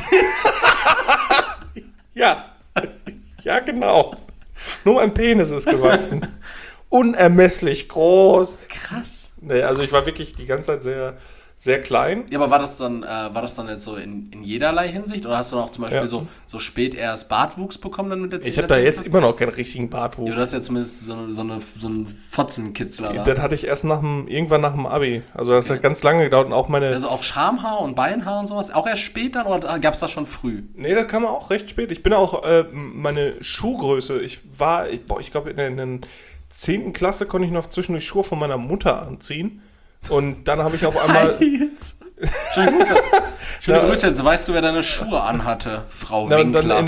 Ja. Ja, genau. Nur mein Penis ist gewachsen. Unermesslich groß. Krass. Nee, also ich war wirklich die ganze Zeit sehr, sehr klein. Ja, aber war das dann jetzt so in jederlei Hinsicht? Oder hast du auch zum Beispiel so spät erst Bartwuchs bekommen dann mit der 10. Ich habe da jetzt immer noch keinen richtigen Bartwuchs. Ja, du hast ja zumindest so einen Fotzenkitzler da. Das hatte ich erst irgendwann nach dem Abi. Also das hat ganz lange gedauert und auch meine... Also auch Schamhaar und Beinhaar und sowas? Auch erst spät dann oder gab es das schon früh? Nee, das kam auch recht spät. Ich bin auch meine Schuhgröße. Ich glaube in der 10. Klasse konnte ich noch zwischendurch Schuhe von meiner Mutter anziehen. Und dann habe ich auf einmal... Schöne Grüße, jetzt weißt du, wer deine Schuhe anhatte, Frau Winkler. Dann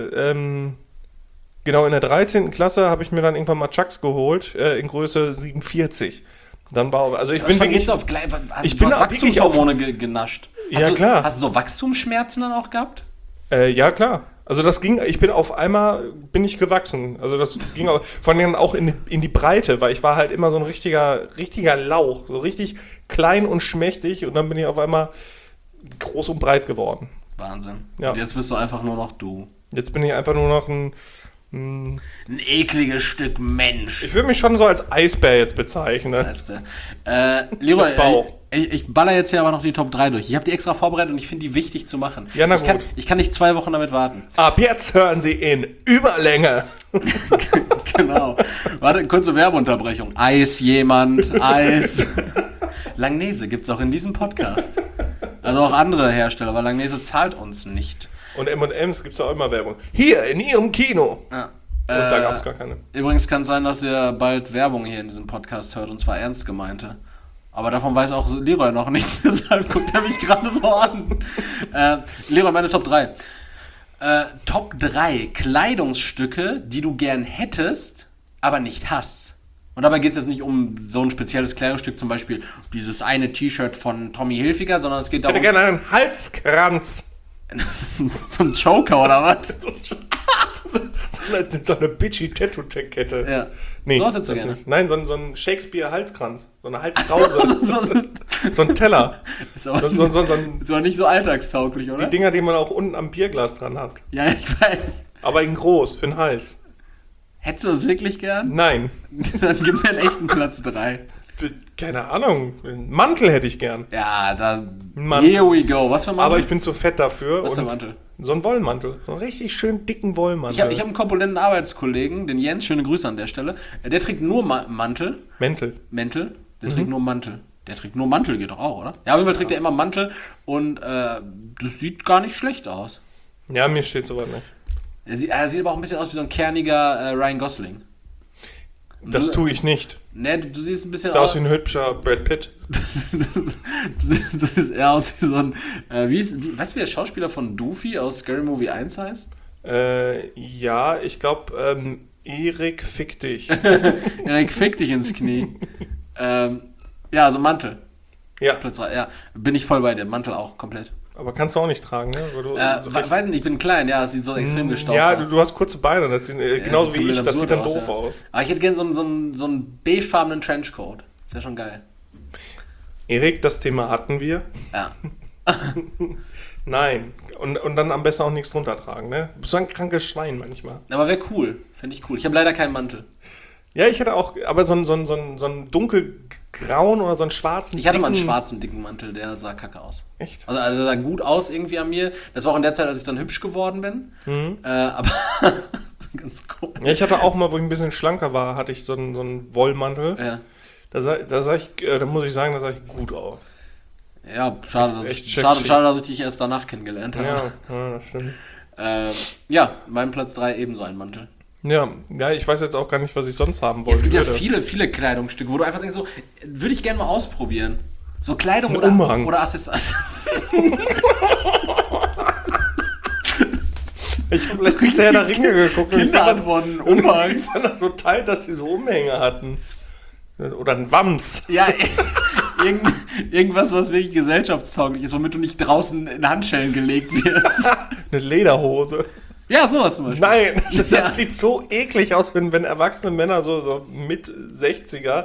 in der 13. Klasse habe ich mir dann irgendwann mal Chucks geholt, in Größe 47. Dann war, also ich bin wirklich... Ich bin auch Wachstumshormone genascht. Ja, klar. Hast du so Wachstumsschmerzen dann auch gehabt? Ja, klar. Also das ging, bin ich gewachsen. Also das ging auch, vor allem auch in die Breite, weil ich war halt immer so ein richtiger Lauch, so richtig klein und schmächtig und dann bin ich auf einmal groß und breit geworden. Wahnsinn. Ja. Und jetzt bist du einfach nur noch du. Jetzt bin ich einfach nur noch ein ekliges Stück Mensch. Ich würde mich schon so als Eisbär jetzt bezeichnen. Eisbär. Leroy, ich baller jetzt hier aber noch die Top 3 durch. Ich habe die extra vorbereitet und ich finde die wichtig zu machen. Ja, na gut. Ich kann nicht 2 Wochen damit warten. Ab jetzt hören Sie in Überlänge. Genau. Warte, kurze Werbeunterbrechung. Eis jemand, Eis. Langnese gibt's auch in diesem Podcast. Also auch andere Hersteller, aber Langnese zahlt uns nicht. Und M&M's gibt es auch immer Werbung. Hier, in Ihrem Kino. Ja. Und da gab es gar keine. Übrigens kann es sein, dass ihr bald Werbung hier in diesem Podcast hört, und zwar ernst gemeinte. Aber davon weiß auch Leroy noch nichts, deshalb guckt er mich gerade so an. Leroy, meine Top 3. Top 3 Kleidungsstücke, die du gern hättest, aber nicht hast. Und dabei geht es jetzt nicht um so ein spezielles Kleidungsstück, zum Beispiel dieses eine T-Shirt von Tommy Hilfiger, sondern es geht darum... Ich hätte gerne einen Halskranz. So ein Joker oder was? so eine bitchy Tattoo-Kette. Ja. Nee, so was hättest du gerne. Nicht. Nein, so ein Shakespeare-Halskranz. So eine Halskrause. So ein Teller. Ist aber nicht so alltagstauglich, oder? Die Dinger, die man auch unten am Bierglas dran hat. Ja, ich weiß. Aber in groß, für den Hals. Hättest du das wirklich gern? Nein. Dann gib mir einen echten Platz 3. Keine Ahnung. Einen Mantel hätte ich gern. Ja, here we go. Was für ein Mantel? Aber ich bin zu fett dafür. Was für ein Mantel? So ein Wollmantel. So einen richtig schön dicken Wollmantel. Ich hab einen korpulenten Arbeitskollegen, den Jens, schöne Grüße an der Stelle. Der trägt nur Mantel. Mäntel. Der trägt nur Mantel. Der trägt nur Mantel, geht doch auch, oder? Ja, auf jeden Fall trägt er immer Mantel und das sieht gar nicht schlecht aus. Ja, mir steht sowas nicht. Er sieht aber auch ein bisschen aus wie so ein kerniger Ryan Gosling. Das tue ich nicht. Ne, du siehst ein bisschen aus wie ein hübscher Brad Pitt. Du siehst eher aus wie so ein... weißt du, wie der Schauspieler von Doofy aus Scary Movie 1 heißt? Ja, ich glaube, Erik fick dich. Erik fick dich ins Knie. Ja, also Mantel. Ja. Platz 3, ja. Bin ich voll bei dir. Mantel auch komplett. Aber kannst du auch nicht tragen, ne? Weiß nicht, ich bin klein, ja, das sieht so extrem gestaucht aus. Ja, du hast kurze Beine, das sieht, genauso wie ich, das sieht dann doof aus. Aber ich hätte gerne so einen beigefarbenen Trenchcoat. Ist ja schon geil. Erik, das Thema hatten wir. Ja. Nein. Und dann am besten auch nichts drunter tragen, ne? Du bist so ein krankes Schwein manchmal. Aber wäre cool. Fände ich cool. Ich habe leider keinen Mantel. Ja, ich hatte auch, aber so einen dunkelgrauen oder so einen schwarzen. Ich hatte mal einen schwarzen dicken Mantel, der sah kacke aus. Echt? Also der sah gut aus irgendwie an mir. Das war auch in der Zeit, als ich dann hübsch geworden bin. Aber ganz cool. Ja, ich hatte auch mal, wo ich ein bisschen schlanker war, hatte ich so einen Wollmantel. Ja. Da muss ich sagen, da sah ich gut aus. Ja, schade, dass ich dich erst danach kennengelernt habe. Ja, das stimmt. Ja, mein Platz 3 ebenso ein Mantel. Ja, ich weiß jetzt auch gar nicht, was ich sonst haben wollte. Es gibt ja viele Kleidungsstücke, wo du einfach denkst, so, würde ich gerne mal ausprobieren. So Kleidung oder Accessoires. Ich habe letztens Herr der Ringe geguckt. Kinderantworten, Umhang. Ich fand das so teil, dass sie so Umhänge hatten. Oder ein Wams. Ja, irgendwas, was wirklich gesellschaftstauglich ist, womit du nicht draußen in Handschellen gelegt wirst. Eine Lederhose. Ja, sowas zum Beispiel. Nein, das sieht so eklig aus, wenn erwachsene Männer so mit 60er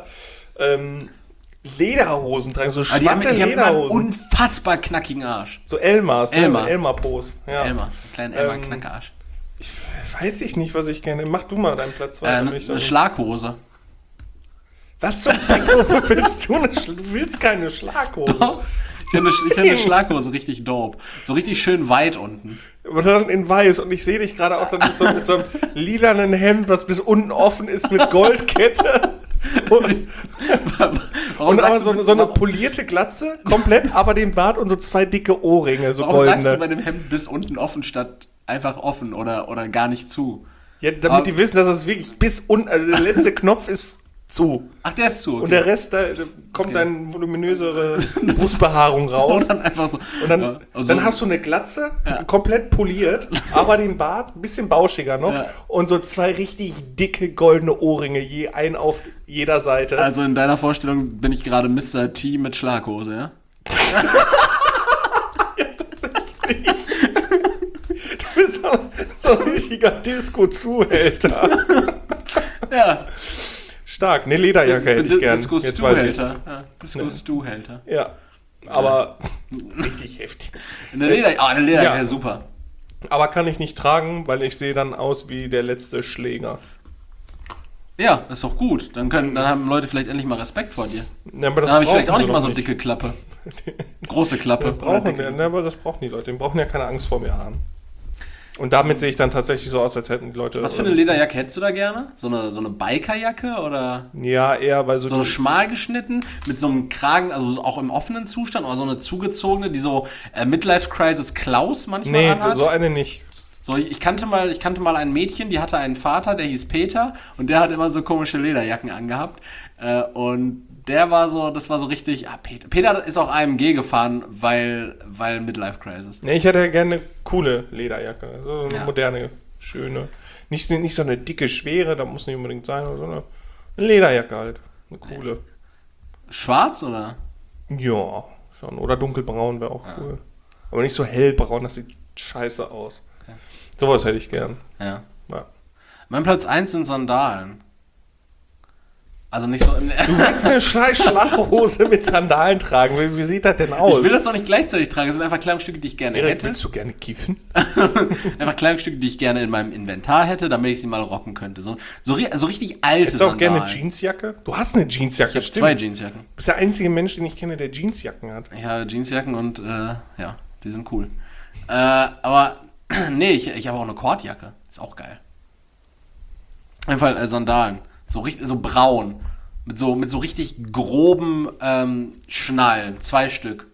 Lederhosen tragen, so schwatte Lederhosen. Die haben einen unfassbar knackigen Arsch. So Elmar-Pose. Ja. Elmar, kleinen Elmar-Knackerarsch. Ich weiß nicht, was ich gerne... Mach du mal deinen Platz 2. Eine Schlaghose. Was zum Wofür willst du Du willst keine Schlaghose. Doch. Ich finde eine Schlaghose richtig dope. So richtig schön weit unten. Und dann in weiß. Und ich sehe dich gerade auch dann mit so einem lilanen Hemd, was bis unten offen ist, mit Goldkette. Und aber so eine polierte Glatze, komplett, aber den Bart und so 2 dicke Ohrringe, so warum goldene. Sagst du bei dem Hemd bis unten offen statt einfach offen oder gar nicht zu? Ja, damit die wissen, dass das wirklich bis unten, also der letzte Knopf ist zu. Ach, der ist zu, okay. Und der Rest, da kommt dann voluminösere Brustbehaarung raus. Und dann einfach so. Und dann hast du eine Glatze, komplett poliert, aber den Bart ein bisschen bauschiger noch. Ja. Und so 2 richtig dicke goldene Ohrringe, je ein auf jeder Seite. Also in deiner Vorstellung bin ich gerade Mr. T mit Schlaghose, ja? Ja, tatsächlich. Du bist so ein richtiger Disco-Zuhälter. Ja. Stark, eine Lederjacke hätte ich gern. Disco-Stuhälter. Ja, aber richtig heftig. Eine Lederjacke, ja. Super. Aber kann ich nicht tragen, weil ich sehe dann aus wie der letzte Schläger. Ja, ist doch gut. Dann haben Leute vielleicht endlich mal Respekt vor dir. Ja, aber das dann habe ich vielleicht auch nicht mal so eine dicke Klappe. Große Klappe. Aber das brauchen die Leute. Die brauchen ja keine Angst vor mir haben. Und damit sehe ich dann tatsächlich so aus, als hätten die Leute... Was für eine Lederjacke hättest du da gerne? So eine Bikerjacke oder... Ja, eher bei so eine schmal geschnitten, mit so einem Kragen, also auch im offenen Zustand, oder so eine zugezogene, die so Midlife Crisis Klaus manchmal anhat? Nee, so eine nicht. So, ich kannte mal ein Mädchen, die hatte einen Vater, der hieß Peter, und der hat immer so komische Lederjacken angehabt. Und das war so richtig, Peter ist auch AMG gefahren, weil Midlife Crisis. Nee, ich hätte gerne eine coole Lederjacke, so eine moderne, schöne. Nicht so eine dicke, schwere, das muss nicht unbedingt sein, sondern eine Lederjacke halt, eine coole. Schwarz, oder? Ja, schon. Oder dunkelbraun wäre auch cool. Aber nicht so hellbraun, das sieht scheiße aus. Okay. Sowas hätte ich gern. Ja. Mein Platz 1 sind Sandalen. Also nicht so... Du willst eine Schlachhose mit Sandalen tragen. Wie sieht das denn aus? Ich will das doch nicht gleichzeitig tragen. Das sind einfach Kleidungsstücke, die ich gerne hätte. Willst du gerne kiffen? Einfach Kleidungsstücke, die ich gerne in meinem Inventar hätte, damit ich sie mal rocken könnte. So richtig alte Sandalen. Hast du auch gerne eine Jeansjacke? Du hast eine Jeansjacke, ich habe 2 Jeansjacken. Du bist der einzige Mensch, den ich kenne, der Jeansjacken hat. Ja, Jeansjacken und die sind cool. Aber nee, ich habe auch eine Kordjacke. Ist auch geil. Einfach Sandalen. So braun. Mit so richtig groben Schnallen. 2 Stück.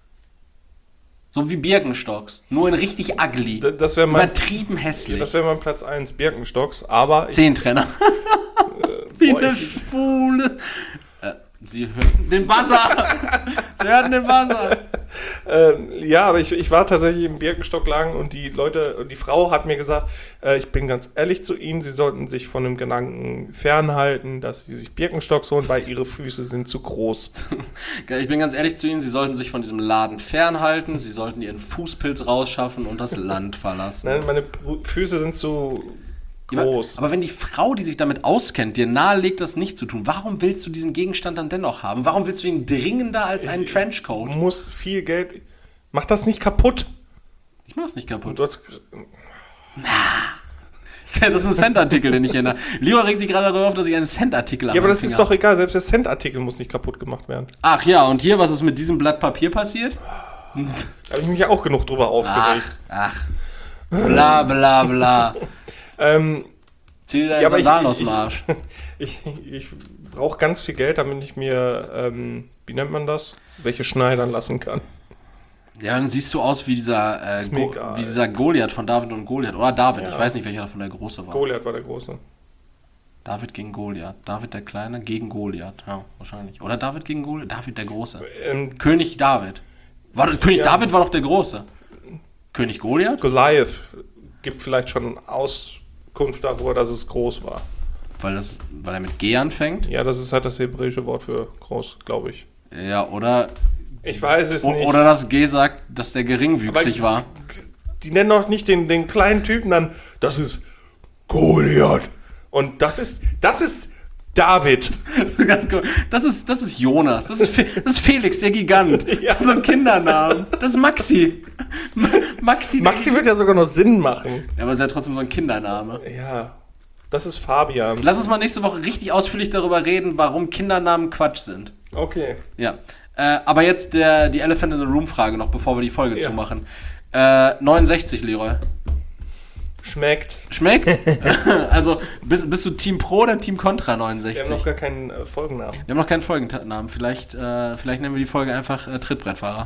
So wie Birkenstocks. Nur in richtig ugly. Übertrieben hässlich. Das wäre mein Platz 1, Birkenstocks. Aber... 10-Trenner. Wie eine Spule. Sie hörten den Buzzer. Sie hörten den Buzzer. Ja, aber ich war tatsächlich im Birkenstockladen und die Frau hat mir gesagt, ich bin ganz ehrlich zu Ihnen, Sie sollten sich von dem Gedanken fernhalten, dass Sie sich Birkenstocks holen, weil Ihre Füße sind zu groß. Ich bin ganz ehrlich zu Ihnen, Sie sollten sich von diesem Laden fernhalten, Sie sollten Ihren Fußpilz rausschaffen und das Land verlassen. Nein, meine Füße sind zu groß. Aber wenn die Frau, die sich damit auskennt, dir nahelegt, das nicht zu tun, warum willst du diesen Gegenstand dann dennoch haben? Warum willst du ihn dringender als einen Trenchcoat? Du musst viel Geld... Mach das nicht kaputt. Ich mach's nicht kaputt. Das ist ein Cent-Artikel, den ich hier... Leo regt sich gerade darüber auf, dass ich einen Cent-Artikel habe. Ja, aber das ist doch egal. Selbst der Cent-Artikel muss nicht kaputt gemacht werden. Ach ja, und hier, was ist mit diesem Blatt Papier passiert? Da habe ich mich ja auch genug drüber aufgeregt. Ach. Bla, bla, bla. Zieh dir deinen Sandalen aus dem Arsch. Ich brauche ganz viel Geld, damit ich mir, wie nennt man das? Welche schneidern lassen kann. Ja, dann siehst du aus wie dieser Goliath von David und Goliath. Oder David, ich weiß nicht, welcher davon der Große war. Goliath war der Große. David gegen Goliath. David der Kleine gegen Goliath. Ja, wahrscheinlich. Oder David gegen Goliath. David der Große. König David. David war doch der Große. König Goliath? Goliath gibt vielleicht schon Auskunft darüber, dass es groß war. Weil er mit G anfängt? Ja, das ist halt das hebräische Wort für groß, glaube ich. Ja, oder... Ich weiß es nicht. Oder das G sagt, dass der geringwüchsig war. Die nennen doch nicht den kleinen Typen dann, das ist Goliath. Und das ist David. Ganz cool. Das ist Jonas. Das ist Felix, der Gigant. Ja. So ein Kindernamen. Das ist Maxi. Maxi wird ja sogar noch Sinn machen. Ja, aber es ist ja trotzdem so ein Kindername. Ja. Das ist Fabian. Lass uns mal nächste Woche richtig ausführlich darüber reden, warum Kindernamen Quatsch sind. Okay. Ja. Aber jetzt die Elephant in the Room Frage noch, bevor wir die Folge zumachen. 69, Leroy. Schmeckt. Also, bist du Team Pro oder Team Contra 69? Wir haben noch gar keinen Folgennamen. Wir haben noch keinen Folgennamen. Vielleicht nennen wir die Folge einfach Trittbrettfahrer.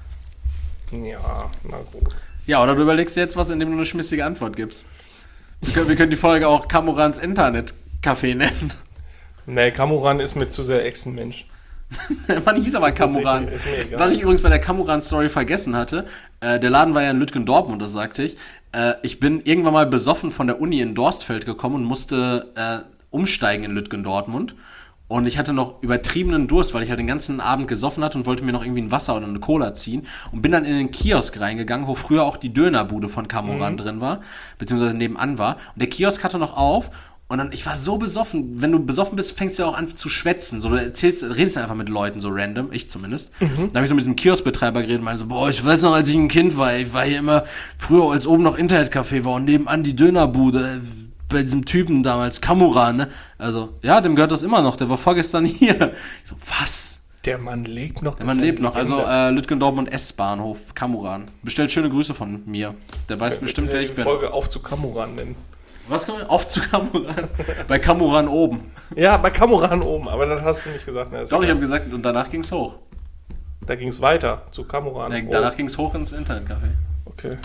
Ja, na gut. Ja, oder du überlegst dir jetzt was, indem du eine schmissige Antwort gibst. Wir können die Folge auch Kamurans Internetcafé nennen. Nee, Kamuran ist mir zu sehr Echsenmensch. Man hieß aber Kamuran. Was ich übrigens bei der Kamuran-Story vergessen hatte, der Laden war ja in Lütgendortmund, das sagte ich. Ich bin irgendwann mal besoffen von der Uni in Dorstfeld gekommen und musste umsteigen in Lütgendortmund. Und ich hatte noch übertriebenen Durst, weil ich halt den ganzen Abend gesoffen hatte und wollte mir noch irgendwie ein Wasser oder eine Cola ziehen. Und bin dann in den Kiosk reingegangen, wo früher auch die Dönerbude von Kamuran drin war, beziehungsweise nebenan war. Und der Kiosk hatte noch auf. Und dann, ich war so besoffen. Wenn du besoffen bist, fängst du ja auch an zu schwätzen. So, du redest einfach mit Leuten so random, ich zumindest. Dann habe ich so mit diesem Kioskbetreiber geredet und meinte so, boah, ich weiß noch, als ich ein Kind war, ich war hier immer früher, als oben noch Internetcafé war und nebenan die Dönerbude, bei diesem Typen damals, Kamuran, ne? Also, ja, dem gehört das immer noch, der war vorgestern hier. Ich so, was? Der Mann lebt noch. Der Mann lebt noch, also Lütgendortmund S-Bahnhof, Kamuran. Bestellt schöne Grüße von mir. Der weiß bestimmt, wer ich bin. Folge auf zu Kamuran nennen. Was kann man? Auf zu Kamuran. Bei Kamuran oben. Ja, bei Kamuran oben, aber das hast du nicht gesagt. Ne? Doch, ich habe gesagt, und danach ging's hoch. Da ging's weiter, zu Kamuran. Nee, danach ging's hoch ins Internetcafé. Okay.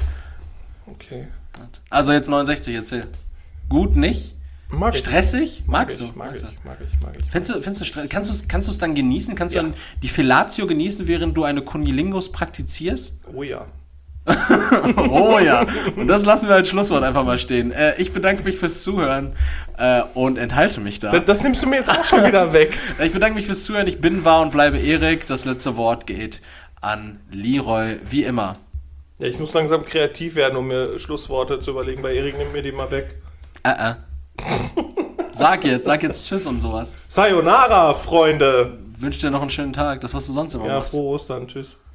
Also jetzt 69, erzähl. Gut, nicht? Mag ich. Stressig? Magst du? Mag ich. Findest du Stress? Kannst du es dann genießen? Kannst du dann die Fellatio genießen, während du eine Cunnilingus praktizierst? Oh ja. Oh ja. Und das lassen wir als Schlusswort einfach mal stehen. Ich bedanke mich fürs Zuhören und enthalte mich da. Das nimmst du mir jetzt auch schon wieder weg. Ich bedanke mich fürs Zuhören. Ich bin, war und bleibe Erik. Das letzte Wort geht an Leroy, wie immer. Ja, ich muss langsam kreativ werden, um mir Schlussworte zu überlegen. Bei Erik, nimm mir die mal weg. Sag jetzt Tschüss und sowas. Sayonara, Freunde. Wünsch dir noch einen schönen Tag. Das, was du sonst immer machst. Ja, frohe Ostern. Tschüss.